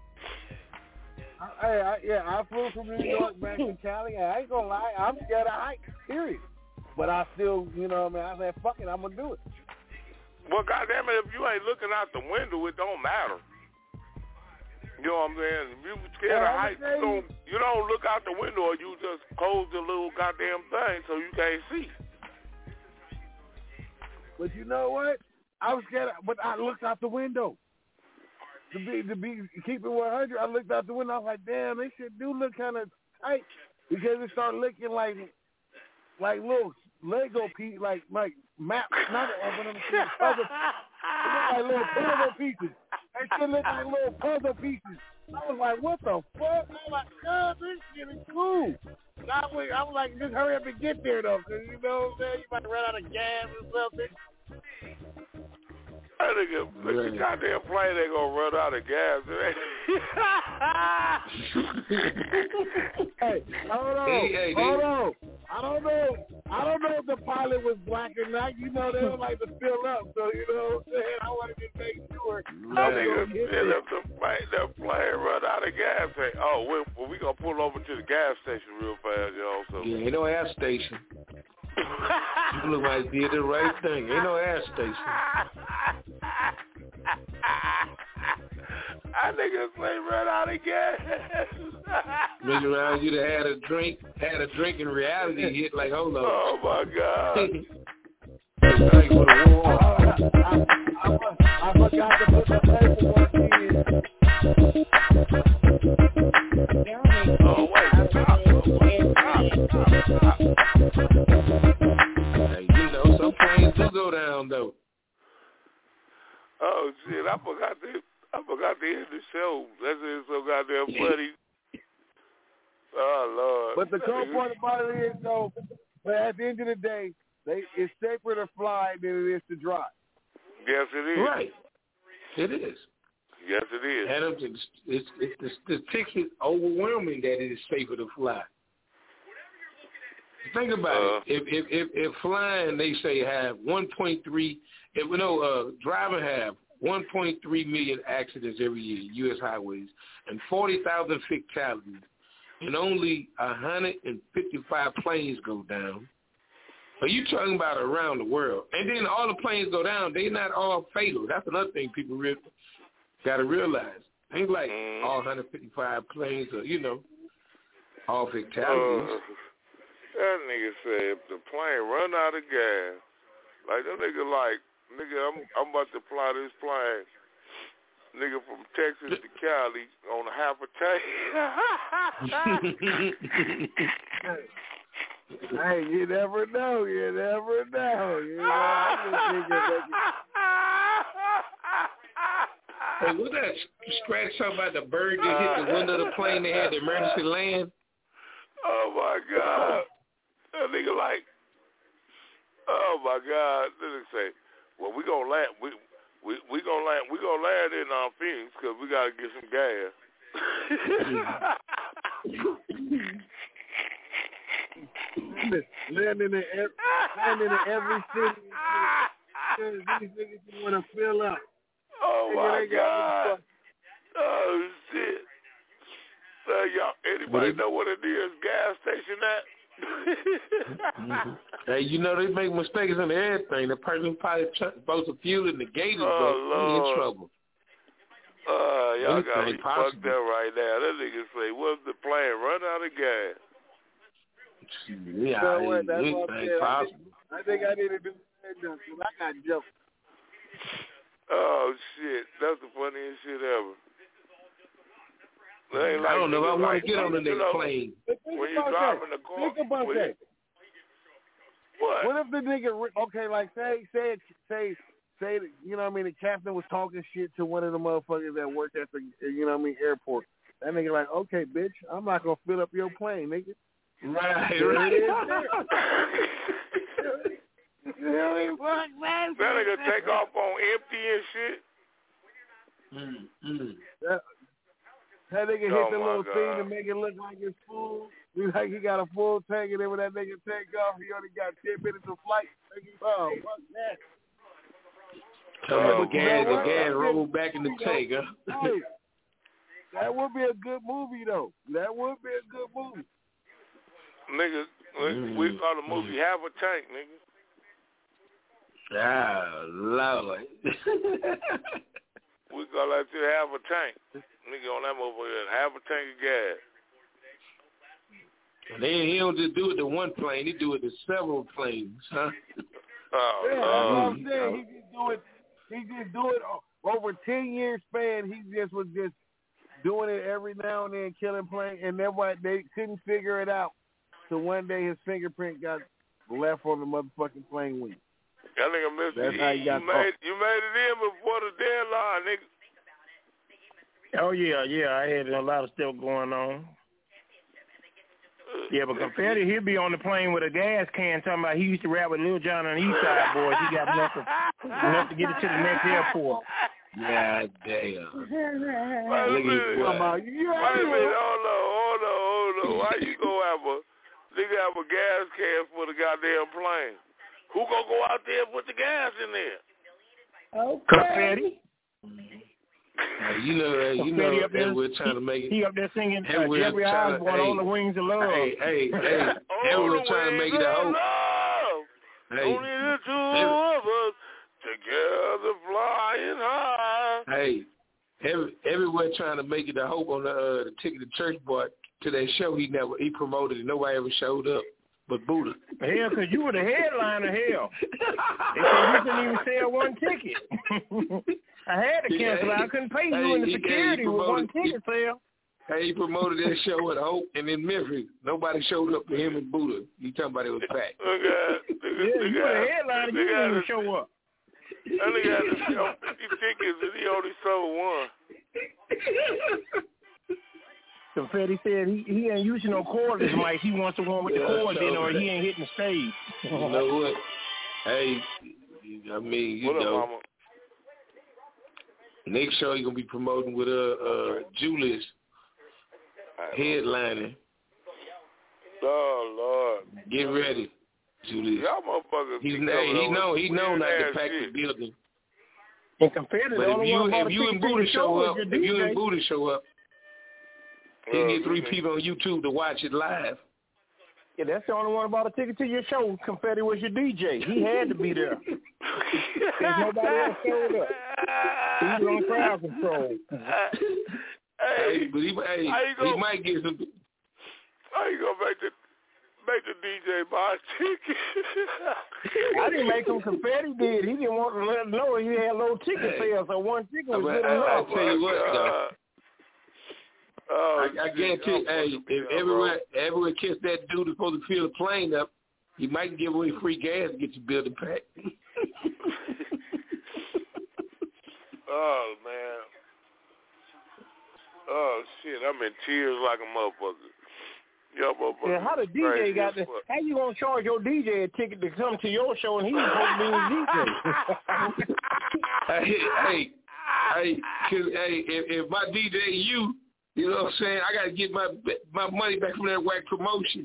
Speaker 21: Hey, I, yeah, I flew from New York back to Cali. I ain't gonna lie, I'm scared of heights, period. But I still, you know what I mean, I said, fuck it, I'm gonna do it.
Speaker 11: Well, goddamn it, if you ain't looking out the window, it don't matter. You know what I'm saying? If you scared of heights, you don't, you don't look out the window or you just close the little goddamn thing so you can't see.
Speaker 21: But you know what? I was scared, but I looked out the window. To be, to be keep it one hundred, I looked out the window. I was like, damn, this shit do look kind of tight because it started looking like like little Lego pieces, like like maps, not one of them puzzle. It looked like little puzzle pieces. That shit looked like little puzzle pieces. I was like, what the fuck? I was like, God, this shit is cool. I was, I was like, just hurry up and get there though, because you know what I'm saying? You might run out of gas or something.
Speaker 11: That nigga, look, the goddamn plane ain't gonna run out of gas.
Speaker 21: Hey, hold on,
Speaker 11: Hey, hey,
Speaker 21: hold
Speaker 11: they-
Speaker 21: on. I don't know. I don't know if the pilot was black or not. You know, they don't like to fill up, so you know what I'm saying? I wanted to make sure.
Speaker 11: That nigga still if the plane, the plane run out of gas. Say, oh, we, well, we gonna pull over to the gas station real fast, you know. So.
Speaker 8: Yeah, ain't no air station. You look like you did the right thing. Ain't no air station.
Speaker 11: That nigga say run out of gas.
Speaker 8: Look around, you'd have had a drink, had a drink in reality hit like, hold on.
Speaker 11: Oh my God.
Speaker 8: Thank you for the war.
Speaker 21: I forgot to put the paperwork in.
Speaker 11: Oh, wait, stop. Stop, stop, stop.
Speaker 8: Hey, you know, some planes do go down, though.
Speaker 11: Oh, shit, I forgot to, I forgot to end the show. That's just so goddamn funny. Oh, Lord.
Speaker 21: But the cool part about it is, though, but at the end of the day, they it's safer to fly than it is to drive.
Speaker 11: Yes, it is.
Speaker 8: Right. It is.
Speaker 11: Yes, it is.
Speaker 8: And it's, it's, it's, the statistics is overwhelming that it is safer to fly. Think about
Speaker 11: uh,
Speaker 8: it. If, if if if flying, they say have one point three. If we know uh, driving have one point three million accidents every year, U S highways, and forty thousand fatalities, and only one hundred fifty-five planes go down. Are you talking about around the world? And then all the planes go down. They're not all fatal. That's another thing people really got to realize. Ain't like
Speaker 11: mm.
Speaker 8: all one hundred fifty-five planes are, you know, all fatalities.
Speaker 11: Uh, that nigga said if the plane run out of gas, like that nigga like, nigga, I'm I'm about to fly this plane, nigga, from Texas to Cali on a half a tank.
Speaker 21: Hey, you never know. You never know. You know, I just think
Speaker 8: Hey, was that scratch something about the bird that hit the window of the plane that had the emergency land?
Speaker 11: Oh, my God. That nigga like, oh, my God. This nigga say, well, we gonna land, we we we gonna land, we gonna land in um, Phoenix because we gotta get some gas.
Speaker 21: Landing in every, landing in every city. These niggas want to fill up.
Speaker 11: Oh my God! Oh shit! Uh, y'all, anybody know what it is? Gas station at?
Speaker 8: Hey, you know they make mistakes in everything. The person probably supposed to fuel in the gators,
Speaker 11: oh,
Speaker 8: but he in trouble.
Speaker 11: Uh, y'all
Speaker 8: Anything
Speaker 11: got me
Speaker 8: possible.
Speaker 11: fucked up right now. That nigga say, "What if the plane run out of gas?"
Speaker 8: Yeah,
Speaker 21: so what, that's
Speaker 8: anything
Speaker 21: what I'm saying.
Speaker 8: possible.
Speaker 21: I think I need to do that because I got jokes.
Speaker 11: Oh shit, that's the funniest shit ever. They ain't
Speaker 8: I
Speaker 11: like
Speaker 8: don't know. I want
Speaker 11: like,
Speaker 8: to get on the
Speaker 11: you
Speaker 8: next
Speaker 11: know,
Speaker 8: plane.
Speaker 11: When you driving the car,
Speaker 21: think about
Speaker 11: when
Speaker 21: that.
Speaker 11: You, what?
Speaker 21: What if the nigga? Okay, like say, say, say, say, you know what I mean? The captain was talking shit to one of the motherfuckers that worked at the, you know what I mean, airport. That nigga like, okay, bitch, I'm not gonna fill up your plane, nigga.
Speaker 8: Right,
Speaker 21: there
Speaker 8: right.
Speaker 21: it is. There.
Speaker 11: That nigga take off on empty and shit.
Speaker 8: Mm, mm.
Speaker 21: That, that nigga
Speaker 11: Oh,
Speaker 21: hit the
Speaker 11: my
Speaker 21: little
Speaker 11: God.
Speaker 21: thing to make it look like it's full. Look like he got a full tank, and then when that nigga take off, he only got ten minutes of flight. Oh, fuck that.
Speaker 8: Tell me
Speaker 11: Oh,
Speaker 8: the gas, the
Speaker 21: what?
Speaker 8: gas rolled back in the tank, huh?
Speaker 21: Hey, that would be a good movie, though. That would be a good movie.
Speaker 11: Nigga,
Speaker 8: Mm,
Speaker 11: we call the movie Have a Tank, nigga.
Speaker 8: Ah, Lord.
Speaker 11: we got like to half a tank. Nigga on that motherfucker, half a tank of gas.
Speaker 8: And then he don't just do it to one plane, he do it to several planes, huh?
Speaker 11: Oh,
Speaker 21: yeah,
Speaker 11: uh,
Speaker 21: that's what I'm saying. He just do it. He just do it over ten years span. He just was just doing it every now and then, killing planes, and then why they couldn't figure it out. So one day his fingerprint got left on the motherfucking plane wing.
Speaker 11: That nigga missed
Speaker 21: That's
Speaker 11: it.
Speaker 21: how
Speaker 11: You,
Speaker 21: you got
Speaker 11: you made you made it in before the deadline, nigga.
Speaker 9: Oh yeah, yeah. I had a lot of stuff going on. Yeah, but Confetti, he'll be on the plane with a gas can talking about he used to rap with Lil Jon and the East Side Boys. He got enough to, enough to get it to the next airport.
Speaker 8: Yeah, damn.
Speaker 11: Wait a minute. Wait a minute. Hold on, hold on, hold on. Why you gonna have a nigga have a gas can for the goddamn plane? Who gonna go out there and put the gas in there?
Speaker 9: Okay. Confetti.
Speaker 8: Uh, you know, uh, you know,
Speaker 9: up there,
Speaker 8: we're trying to make it.
Speaker 9: He up there singing uh, Jeffrey Osborne
Speaker 8: hey,
Speaker 9: on the Wings of Love.
Speaker 8: Hey, hey, hey, everyone's trying to make it a hope. Hey,
Speaker 11: only the two of us together flying high.
Speaker 8: Hey, every, everywhere trying to make it a hope on the, uh, the Ticket to Church boy to that show. He never he promoted it. Nobody ever showed up but Buddha.
Speaker 9: Hell, because you were the headliner. Hell, they said you couldn't even sell one ticket. I had to cancel out. I couldn't pay you
Speaker 8: hey,
Speaker 9: in the security with one ticket sale.
Speaker 8: Hey, he promoted that show at Hope and in Memphis. Nobody showed up for him and Buddha. You talking about it was packed.
Speaker 11: Okay.
Speaker 9: Yeah, you were the headliner. You didn't even show up.
Speaker 11: That nigga had to sell fifty tickets and he only sold one.
Speaker 9: Confetti said he, he ain't using no cordless mic. He wants the one with the
Speaker 8: yeah,
Speaker 9: cords in or he ain't hitting the stage.
Speaker 8: You know what? Hey, I mean, you
Speaker 11: what
Speaker 8: know.
Speaker 11: Up, mama?
Speaker 8: Next show he gonna be promoting with uh, uh Julius headlining.
Speaker 11: Oh Lord!
Speaker 8: Get ready, Julius.
Speaker 11: Y'all motherfuckers.
Speaker 8: He's hey, he know he know not to pack
Speaker 11: shit.
Speaker 8: the building.
Speaker 9: And Confetti,
Speaker 8: but if you if you and Buddha show up, if you and Buddha show up, he can get three people on YouTube to watch it live.
Speaker 9: Yeah, that's the only one about a ticket to your show. Confetti was your D J. He had to be there. There's nobody else showed up. He was on crowd control.
Speaker 8: Hey, but he, hey, he might get some.
Speaker 11: How you gonna make the make the D J buy a ticket?
Speaker 9: I didn't make him. Confetti did. He didn't want to let him know he had low ticket sales, so one ticket was good enough.
Speaker 8: I'll tell you what, though.
Speaker 11: Oh,
Speaker 8: I, I guarantee, hey, if everywhere, everywhere kiss that dude is supposed to fill the plane up, he might give away free gas to get your building packed.
Speaker 11: Oh man. Oh shit, I'm in tears like a motherfucker. Yo, motherfucker.
Speaker 9: Yeah, how the D J got this? How you gonna charge your D J a ticket to come to your show and he's supposed to be the D J?
Speaker 8: hey, hey, hey, cause, hey, if, if my D J you, you know what I'm saying, I got to get my my money back from that whack promotion.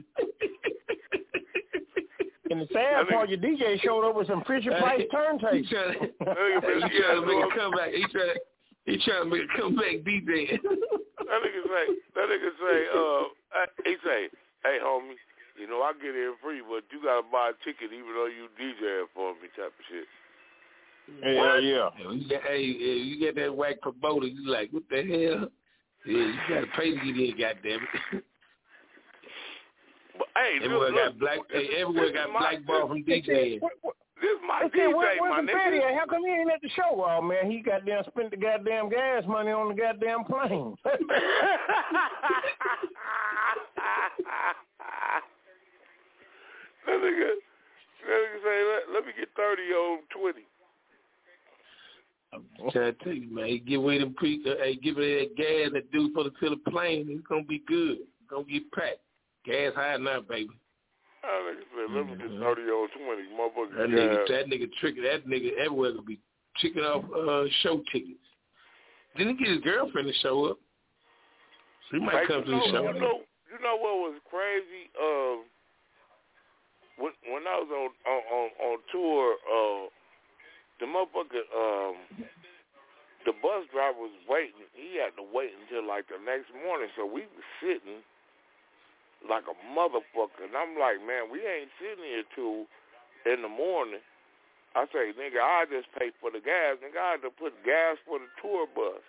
Speaker 9: And the sad part, your D J showed up with some Fisher Price turntables.
Speaker 8: He trying to, he trying to make a comeback. He trying, he trying to make a comeback D J.
Speaker 11: That nigga say, that nigga say, uh, he say, hey homie, you know I get in free, but you gotta buy a ticket even though you DJing for me, type of shit.
Speaker 9: Yeah, yeah.
Speaker 8: You got, hey, you get that whack promoter, you like, what the hell? Yeah, you gotta pay to get in, goddammit.
Speaker 11: But hey,
Speaker 8: everywhere
Speaker 11: look,
Speaker 8: got black.
Speaker 11: this,
Speaker 8: Hey, everywhere got blackball from DJing.
Speaker 11: This is my
Speaker 9: I
Speaker 11: D J,
Speaker 9: said, where,
Speaker 11: my
Speaker 9: where's
Speaker 11: nigga.
Speaker 9: the How come he ain't at the show? Oh man, he goddamn spent the goddamn gas money on the goddamn plane.
Speaker 11: That nigga, that nigga say, let, let me get thirty on twenty.
Speaker 8: I'm trying to tell you, man. He give away them pre, uh, hey, give it that gas that dude for the fill the plane. It's gonna be good. It's gonna get packed. Gas high now, baby.
Speaker 11: That nigga said, let me get thirty on twenty, motherfucker.
Speaker 8: That nigga, that nigga tricking. That nigga everywhere gonna be checking off uh, show tickets. Didn't he get his girlfriend to show up? She might
Speaker 11: hey,
Speaker 8: come to
Speaker 11: know,
Speaker 8: the show.
Speaker 11: You know, you know what was crazy? Um, when when I was on on on, on tour, uh. The motherfucker, um, the bus driver was waiting. He had to wait until like the next morning. So we was sitting like a motherfucker. And I'm like, man, we ain't sitting here till in the morning. I say, nigga, I just pay for the gas. Nigga, I had to put gas for the tour bus.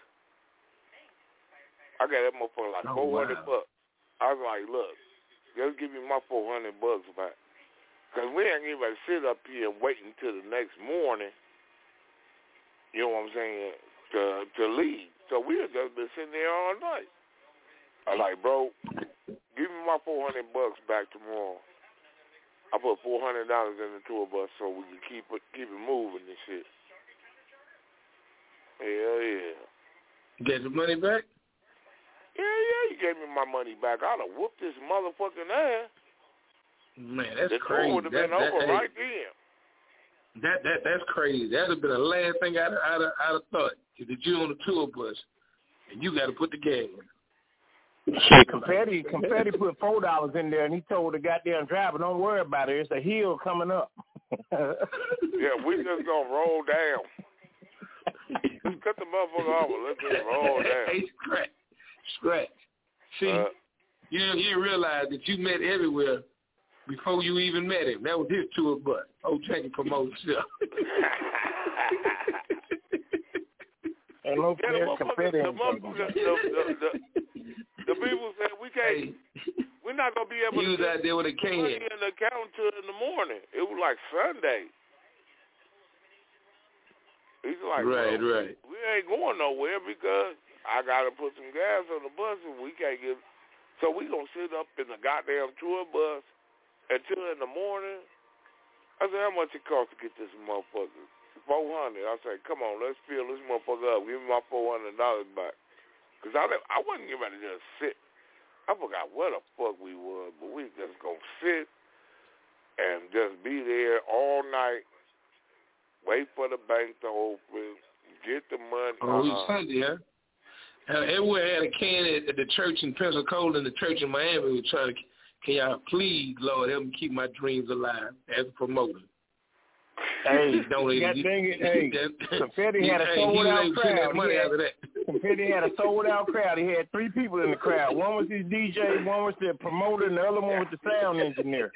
Speaker 11: I got that motherfucker like
Speaker 8: oh,
Speaker 11: four hundred
Speaker 8: wow.
Speaker 11: bucks. I was like, look, just give me my four hundred bucks back. Because we ain't even sit up here and wait until the next morning, you know what I'm saying, to to leave. So we had just been sitting there all night. I like, bro, give me my four hundred bucks back tomorrow. I put four hundred dollars in the tour bus so we can keep it keep it moving and shit. Hell yeah.
Speaker 8: Get the money back?
Speaker 11: Yeah, yeah, you gave me my money back. I'd have whooped this motherfucking ass.
Speaker 8: Man, that's
Speaker 11: the
Speaker 8: crazy.
Speaker 11: The tour would have
Speaker 8: that,
Speaker 11: been
Speaker 8: that,
Speaker 11: over
Speaker 8: that,
Speaker 11: right then.
Speaker 8: That that that's crazy. That would have been the last thing I'd, I'd, I'd have thought. That you on the tour bus and you got to put the gas in.
Speaker 9: Shit, Confetti, Confetti put four dollars in there, and he told the goddamn driver, "Don't worry about it. It's a hill coming up."
Speaker 11: Yeah, we just gonna roll down. Just cut the motherfucker off and let's just roll down.
Speaker 8: Hey, scratch, scratch. See, uh, you you didn't realize that you met everywhere before you even met him. That was his tour bus. Oh, Jackie promotes stuff.
Speaker 9: And no
Speaker 11: yeah, the motherfucker, the, motherfucker, the, the, the, the people said we can't, hey, we're not gonna be able
Speaker 8: he
Speaker 11: to
Speaker 8: was out there with a can
Speaker 11: in the account till in the morning. It was like Sunday. He's like,
Speaker 8: right,
Speaker 11: well,
Speaker 8: right.
Speaker 11: We ain't going nowhere because I gotta put some gas on the bus and we can't get. So we gonna sit up in the goddamn tour bus until in the morning. I said, how much it cost to get this motherfucker? Four hundred. I said, come on, let's fill this motherfucker up. Give me my four hundred dollars back. Cause I I wasn't getting ready to just sit. I forgot where the fuck we was, but we just gonna sit and just be there all night. Wait for the bank to open. Get the money.
Speaker 8: Oh,
Speaker 11: uh-huh.
Speaker 8: it's Sunday, huh? Uh, everywhere had a can at, at the church in Pensacola and the church in Miami. We were trying to, can y'all please, Lord, help me keep my dreams alive as a promoter.
Speaker 9: Hey,
Speaker 8: don't
Speaker 9: God dang it, hey, Confetti had a sold-out crowd. Confetti had a sold-out crowd. He had three people in the crowd. One was his D J, one was the promoter, and the other one was the sound engineer.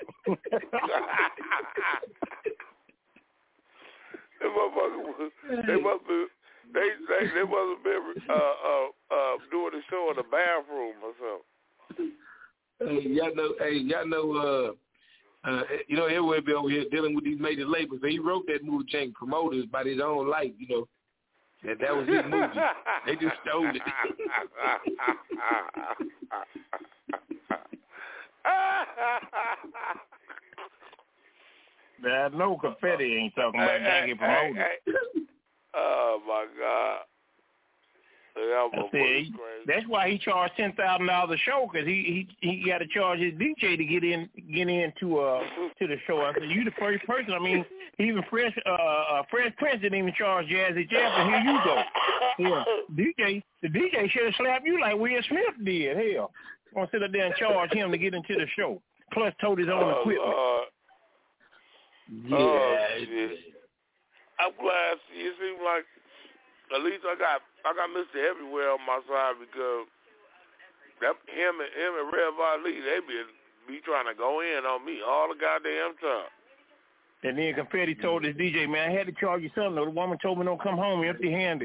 Speaker 11: They must they must be, they they they must have been uh, uh, uh, doing the show in the bathroom or something.
Speaker 8: Hey, y'all know, hey, y'all know, uh, uh, you know, everywhere be over here dealing with these major labels. So he wrote that movie, Change Promoters, by his own life, you know. That that was his movie. They just stole it.
Speaker 9: I know Confetti ain't talking about
Speaker 11: hey,
Speaker 9: Jackie Promoters.
Speaker 11: Hey, hey. Oh, my God. That
Speaker 9: see, that's why he charged ten thousand dollars a show, because he he he got to charge his D J to get in get into uh to the show. I said, you the first person. I mean, even Fresh uh, uh Fresh Prince didn't even charge Jazzy Jeff, and here you go. Yeah, D J the D J should have slapped you like Will Smith did. Hell, gonna sit up there and charge him to get into the show, plus told his own
Speaker 11: uh,
Speaker 9: equipment.
Speaker 11: Uh,
Speaker 8: yeah,
Speaker 11: oh, shit. I'm glad. You seem like at least I got I got Mister Everywhere on my side, because that him and him and Rev Ali, they be be trying to go in on me all the goddamn time.
Speaker 9: And then Confetti told his D J, man, I had to charge you something. The woman told me don't come home empty-handed.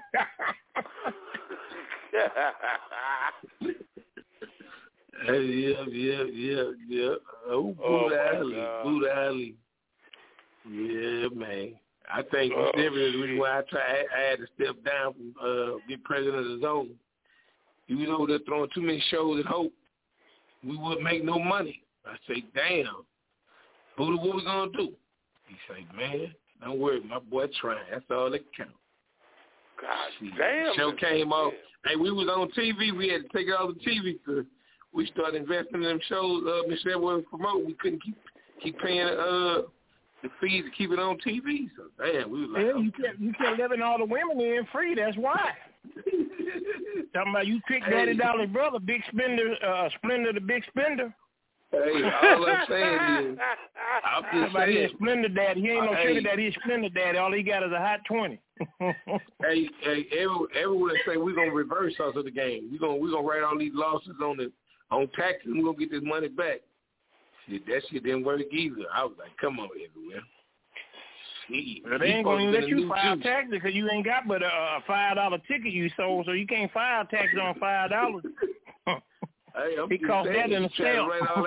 Speaker 8: Hey, yeah, yeah, yeah, yeah. Oh,
Speaker 11: oh
Speaker 8: Buddha Ali, Buddha Ali. Yeah, man. I think oh, the reason why I try, I, I had to step down from uh, be president of the zone. He was over there throwing too many shows at Hope. We wouldn't make no money. I say, damn, Buddha, what we gonna do? He say, man, don't worry, my boy trying. That's all that counts.
Speaker 11: God
Speaker 8: See,
Speaker 11: damn.
Speaker 8: The show came off. Hey, we was on T V. We had to take it off the T V because we started investing in them shows. Uh, Michelle was promoting. We couldn't keep keep paying uh. the fees to keep it on T V. So damn, we was like,
Speaker 9: yeah,
Speaker 8: okay.
Speaker 9: you can't you can't letting all the women in free. That's why. Talking about you pick Daddy
Speaker 8: hey.
Speaker 9: Dollar's brother, Big Spender, uh, Splendor the Big Spender.
Speaker 8: Hey, all I'm saying is, I'm just
Speaker 9: saying,
Speaker 8: saying,
Speaker 9: he's Splendor Daddy. He ain't no
Speaker 8: hey.
Speaker 9: sugar daddy. He's Splendor Daddy. All he got is a hot twenty.
Speaker 8: hey, hey, every, everyone say we're gonna reverse us of the game. We're gonna we're gonna write all these losses on the on taxes. And we're gonna get this money back. Shit, that shit didn't work either. I was like, come on, Everywhere.
Speaker 9: Well, they ain't gonna let you file taxes because you ain't got but a, a five dollar ticket you sold, so you can't file taxes on five dollars.
Speaker 8: Hey,
Speaker 9: it costs that in the sale.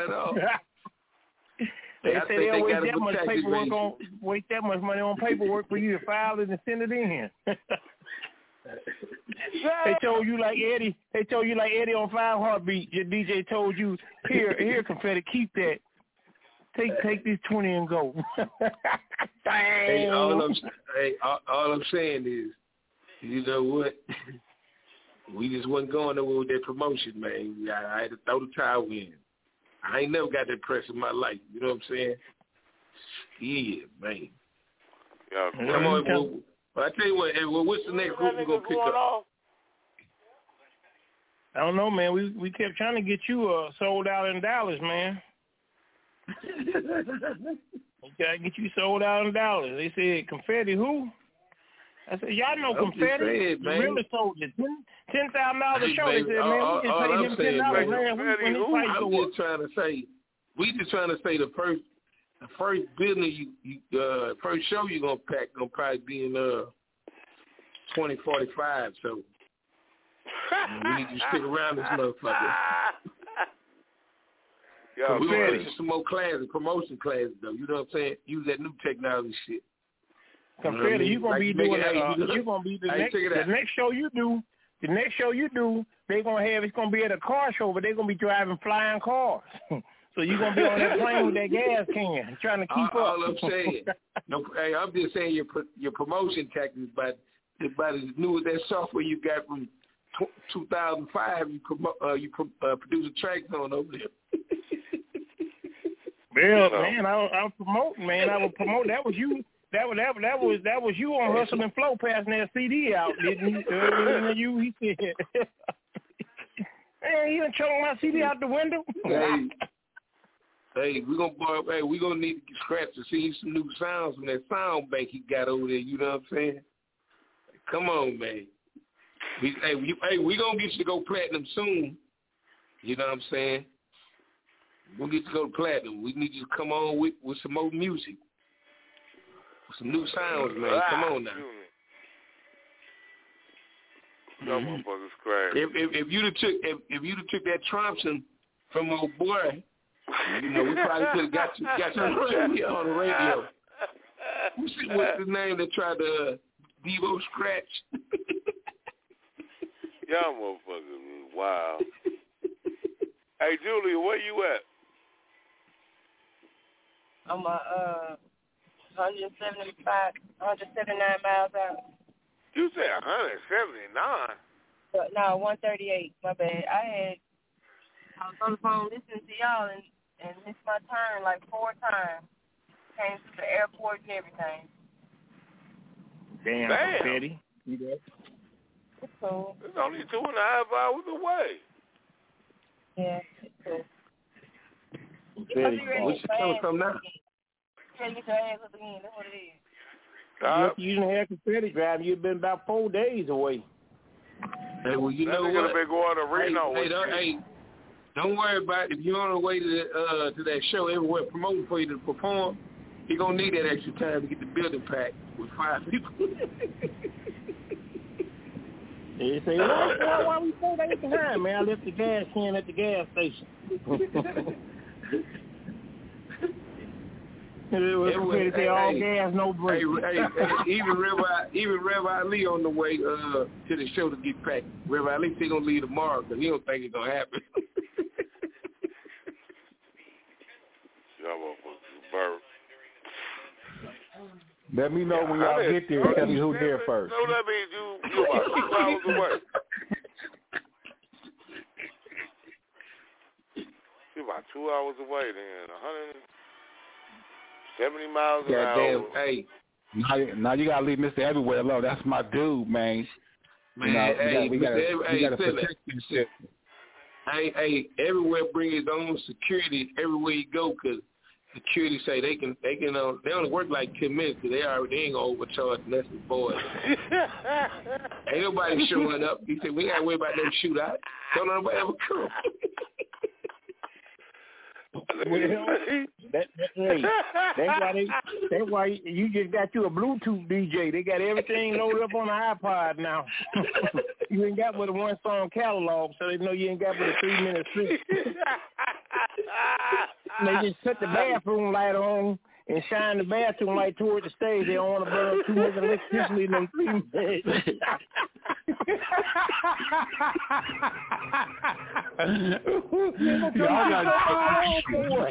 Speaker 9: They
Speaker 8: I
Speaker 9: say they don't
Speaker 8: they
Speaker 9: waste that much paperwork
Speaker 8: rate.
Speaker 9: on waste that much money on paperwork for you to file it and send it in. They told you like Eddie. They told you like Eddie on Five Heartbeat. Your D J told you, here, here, confetti, keep that. Take take this twenty and go.
Speaker 8: Hey, all I'm hey, all, all I'm saying is, you know what? We just wasn't going nowhere with that promotion, man. I, I had to throw the towel in. I ain't never got that press in my life. You know what I'm saying? Yeah, man.
Speaker 11: Yeah,
Speaker 8: come on. Well, well, I tell you what. Hey, well, what's the next group we're gonna pick up?
Speaker 9: I don't know, man. We we kept trying to get you uh, sold out in Dallas, man. We gotta get you sold out in Dallas. They said confetti who? I said, y'all know
Speaker 8: I'm
Speaker 9: confetti.
Speaker 8: Saying,
Speaker 9: the really sold it. Ten thousand dollars a show. They said, man,
Speaker 8: all,
Speaker 9: we just
Speaker 8: all
Speaker 9: paid
Speaker 8: I'm
Speaker 9: him
Speaker 8: saying,
Speaker 9: ten dollars,
Speaker 8: man.
Speaker 9: man. When his price
Speaker 8: I'm
Speaker 9: go up.
Speaker 8: just trying to say, we just trying to say the first, the first business you, you uh, first show you gonna pack gonna probably be in uh twenty forty-five. So we need to stick around this motherfucker.
Speaker 11: Yo,
Speaker 8: we gonna teach some more classes, promotion classes though. You know what I'm saying? Use that new technology shit.
Speaker 9: Confetti, you gonna
Speaker 8: like
Speaker 9: be doing that. Uh, you gonna be the
Speaker 8: hey,
Speaker 9: next. The next show you do. The next show you do, they gonna have. It's gonna be at a car show, but they're gonna be driving flying cars. So you gonna be on that plane with that gas can, trying to keep
Speaker 8: all,
Speaker 9: up.
Speaker 8: All I'm saying, no, hey, I'm just saying your your promotion tactics, but about as new as that software you got from two thousand five, you promote, uh, you pro, uh, produce a track on over there.
Speaker 9: Well, man, I, I was promoting, man. I was promoting. That was you. That was that, that was that was you on Hustle and Flow passing that C D out, didn't you? Uh, you he said, man, you done chucked my C D out the window.
Speaker 8: Hey, hey, we gonna borrow, hey, we gonna need to scratch to see some new sounds from that sound bank he got over there. You know what I'm saying? Come on, man. We, hey, we, hey, we gonna get you to go platinum soon. You know what I'm saying? We'll get you to go platinum. We need you to come on with, with some more music. Some new sounds, man. Come on now.
Speaker 11: That motherfucker's crazy.
Speaker 8: If if, if you'd have took if, if you'd have took that Thompson from old boy, you know, we probably could have got you got you on the radio. On the radio. You see what's the name that tried to uh, Devo scratch?
Speaker 11: Y'all motherfuckers, wow. Hey Julia, where you at?
Speaker 15: I'm a uh. one seventy-five, one seventy-nine miles out.
Speaker 11: You said one seventy-nine?
Speaker 15: But no, one thirty-eight. My bad. I had, I was on the phone listening to y'all and, and missed my turn like four times. Came to the airport and everything.
Speaker 9: Damn,
Speaker 11: Damn.
Speaker 9: Confetti. You there?
Speaker 15: It's cool.
Speaker 11: It's only two and a half hours away.
Speaker 15: Yeah, it's cool.
Speaker 8: Confetti. What's your coming from now?
Speaker 15: Yeah, get your ass up again. That's what it is.
Speaker 9: Uh, you didn't have Confetti drive. You've been about four days away.
Speaker 8: Hey, well, you
Speaker 11: that
Speaker 8: know
Speaker 11: nigga
Speaker 8: what?
Speaker 11: Been going to Reno
Speaker 8: hey, hey, don't, hey, don't worry about it. If you're on the way to the, uh, to that show everywhere promoting for you to perform, you're going to need that extra time to get the building packed with five people.
Speaker 9: They say, why, why, why we four days behind, man? I left the gas can at the gas station. It was,
Speaker 8: Anyway,
Speaker 9: say
Speaker 8: hey,
Speaker 9: all
Speaker 8: hey,
Speaker 9: gas, no break.
Speaker 8: Hey, hey, hey, even Rev, even Rev Ali on the way uh, to the show to get packed. Rev Ali still gonna leave tomorrow because he don't think it's gonna happen.
Speaker 21: Let me know when y'all get there. Tell me who there first.
Speaker 11: So that means you you about two hours away. You about two hours away then. one hundred seventy miles an
Speaker 21: yeah,
Speaker 11: hour.
Speaker 21: Damn, hey. Now, now you gotta leave Mister Everywhere alone. That's my dude, man.
Speaker 8: Man,
Speaker 21: you know,
Speaker 8: hey,
Speaker 21: we gotta, we gotta,
Speaker 8: hey,
Speaker 21: we gotta
Speaker 8: hey,
Speaker 21: protect this shit.
Speaker 8: Hey, hey, everywhere bring his own security everywhere you go because security say they can, they can, uh, they only work like ten minutes because they already they ain't gonna overcharge unless it's boys. Ain't nobody showing up. He said we ain't gotta worry about them shootout. Don't nobody ever come.
Speaker 9: Well, That, that, hey, that's why they. That's why you just got you a Bluetooth D J. They got everything loaded up on the iPod now. You ain't got but a one song catalog, so they know you ain't got but a three minute set. They just set the bathroom light on and shine the bathroom light toward the stage. They don't want to burn too much electricity in them three minutes.
Speaker 21: Y'all got
Speaker 9: for what?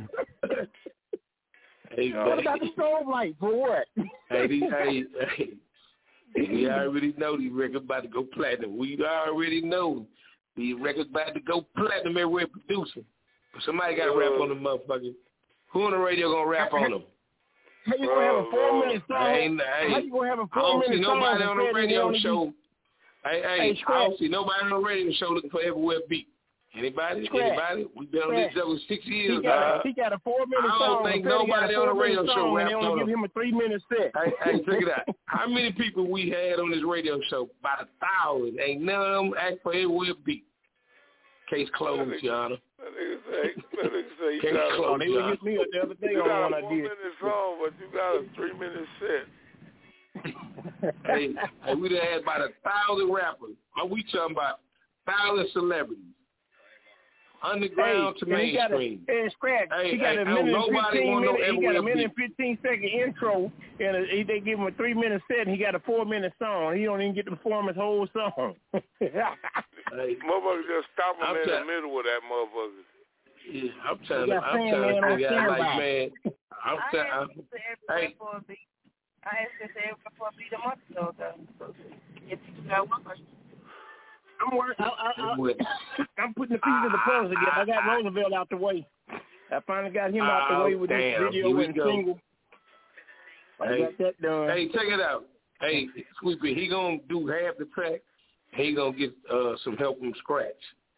Speaker 21: Hey,
Speaker 9: what about the stove light for what?
Speaker 8: Hey, these, hey, hey, we already know these records about to go platinum. We already know these records about to go platinum everywhere producing. But somebody got to rap on the motherfucker. Who on the radio gonna rap on them?
Speaker 9: How you gonna have a four minute song?
Speaker 8: Hey, hey,
Speaker 9: How you gonna have a
Speaker 8: I
Speaker 9: four
Speaker 8: don't
Speaker 9: minute
Speaker 8: see
Speaker 9: song?
Speaker 8: nobody on the radio show. Hey, hey,
Speaker 9: Hey,
Speaker 8: I don't see nobody on the radio show looking for everywhere beat. Anybody?
Speaker 9: Scratch.
Speaker 8: Anybody? We've been on this show for six years.
Speaker 9: He got,
Speaker 8: uh,
Speaker 9: a, he got a four minute
Speaker 8: I
Speaker 9: song.
Speaker 8: don't think
Speaker 9: Freddie
Speaker 8: nobody
Speaker 9: got a
Speaker 8: on the radio
Speaker 9: four-minute
Speaker 8: show
Speaker 9: song,
Speaker 8: raps
Speaker 9: and they only
Speaker 8: on
Speaker 9: give
Speaker 8: him.
Speaker 9: him a three minute set.
Speaker 8: Hey, hey, check it out. How many people we had on this radio show? About a thousand. Ain't none of them act for everywhere beat. Case closed, Your Honor.
Speaker 11: That nigga say, that nigga say you
Speaker 8: Case
Speaker 11: got a,
Speaker 8: closed,
Speaker 9: They
Speaker 8: Your
Speaker 9: would
Speaker 8: Honor.
Speaker 9: get me the other day
Speaker 11: you
Speaker 9: on
Speaker 11: got
Speaker 9: one
Speaker 11: a
Speaker 9: I
Speaker 11: four
Speaker 9: did.
Speaker 11: minute song, but you got a three minute set.
Speaker 8: hey, hey, we done had about a thousand rappers. Are we talking about thousand celebrities? Underground
Speaker 9: hey,
Speaker 8: to
Speaker 9: He
Speaker 8: mainstream.
Speaker 9: got a, and Scratch,
Speaker 8: Hey,
Speaker 9: he got
Speaker 8: hey,
Speaker 9: a minute and
Speaker 8: nobody
Speaker 9: fifteen
Speaker 8: wanna know
Speaker 9: minute. He got a
Speaker 8: everywhere
Speaker 9: minute
Speaker 8: beat.
Speaker 9: and fifteen second intro, and a, he, they give him a three minute set, and he got a four minute song. He don't even get to perform his whole song.
Speaker 8: Hey,
Speaker 11: Motherfucker just stop him
Speaker 8: I'm
Speaker 11: in
Speaker 8: try-
Speaker 11: the middle of that motherfucker.
Speaker 8: yeah, I'm trying
Speaker 9: You
Speaker 8: to,
Speaker 9: got
Speaker 8: I'm
Speaker 9: Sandman
Speaker 8: trying to
Speaker 9: on
Speaker 8: figure out, like,
Speaker 9: standby.
Speaker 8: man, I'm
Speaker 15: I
Speaker 8: trying.
Speaker 15: asked to everywhere
Speaker 8: Hey,
Speaker 15: for a beat. I asked to everywhere for a beat a month ago, though. So if you got one question.
Speaker 9: I'm working. I, I, I,
Speaker 8: What?
Speaker 9: I'm putting the pieces of the puzzle together. I got Roosevelt out the way. I finally got him out the
Speaker 8: Oh,
Speaker 9: way with this
Speaker 8: damn.
Speaker 9: video
Speaker 8: Here we
Speaker 9: and
Speaker 8: go.
Speaker 9: single. I
Speaker 8: Hey,
Speaker 9: got that done.
Speaker 8: hey, check it out. Hey, Sweepy, he gonna do half the track. He gonna get uh, some help from scratch.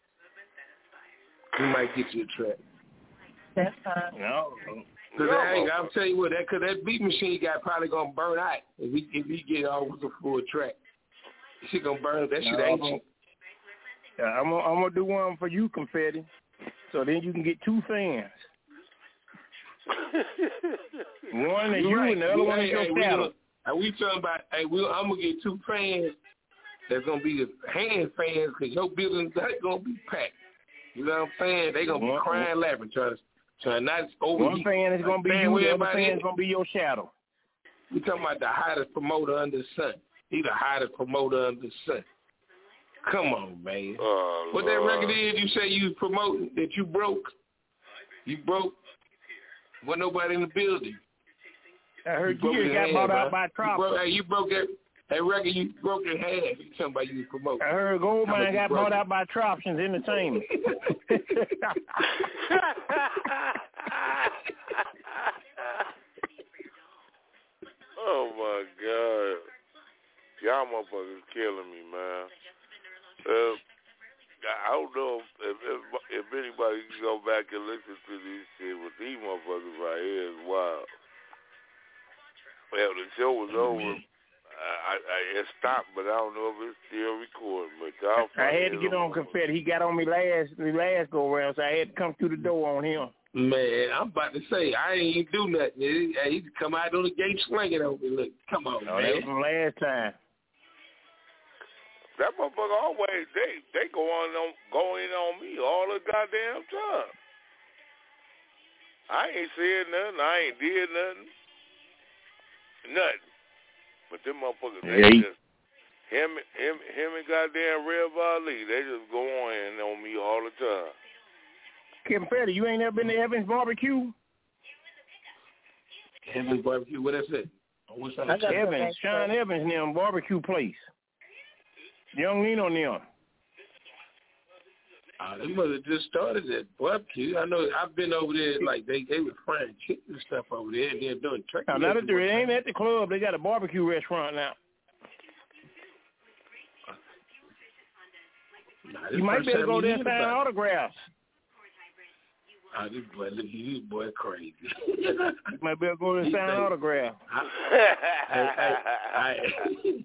Speaker 8: He might get you a track.
Speaker 15: That's fine.
Speaker 9: No.
Speaker 8: Cause that, hey, I'll tell you what, that cause that beat machine he got probably gonna burn out if he if he get all with the full track. She gonna burn that shit
Speaker 9: No,
Speaker 8: ain't
Speaker 9: I'm
Speaker 8: cheap.
Speaker 9: Yeah, I'm gonna, I'm gonna do one for you, Confetti. So then you can get two fans. One is you
Speaker 8: right.
Speaker 9: and the other
Speaker 8: we,
Speaker 9: one
Speaker 8: hey,
Speaker 9: is your
Speaker 8: hey, we
Speaker 9: shadow.
Speaker 8: gonna- And we talking about, hey, we, I'm gonna get two fans that's gonna be the hand fans because your building's not gonna be packed. You know what I'm saying? They gonna be
Speaker 9: One-
Speaker 8: crying, laughing, trying to trying not to overheat.
Speaker 9: One fan is gonna be
Speaker 8: Fan
Speaker 9: you,
Speaker 8: where
Speaker 9: the other
Speaker 8: everybody
Speaker 9: fan
Speaker 8: is.
Speaker 9: is gonna be your shadow.
Speaker 8: We talking about the hottest promoter under the sun. He the hottest promoter under the sun. Come on, man.
Speaker 11: Oh,
Speaker 8: what that
Speaker 11: Lord.
Speaker 8: record is you say you was promoting that you broke? You broke? Wasn't nobody in the building.
Speaker 9: I heard
Speaker 8: broke
Speaker 9: you just
Speaker 8: in
Speaker 9: got
Speaker 8: half,
Speaker 9: bought
Speaker 8: bro.
Speaker 9: out by
Speaker 8: You
Speaker 9: Trop.
Speaker 8: broke, hey, you broke that, that record, you broke in half. You talking about you was promoting.
Speaker 9: I heard
Speaker 8: How much
Speaker 9: Goldmine
Speaker 8: you
Speaker 9: got
Speaker 8: broke
Speaker 9: bought
Speaker 8: it?
Speaker 9: out by Troptions Entertainment.
Speaker 11: Oh my God, y'all motherfuckers killing me, man. Uh, I don't know if, if if anybody can go back and listen to this shit with these motherfuckers right here is wild. Well, the show was over. I, I it stopped, but I don't know if it's still recording. But y'all
Speaker 9: I had to
Speaker 11: funny
Speaker 9: get
Speaker 11: as a
Speaker 9: on Confetti. He got on me last the last go around, so I had to come through the door on him.
Speaker 8: Man, I'm about to say, I ain't even do nothing. He, he come out on the gate swinging over me. Look, come on,
Speaker 9: Oh, that was
Speaker 8: man.
Speaker 9: from last time.
Speaker 11: That motherfucker always they they go on on go in on me all the goddamn time. I ain't said nothing. I ain't did nothing. Nothing. But them motherfuckers, they
Speaker 9: Yeah, he-
Speaker 11: just him him him and goddamn Rev Ali, they just go on on me all the time.
Speaker 9: Confetti, you ain't never been to Evans Barbecue?
Speaker 8: Evans Barbecue, what is it? What's that?
Speaker 9: I got Evans, Sean Evans them barbecue place. Young Nino them.
Speaker 8: Uh, they must have just started at barbecue. I know I've been over there, like they they were frying chicken and stuff over there, and they're doing turkey.
Speaker 9: Now, now that
Speaker 8: everywhere.
Speaker 9: they ain't at the club, they got a barbecue restaurant now.
Speaker 8: Nah, this
Speaker 9: You might
Speaker 8: first
Speaker 9: be able to
Speaker 8: time
Speaker 9: go there
Speaker 8: you
Speaker 9: and
Speaker 8: hear
Speaker 9: sign
Speaker 8: about it.
Speaker 9: autographs.
Speaker 8: Oh, this boy, look, this boy crazy.
Speaker 9: You might be able to go there and
Speaker 8: He
Speaker 9: sign
Speaker 8: think-
Speaker 9: autographs.
Speaker 8: hey, hey, hey.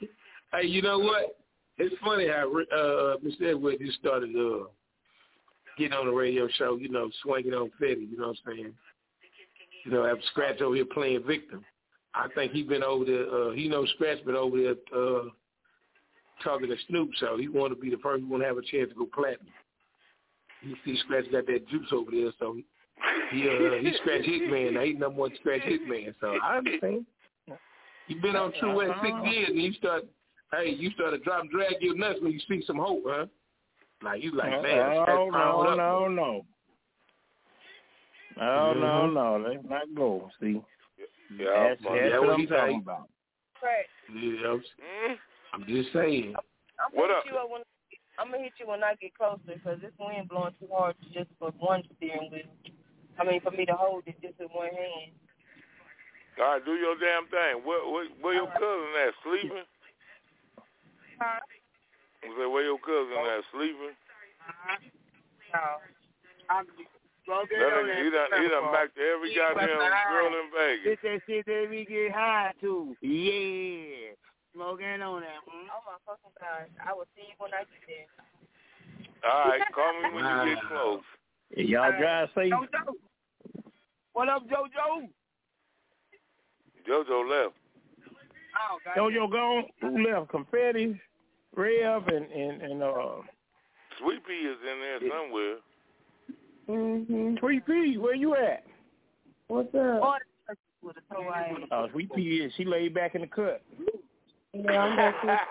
Speaker 8: Hey, you know what? It's funny how uh, Mister Edward just started uh, getting on the radio show, you know, swinging on Fetty, you know what I'm saying? You know, after Scratch over here playing victim. I think he been over there, uh, he knows Scratch been over there uh, talking to Snoop, so he want to be the person who want to have a chance to go platinum. You see Scratch got that juice over there, so he, he, uh, he Scratch Hitman. Now he number one Scratch Hitman, so I understand. You been on True West six years, and you start, hey, you start to drop drag your nuts when you see some hope, huh? Like, you like, man,
Speaker 9: no,
Speaker 8: Scratch
Speaker 9: no,
Speaker 8: powered
Speaker 9: no,
Speaker 8: up.
Speaker 9: no. No,
Speaker 8: Mm-hmm.
Speaker 9: no, no. Let's not go, see.
Speaker 8: Yeah,
Speaker 9: that's,
Speaker 8: that's
Speaker 9: that's
Speaker 8: what
Speaker 9: what I'm
Speaker 8: he
Speaker 9: talking
Speaker 8: say.
Speaker 9: about.
Speaker 15: Right.
Speaker 8: Yeah, I'm,
Speaker 11: Mm?
Speaker 8: I'm just saying.
Speaker 15: I'm
Speaker 11: What
Speaker 15: gonna
Speaker 11: up?
Speaker 15: hit you up when I'm gonna hit you when I get closer because this wind blowing too hard just for one steering wheel. I mean, for me to hold it just with one hand.
Speaker 11: All right, do your damn thing. Where, where, where your cousin at? Sleeping?
Speaker 15: Huh?
Speaker 11: I said, where your cousin at? Sleeping?
Speaker 14: No. I'm smoking
Speaker 11: That
Speaker 14: on
Speaker 11: nigga,
Speaker 14: that.
Speaker 11: he done, he done back to every
Speaker 14: Yeah,
Speaker 11: goddamn
Speaker 14: but
Speaker 11: girl in Vegas.
Speaker 14: It's that shit that we get high to. Yeah. Smoking on that. Mm?
Speaker 15: Oh my fucking god! I will see you when I get there.
Speaker 11: All right, call me when you get close.
Speaker 9: Hey, y'all drive safe.
Speaker 14: JoJo. What up, JoJo?
Speaker 11: JoJo left.
Speaker 14: Oh, God.
Speaker 9: JoJo gone. Who left? Confetti, Rev, and and and uh.
Speaker 11: Sweet Pea is in there somewhere.
Speaker 13: Mhm.
Speaker 9: Sweet Pea, where you at?
Speaker 13: What's up?
Speaker 9: Oh, Sweet Pea is she laid back in the cut.
Speaker 13: Yeah, I'm back.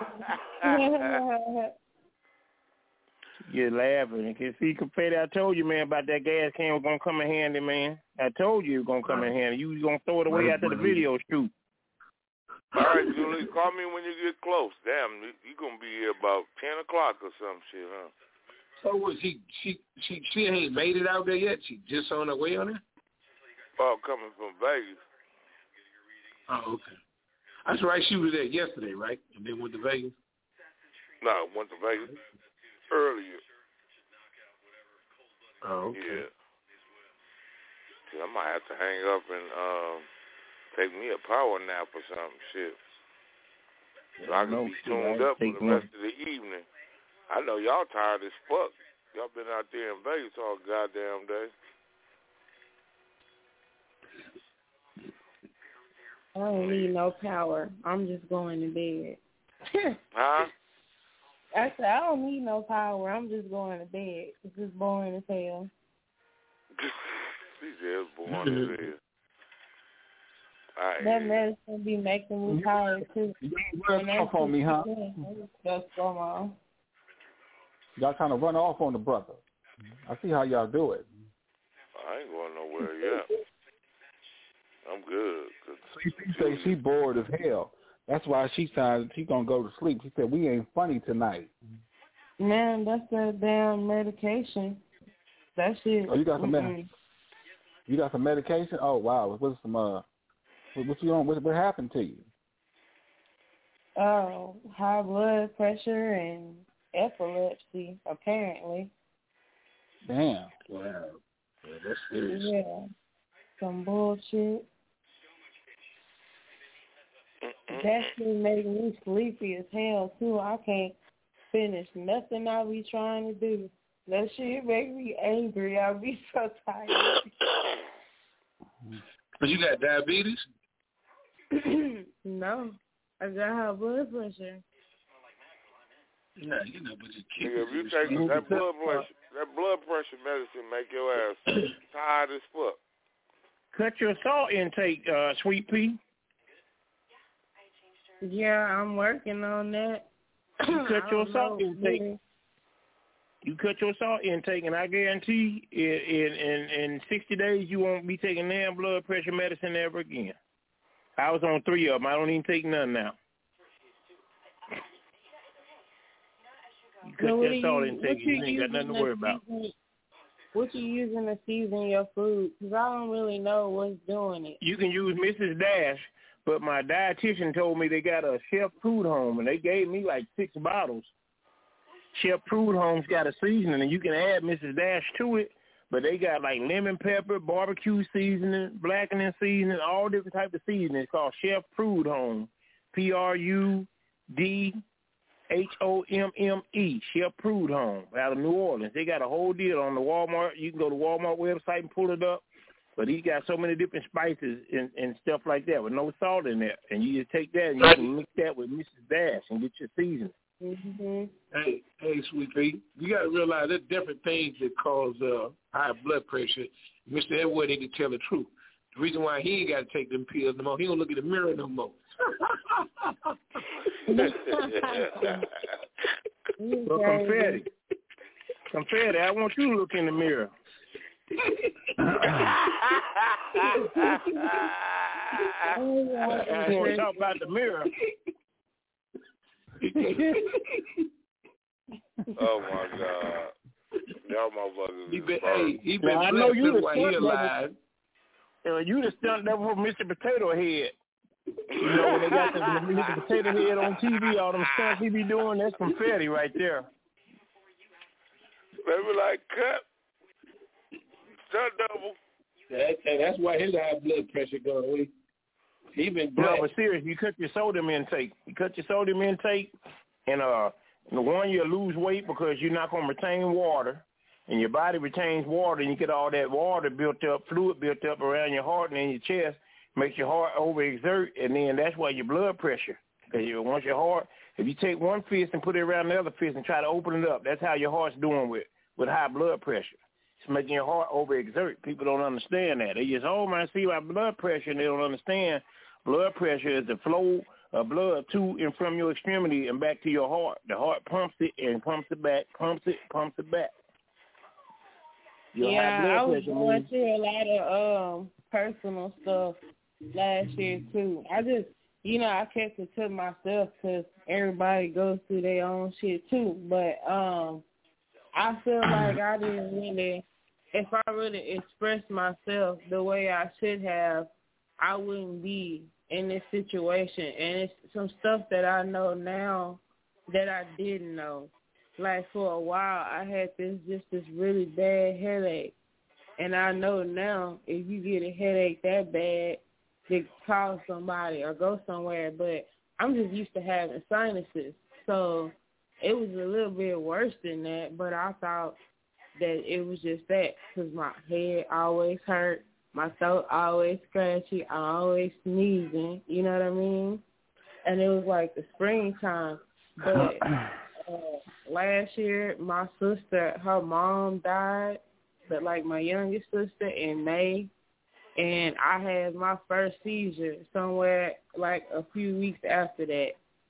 Speaker 9: You're laughing. Cause see, Confetti, I told you, man, about that gas can was gonna come in handy, man. I told you it was gonna come in handy. You was gonna throw it away after the video shoot.
Speaker 11: All right, Julie, call me when you get close. Damn, you, you gonna be here about ten o'clock or some shit, huh?
Speaker 8: So was she, she, she, she ain't made it out there yet? She just on her way on it?
Speaker 11: Oh, coming from Vegas.
Speaker 8: Oh, okay. That's right. She was there yesterday, right? And then went to Vegas?
Speaker 11: No, went to Vegas earlier.
Speaker 8: Oh, okay.
Speaker 11: Yeah. See, I might have to hang up and um, take me a power nap or something, shit. So I can
Speaker 9: No
Speaker 11: be
Speaker 9: shit,
Speaker 11: tuned
Speaker 9: I
Speaker 11: up for
Speaker 9: take
Speaker 11: the rest of the evening. I know y'all tired as fuck. Y'all been out there in Vegas all goddamn day.
Speaker 13: I don't need no power. I'm just going to bed.
Speaker 11: Huh?
Speaker 13: I said, I don't need no power. I'm just going to bed. It's just boring as hell.
Speaker 11: She said born as hell. I
Speaker 13: That medicine be making me tired, too.
Speaker 3: You run off on me, huh?
Speaker 13: That's going on.
Speaker 3: Y'all kind of run off on the brother. I see how y'all do it.
Speaker 11: I ain't going nowhere yet. I'm good.
Speaker 3: She say she bored as hell. That's why she decided she gonna go to sleep. She said we ain't funny tonight.
Speaker 13: Man, that's that damn medication. That shit.
Speaker 3: Oh, you got some med-
Speaker 13: mm-mm.
Speaker 3: You got some medication? Oh wow, what's some uh, what, what you on? What, what happened to you?
Speaker 13: Oh, high blood pressure and epilepsy, apparently.
Speaker 3: Damn.
Speaker 8: Wow. Yeah, that's serious.
Speaker 13: Yeah. Some bullshit. That shit make me sleepy as hell, too. I can't finish nothing I be trying to do. That shit make me angry. I be so tired.
Speaker 8: But you got diabetes?
Speaker 13: No. I got high blood pressure.
Speaker 8: No, you know, but you keep
Speaker 11: Nigga, if you take that blood pressure, that blood pressure medicine make your ass tired as fuck.
Speaker 9: Cut your salt intake, uh, Sweet Pea.
Speaker 13: Yeah, I'm working on that.
Speaker 9: You cut
Speaker 13: I
Speaker 9: your
Speaker 13: don't
Speaker 9: salt
Speaker 13: know,
Speaker 9: intake.
Speaker 13: really.
Speaker 9: You cut your salt intake, and I guarantee in in in, in sixty days you won't be taking damn blood pressure medicine ever again. I was on three of them. I don't even take none now. You cut
Speaker 13: So what
Speaker 9: that
Speaker 13: do
Speaker 9: salt
Speaker 13: you-
Speaker 9: intake,
Speaker 13: what
Speaker 9: you
Speaker 13: you
Speaker 9: ain't got nothing to
Speaker 13: using
Speaker 9: worry
Speaker 13: to
Speaker 9: about.
Speaker 13: season- What you using to season your food? Because I don't really know what's doing it.
Speaker 9: You can use Missus Dash, but my dietitian told me they got a Chef Prud'homme, and they gave me like six bottles. Chef Prud'homme's got a seasoning, and you can add Missus Dash to it, but they got like lemon pepper, barbecue seasoning, blackening seasoning, all different types of seasoning. It's called Chef Prud'homme, P R U D H O M M E, Chef Prudhomme, out of New Orleans. They got a whole deal on the Walmart. You can go to Walmart website and pull it up. But he got so many different spices and, and stuff like that with no salt in there. And you just take that and you can mix that with Missus Dash and get your seasoning.
Speaker 13: Mm-hmm.
Speaker 8: Hey, hey, Sweet Pea, you got to realize there's different things that cause uh, high blood pressure. Mister Edward need to tell the truth. The reason why he ain't got to take them pills no more, he don't look in the mirror no more.
Speaker 9: So confetti, confetti, I want you to look in the mirror. I want to talk about the mirror.
Speaker 11: Oh my God, y'all motherfuckers!
Speaker 8: He been, hey, he been
Speaker 9: now, I know you the
Speaker 8: while he alive.
Speaker 9: Uh, you the stunt double for Mister Potato Head. You know when they got the Mister Potato Head on T V, all them stunts he be doing, that's confetti right there.
Speaker 11: They be like, cut, stunt double.
Speaker 8: That, that's why his high blood pressure going. He been
Speaker 9: no, but seriously, you cut your sodium intake. You cut your sodium intake, and uh, the one you lose weight because you're not gonna retain water, and your body retains water, and you get all that water built up, fluid built up around your heart and in your chest, makes your heart overexert, and then that's why your blood pressure. Because you once your heart, if you take one fist and put it around the other fist and try to open it up, that's how your heart's doing with with high blood pressure. It's making your heart overexert. People don't understand that. They just, oh man, see my blood pressure, and they don't understand. Blood pressure is the flow of blood to and from your extremity and back to your heart. The heart pumps it and pumps it back, pumps it, pumps it back. Your
Speaker 13: yeah, I was
Speaker 9: going
Speaker 13: means- through a lot of um personal stuff last year too. I just, you know, I kept it to myself because everybody goes through their own shit too. But um, I feel like I didn't really, if I really expressed myself the way I should have, I wouldn't be in this situation. And it's some stuff that I know now that I didn't know. Like for a while, I had this just this really bad headache. And I know now if you get a headache that bad, to call somebody or go somewhere. But I'm just used to having sinuses. So it was a little bit worse than that. But I thought that it was just that because my head always hurt. My throat always scratchy. I'm always sneezing. You know what I mean? And it was like the springtime. But uh, last year, my sister, her mom died, but like my youngest sister in May. And I had my first seizure somewhere like a few weeks after that.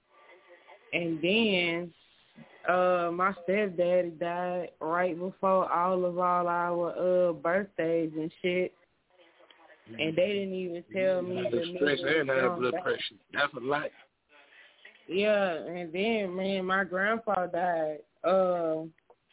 Speaker 13: And then uh, my stepdaddy died right before all of all our uh, birthdays and shit. And they didn't even tell me the
Speaker 8: stress and high blood pressure. That's a lot.
Speaker 13: Yeah, and then man, my grandpa died. Uh,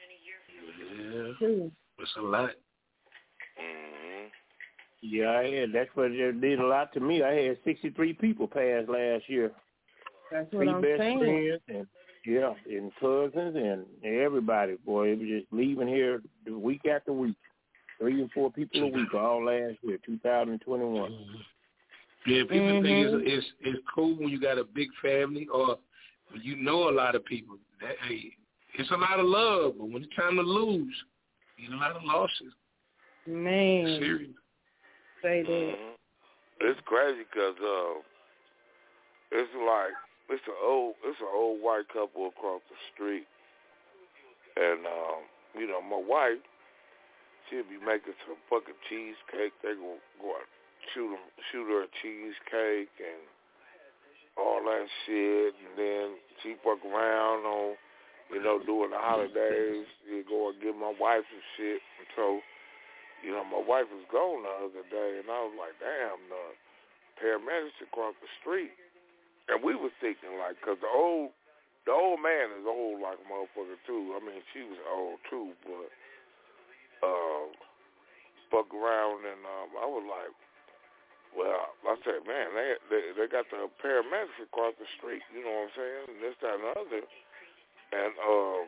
Speaker 8: yeah,
Speaker 13: too.
Speaker 8: It's a lot.
Speaker 11: Mm-hmm.
Speaker 9: Yeah, I had. That's what it did a lot to me. I had sixty-three people pass last year.
Speaker 13: That's what
Speaker 9: Three
Speaker 13: I'm
Speaker 9: best
Speaker 13: saying.
Speaker 9: friends and yeah, and cousins and everybody. Boy, it was just leaving here week after week. Three and four people a week all last year, two thousand twenty-one.
Speaker 8: Yeah, people
Speaker 13: Mm-hmm.
Speaker 8: think it's, it's it's cool when you got a big family or when you know a lot of people. That, hey, it's a lot of love, but when it's time to lose, you get a lot of losses.
Speaker 13: Man,
Speaker 8: serious.
Speaker 13: Say that.
Speaker 11: Mm-hmm. It's crazy because uh, it's like it's an old it's an old white couple across the street, and um, you know my wife. She'll be making some fucking cheesecake. They gonna go out, shoot them, shoot her a cheesecake and all that shit. And then she fuck around on, you know, during the holidays. You go and give my wife some shit. And so, you know, my wife was gone the other day, and I was like, damn, the paramedics across the street. And we was thinking, like, because the old, the old man is old like a motherfucker, too. I mean, she was old, too, but... Uh, fuck around and um, I was like, well, I said, man, they, they they got the paramedics across the street, you know what I'm saying, and this, that, and the other. And um,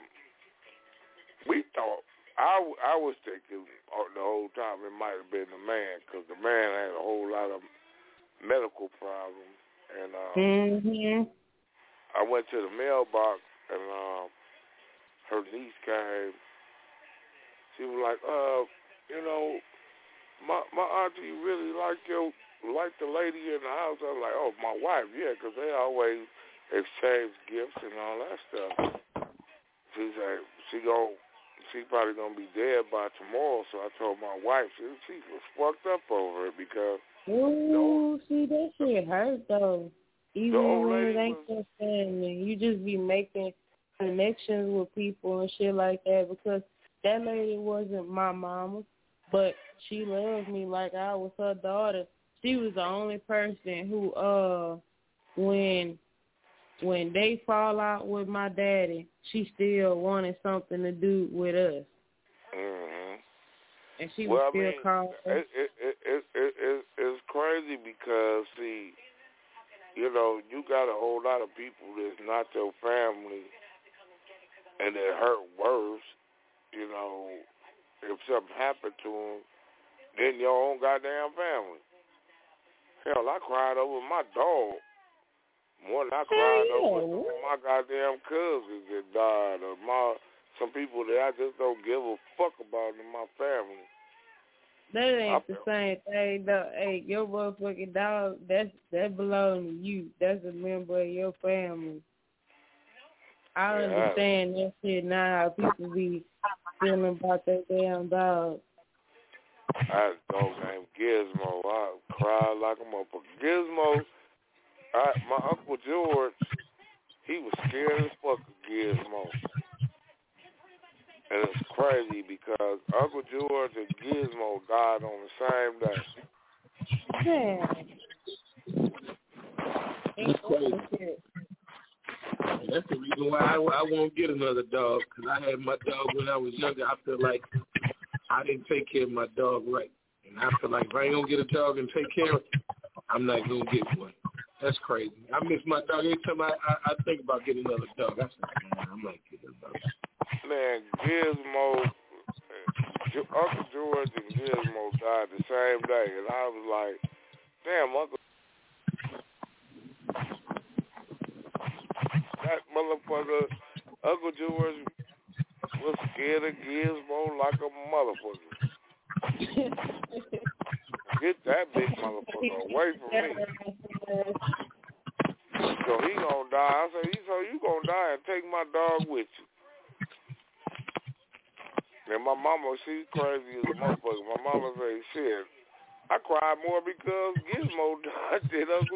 Speaker 11: we thought, I, I was thinking the whole time it might have been the man because the man had a whole lot of medical problems. And um,
Speaker 13: mm-hmm.
Speaker 11: I went to the mailbox and um, her niece came. She was like, uh, you know, my my auntie really like your like the lady in the house. I was like, oh, my wife, yeah, because they always exchange gifts and all that stuff. She said she gon' she probably gonna be dead by tomorrow. So I told my wife she she was fucked up over it because.
Speaker 13: Ooh, see that shit hurt though. Even when it ain't
Speaker 11: was,
Speaker 13: your family, you just be making connections with people and shit like that because that lady wasn't my mama, but she loved me like I was her daughter. She was the only person who, uh, when when they fall out with my daddy, she still wanted something to do with us.
Speaker 11: Mm-hmm.
Speaker 13: And she
Speaker 11: well,
Speaker 13: was still
Speaker 11: I mean,
Speaker 13: calling.
Speaker 11: It, it, it, it, it, it, it's crazy because, see, you know, you got a whole lot of people that's not your family and it hurt worse, you know, if something happened to them than your own goddamn family. Hell, I cried over my dog more than I cried
Speaker 13: hey,
Speaker 11: over some of my goddamn cousins that died or my some people that I just don't give a fuck about in my family.
Speaker 13: That ain't the same thing, though. Hey, your motherfucking dog, that's, that belongs to you. That's a member of your family. I
Speaker 11: yeah,
Speaker 13: understand that shit now, how people be feeling about their damn dog.
Speaker 11: I had a dog named Gizmo. I cried like a motherfucker. Gizmo, I, my Uncle George, he was scared as fuck of Gizmo. And it's crazy because Uncle George and Gizmo died on the same day.
Speaker 13: Man.
Speaker 8: That's crazy. That's the reason why I, I won't get another dog, because I had my dog when I was younger. I feel like I didn't take care of my dog right. And I feel like if I ain't going to get a dog and take care of it, I'm not going to get one. That's crazy. I miss my dog. Every time I, I, I think about getting another dog, I say, man, I might get another dog.
Speaker 11: Man, Gizmo, Uncle George and Gizmo died the same day, and I was like, damn, Uncle, that motherfucker, Uncle George was scared of Gizmo like a motherfucker. Get that big motherfucker away from me. So he gonna die. I said, so you gonna die and take my dog with you. And my mama, she's crazy as a motherfucker. My mama say, shit, I cried more because Gizmo died than Uncle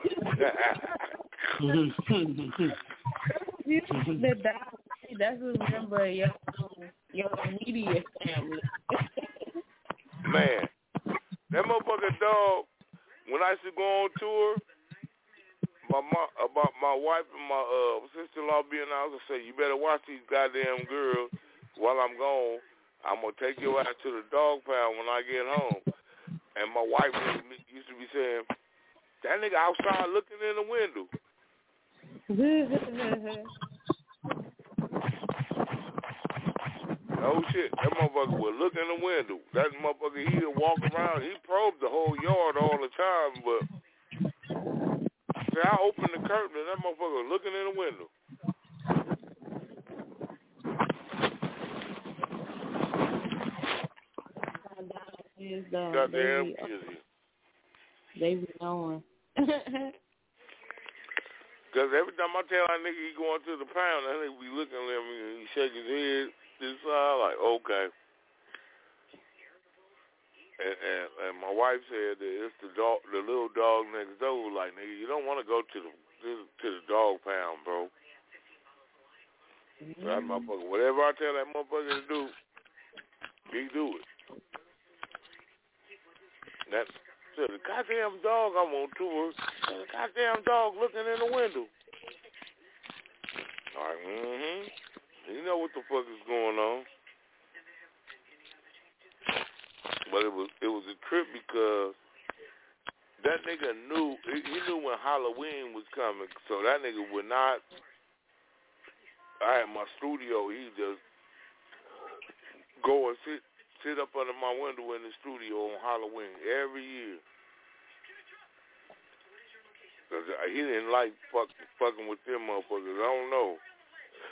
Speaker 11: George.
Speaker 13: The dog, that's a member of your, your immediate family.
Speaker 11: Man, that motherfucking dog, when I used to go on tour, my mom, about my wife and my uh, sister-in-law being out, I say, you better watch these goddamn girls. While I'm gone, I'm going to take your ass to the dog pound when I get home. And my wife used to be saying, that nigga outside looking in the window. No shit. That motherfucker would look in the window. That motherfucker, he would walk around. He probed the whole yard all the time, but see, I opened the curtain and that motherfucker looking in the window.
Speaker 13: Is the,
Speaker 11: goddamn
Speaker 13: they be,
Speaker 11: kizzy.
Speaker 13: They be knowing.
Speaker 11: Because every time I tell that nigga he going to the pound, that nigga be looking at me and he shake his head this side like, okay. And, and, and my wife said that it's the dog, the little dog next door. Like, nigga, you don't want to go to the to the dog pound, bro. Mm-hmm. That motherfucker, whatever I tell that motherfucker to do, he do it. That so the goddamn dog I'm on tour, the goddamn dog looking in the window. All right, mm-hmm. You know what the fuck is going on. But it was it was a trip because that nigga knew he knew when Halloween was coming, so that nigga would not. I had my studio. He just go and sit. Sit up under my window in the studio on Halloween every year. Cause he didn't like fuck, fucking with them motherfuckers. I don't know.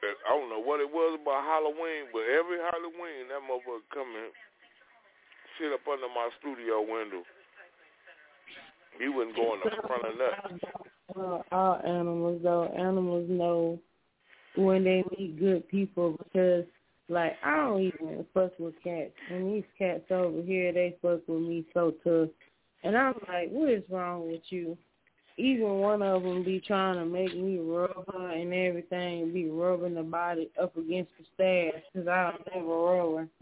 Speaker 11: I don't know what it was about Halloween, but every Halloween that motherfucker come and sit up under my studio window. He wouldn't go in the front of nothing.
Speaker 13: Uh, all animals, though, animals know when they meet good people because, like, I don't even fuck with cats. And these cats over here, they fuck with me so tough. And I'm like, what is wrong with you? Even one of them be trying to make me rub her and everything, be rubbing the body up against the stairs because I don't never rub her.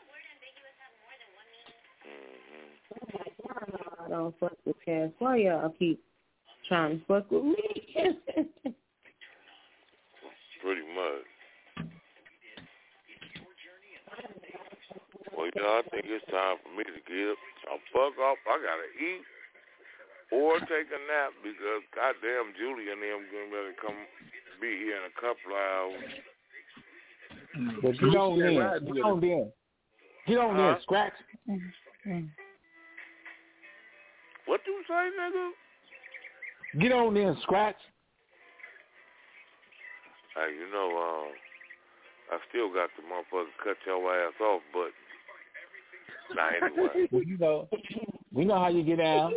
Speaker 13: I don't fuck with cats. Why y'all keep trying to fuck with me?
Speaker 11: Pretty much. Well, you know, I think it's time for me to get up. I'll fuck off. I gotta eat or take a nap because goddamn Julie and them getting ready to come be here in a couple of hours.
Speaker 3: But get on in. Get on in. Get on
Speaker 11: huh?
Speaker 3: in, Scratch.
Speaker 11: What you say, nigga?
Speaker 3: Get on in, Scratch.
Speaker 11: Hey, you know, uh, I still got the motherfucker cut your ass off, but nah, anyway.
Speaker 3: Well, you know, we know how you get down.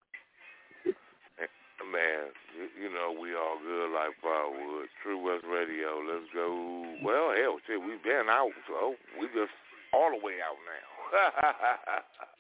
Speaker 11: Man, you, you know we all good like firewood. True West Radio, let's go. Well, hell, shit, we been out, so we just all the way out now.